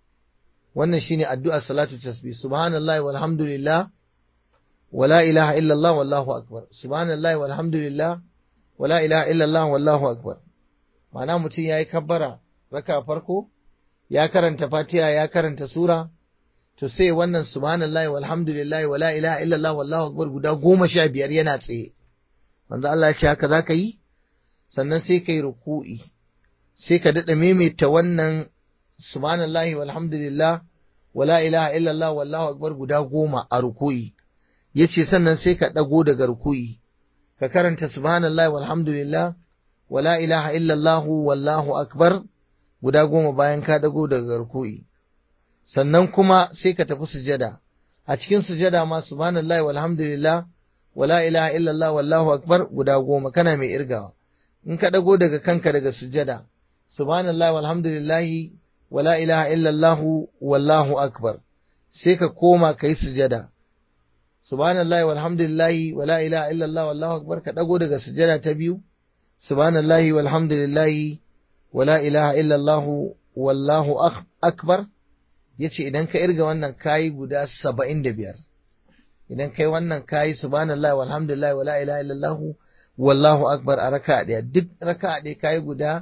Wannan shine addu'a salatu tasbih, subhanallahi walhamdulillah wala ilaha illallah wallahu akbar, subhanallahi walhamdulillah wala ilaha illallah wallahu akbar. Ma'ana mutum yayi kabbara raka farko, ya karanta Fatiha, ya karanta sura, to sai wannan subhanallahi walhamdulillahi wala ilaha illallah wallahu akbar guda goma sha biyar yana tsaye. Manzo Allah ya ce haka zaka yi, sannan sai kai ruku'i, sai ka dada maimaita wannan subhanallahi walhamdulillah wala ilaha illallah wallahu akbar guda goma a ruku'i. Yace sannan sai ka dago daga ruku'i, ka karanta subhanallahi walhamdulillah wala ilaha illallah wallahu akbar guda goma bayan ka dago daga ruku'i. Sannan kuma sai ka tafi sujada, a cikin sujada ma subhanallahi walhamdulillah wala ilaha illallah wallahu akbar guda goma kana mai irgawa. In ka dago daga kanka daga sujada, subhanallahi walhamdulillahi wala ilaha illallah wallahu akbar, sai ka koma kai sujada, subhanallahi walhamdulillahi wala ilaha illallah wallahu akbar, ka dago daga sujada ta biyu, subhanallahi walhamdulillahi wala ilaha illallah wallahu akbar. Yace idan ka irga wannan kayi guda saba'in da biyar. Idan kai wannan kayi subhanallahi walhamdulillahi wala ilaha illallah wallahu akbar a raka'a ɗaya, duk raka'a ɗaya kayi guda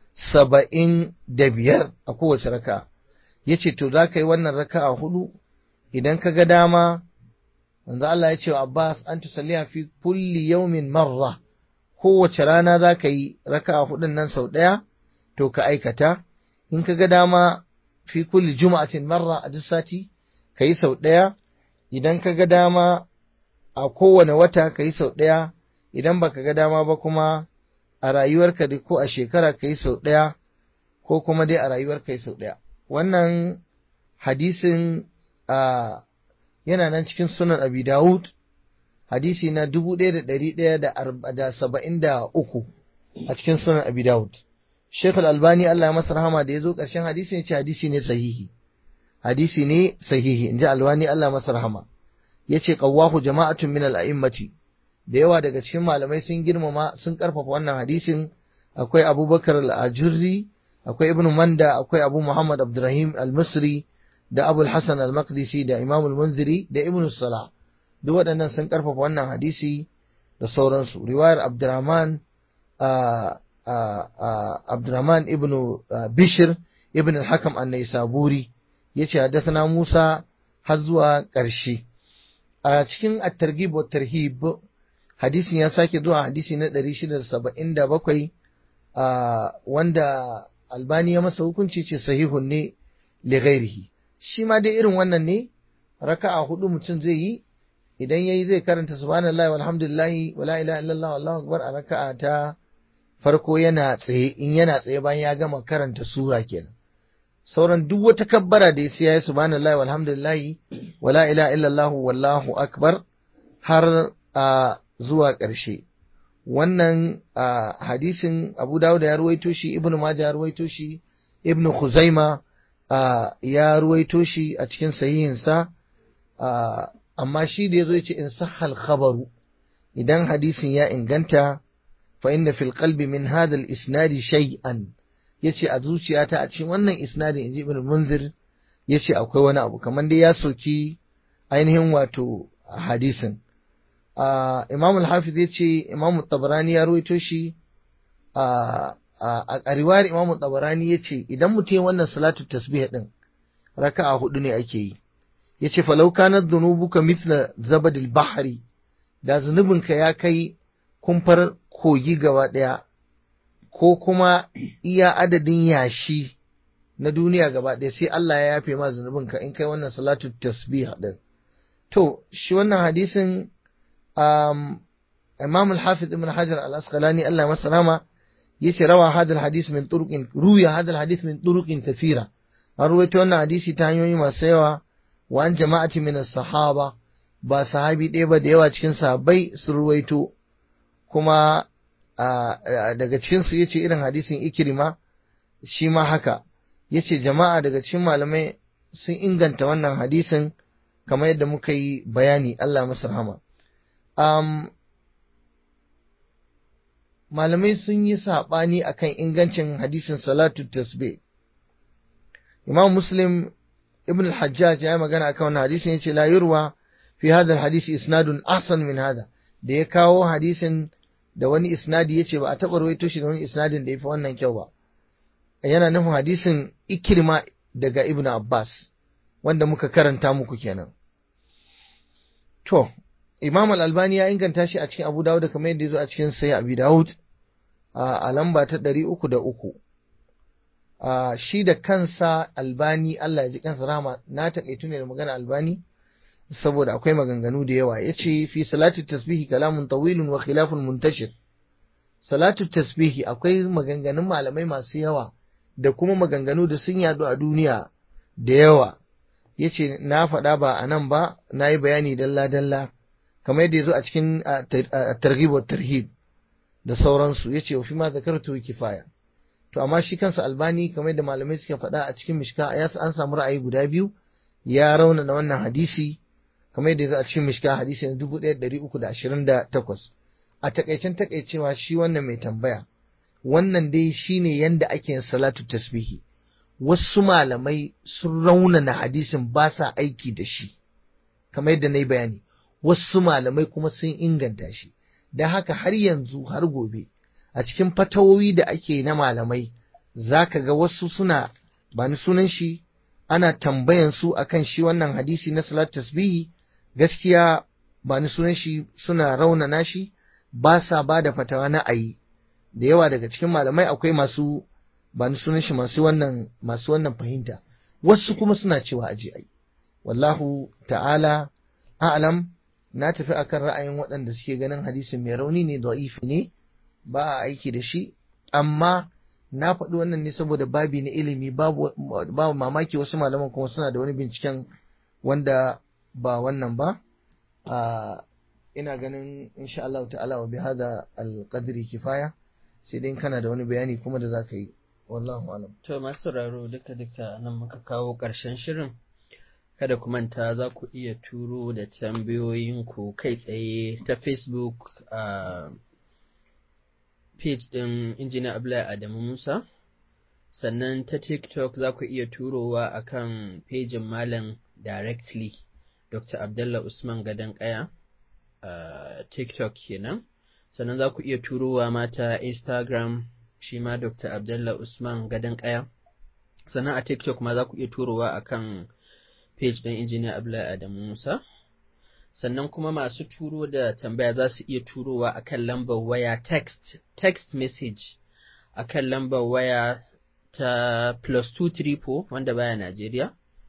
saba'in da biyar a kowace raka'a. Yace to za ka yi wannan raka'a hudu, idan ka ga dama, manzo Allah ya ce wa Abbas, an tusalliha fi kulli yawmin marra, kowace rana za ka yi raka'a hudun nan sau ɗaya, to ka aikata. In ka ga dama fi kulli juma'atin marra, a duk sati ka yi sau ɗaya. Idan ka ga dama a kowane wata ka yi sau ɗaya, idan baka ga dama ba kuma a rayuwarka dai ko a shekara ka yi sau ɗaya, ko kuma dai a rayuwarka yi sau ɗaya. Wannan hadisin a yana nan cikin sunan Abi Dawud, hadisi na dubu ɗaya da ɗari ɗaya da saba'in da uku a cikin sunan Abi Dawud. Sheikh Al-Albani Allah ya masa rahama da ya zo ƙarshen hadisi ya ce hadisi ne sahihi. Hadisi ne sahihi, in ji Albani Allah masa rahama. Ya ce qawwahu jama'atun min al-a'immati. Da yawa daga cikin malamai sun girmama, sun karfafa wannan hadisin. Akwai Abubakar al-Ajurri, akwai Ibn Manda, akwai Abu Muhammad Abdurrahim al-Misri, da Abu al-Hasan al-Maqdisi, da Imam al-Munziri, da Ibn Salah. Duk waɗannan sun karfafa wannan hadisi da sauransu. Riwayar Abdurrahman a Abdurrahman ibn Bishr ibn al-Hakam an-Naisaburi yace haddathana Musa har zuwa ƙarshe. A cikin at-Targhib wa tarhib hadisin ya sake zuwa hadisi na ɗari shida da saba'in da bakwai wanda Albani ya masa hukunci ce sahihun ne li ghairihi. Shi ma dai irin wannan ne, raka'a hudu mutum zai yi, idan yayi zai karanta subhanallahi walhamdulillahi wala ilaha illallah wallahu akbar a raka'a ta farko yana tsaye, in yana tsaye bayan ya gama karanta sura kenan. Sauran duk wata kabbara da ya sai yayi subhanallahi walhamdulillahi wala ilaha illallah wallahu akbar har a zuwa ƙarshe. Wannan hadisin Abu Dawud ya ruwaito shi, Ibn Majah ya ruwaito shi, Ibn Khuzaima ya ruwaito shi a cikin sahihinsa, amma shi da ya zo ya ce in sahal khabaru, idan hadisin ya inganta fa inna fil qalbi min hadha al isnadi shay'an, yace a zuciyata a cikin wannan isnadin inji Ibn Munzir yace akwai wani abu, kamar dai ya soki ainihin wato hadisin. Imam al-Hafiz yace Imam Tabarani ya ruwaito shi a a riwayar Imam Tabarani yace idan mutum wannan salatu tasbih din raka'a hudu ne ake yi, yace falau kanat dhunubuka mithla zabadil bahri, da zunubinka ya kai kumfar kogi gaba daya ko kuma iya adadin yashi na duniya gaba daya, sai Allah ya yafe ma zunubinka in kai wannan salatu tasbih din. To shi wannan hadisin um, Imam al-Hafiz Ibn Hajar al-Asqalani Allah masa rahama yace rawa hadal hadis min turuqin ruya hadal hadis min turuqin kathira, an ruwaito wannan hadisi ta hanyoyi masu yawa, wa an jama'ati min as-sahaba, ba sahabi ɗaya ba da yawa cikin sahabbai sun ruwaito, kuma daga cikin su yace irin hadisin Ikrima shi ma haka, yace jama'a daga cikin malamai sun inganta wannan hadisin kamar yadda muka yi bayani, Allah masa rahama. um, malamai sun yi saɓani akan ingancin hadisin salatu tasbih. Imam Muslim Ibn al-Hajjaj ya yi magana akan wannan hadisin, yace la yurwa fi hadha al-hadisi isnadun ahsan min hada, da ya kawo hadisin da wani isnadi yace ba a taɓa rawaito shi da wani isnadin da yafi wannan kyau ba. Yana nufin hadisin Ikrima daga Ibn Abbas wanda muka karanta muku kenan. To Imam al-Albani ya inganta shi a cikin Abu Dawud kamar yadda yazo a cikin Sahih Abi Dawud a lamba ta ɗari uku da uku. Shi da kansa Albani, Allah ya ji kansa rahama, na taƙaitu ne da magana Albani saboda akwai maganganu da yawa. Yace fi salati tasbihi kalamun tawilun wa khilafun muntashir. Salatu tasbihi akwai maganganun malamai masu yawa da kuma maganganu da sun yadu a duniya da yawa. Yace na faɗa ba a nan ba, na yi bayani dalla-dalla kamar yadda ya zo a cikin targhib wa tarhib da sauransu. Yace wa fi ma zakartu kifaya. To amma shi kansa Albani kamar yadda malamai suka faɗa a cikin Mishka, ya an samu ra'ayi guda biyu, ya raunana wannan hadisi kamar yadda ya zo a cikin Mishka hadisi na dubu ɗaya da ɗari uku da ashirin da takwas. A takaicen takaicewa shi wannan mai tambaya, wannan dai shine yanda ake yin salatu tasbihi. Wasu malamai sun raunana hadisin ba sa aiki da shi kamar yadda na yi bayani, wasu malamai kuma sun inganta shi. Don haka har yanzu har gobe a cikin fatawoyi da ake na malamai za ka ga wasu suna ba ni sunan shi ana tambayan su akan shi wannan hadisi na salat tasbihi, gaskiya ba ni sunan shi suna raunana shi, ba sa ba da fatawa na ayi. Da yawa daga cikin malamai akwai masu ba ni sunan shi masu wannan masu wannan fahimta, wasu kuma suna cewa aje ai. Wallahu ta'ala a'lam. Na tafi akan ra'ayin waɗanda suke ganin hadisin mai rauni ne, da'ifi ne, ba a aiki da shi, amma na faɗi wannan ne saboda babi na ilimi, babu babu mamaki wasu malaman kuma suna da wani binciken wanda ba wannan ba. Ina ganin insha Allah ta'ala wa bihada alqadri kifaya, sai dai kana da wani bayani kuma da zaka yi. Wallahu alam. To masu sauraro duka duka nan muka kawo ƙarshen shirin. Kada ku manta za ku iya turo da tambayoyinku kai tsaye ta Facebook a page ɗin Injiniya Abdullahi Adamu Musa, sannan ta TikTok za ku iya turowa akan pejin Malam directly Doctor Abdullah Usman Gadon Kaya a TikTok kenan, sannan za ku iya turowa mata Instagram shi ma Doctor Abdullah Usman Gadon Kaya, sannan a TikTok ma za ku iya turowa akan page ɗin Injiniya Abdullahi Adamu Musa. Sannan kuma masu turo da tambaya za su iya turowa akan lambar waya text text message akan lambar waya ta plus two three four wanda baya Najeriya,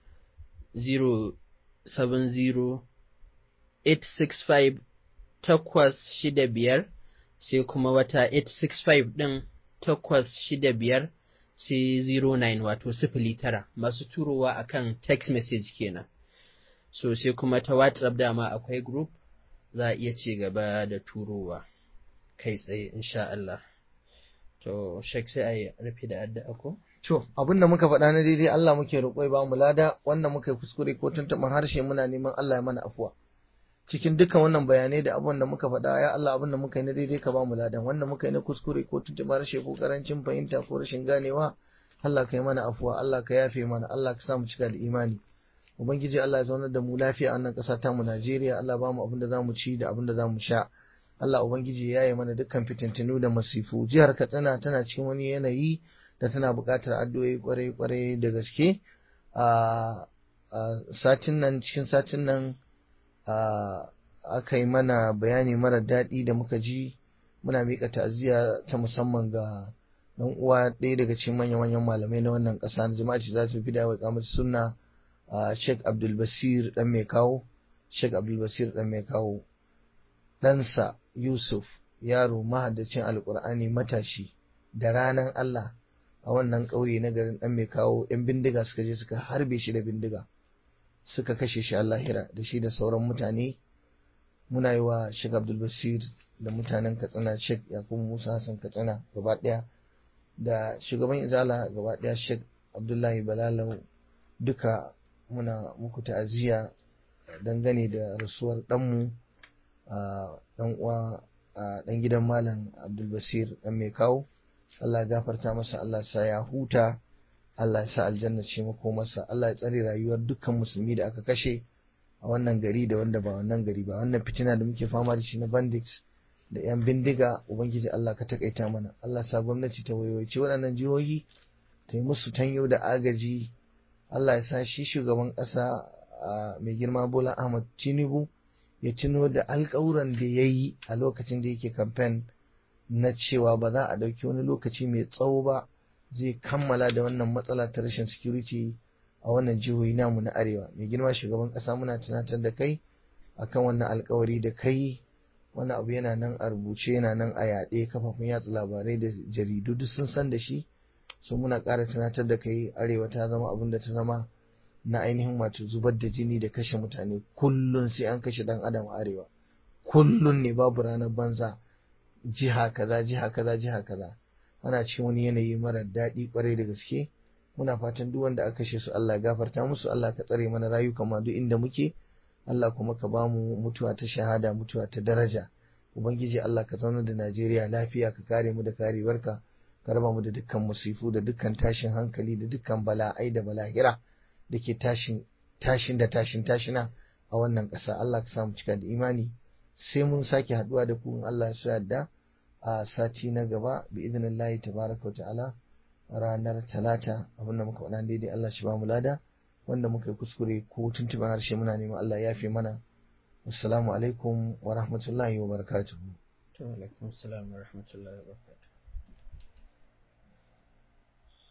zero seven zero eight six five takwas shida biyar, sai kuma wata eight six five ɗin takwas shida biyar sai zero nine, wato sifili tara, masu turowa akan text message kenan. So sai kuma ta WhatsApp dama akwai group za a iya ci gaba da turowa kai tsaye insha Allah. To Sheikh sai a yi rufe da addu'a ko? To, abin da muka faɗa na daidai Allah muke roƙo ba mu lada, wannan muka yi kuskure ko tuntuɓin harshe muna neman Allah ya mana afuwa. Cikin dukkan wannan bayanai da abin da muka faɗa, ya Allah abin da muka yi na daidai ka ba mu ladan, wanda muka yi na kuskure ko tuntuɓin harshe ko karancin fahimta ko rashin ganewa, Allah ka yi mana afuwa, Allah ka yafe mana, Allah ka sa mu cika da imani. Ubangiji Allah ya zaunar da mu lafiya a wannan ƙasa ta mu Najeriya, Allah ba mu abin da za mu ci da abin da za mu sha. Allah Ubangiji ya yi mana dukkan fitintinu da masifu. Jihar Katsina tana cikin wani yanayi da tana buƙatar addu'o'i kwarai-kwarai da gaske. A satin nan cikin satin nan aka yi mana bayani mara daɗi da muka ji, muna miƙa ta'aziyya ta musamman ga ɗan uwa ɗaya daga cikin manya-manyan malamai na wannan ƙasa na jama'a ce za ta fi da wa kamar sunna Sheikh Abdul Basir ɗan mai kawo Sheikh Abdul Basir ɗan mai kawo ɗansa Yusuf, yaro mahaddacin Alƙur'ani matashi, da ranar Allah a wannan ƙauye na garin ɗan mai kawo ‘yan bindiga suka je suka harbe shi da bindiga suka kashe shi a lahira da shi da sauran mutane. Muna yi wa Sheikh Abdul Basir da mutanen Katsina, Sheikh Yakubu Musa Hassan Katsina gaba ɗaya, da shugaban Izala gaba ɗaya Sheikh Abdullahi Balalau, duka muna muku ta'aziyya dangane da rasuwar ɗanmu ɗan uwa ɗan gidan Malam Abdul Basir ɗan mai kawo. Allah ya gafarta masa, Allah ya sa ya huta, Allah ya sa aljanna ce mako masa, Allah ya tsare rayuwar dukkan musulmi da aka kashe a wannan gari da wanda ba wannan gari ba. Wannan fitina da muke fama da shi na bandits da yan bindiga, ubangiji Allah ka takaita mana. Allah sa gwamnati ta wayoyici waɗannan jihohi ta yi musu tanyo da agaji. Allah ya sa shi shugaban ƙasa mai girma Bola Ahmad Tinubu ya tuno da alƙawuran da ya yi a lokacin da yake kamfen na cewa ba za a ɗauki wani lokaci mai tsawo ba zai kammala da wannan matsala ta rashin security a wannan jihohi namu na arewa. Mai girma shugaban ƙasa, muna tunatar da kai akan wannan alƙawari da kai. Wannan abu yana nan a rubuce, yana nan a yaɗe, kafafen yatsa labarai da jaridu duk sun san da shi. So muna ƙara tunatar da kai, arewa ta zama abin da ta zama na ainihin wato zubar da jini da kashe mutane. Kullun sai an kashe ɗan adam a arewa, kullun ne, babu ranar banza. Jiha kaza jiha kaza jiha kaza ana cikin wani yanayi mara daɗi kwarai da gaske. Muna fatan duk wanda aka kashe su Allah ya gafarta musu, Allah ka tsare mana rayuka ma duk inda muke, Allah kuma ka bamu mutuwa ta shahada, mutuwa ta daraja. Ubangiji Allah ka zauna da Najeriya lafiya, ka kare mu da karewarka, ka raba mu da dukkan musifu da dukkan tashin hankali da dukkan bala'ai da balahira da ke tashin tashin da tashin tashina a wannan ƙasa. Allah ka samu cika da imani. Sai mun sake haɗuwa da ku in Allah ya so yadda a sati na gaba bi idnillahi tabaraka wa ta'ala, ranar talata. Abinda muka faɗa daidai Allah shi ba mu lada, wanda muka yi kuskure ko tuntuɓen harshe muna neman Allah ya yafe mana. Assalamu alaikum wa rahmatullahi wa barakatuhu. Wa alaikum assalam wa rahmatullahi wa barakatuh.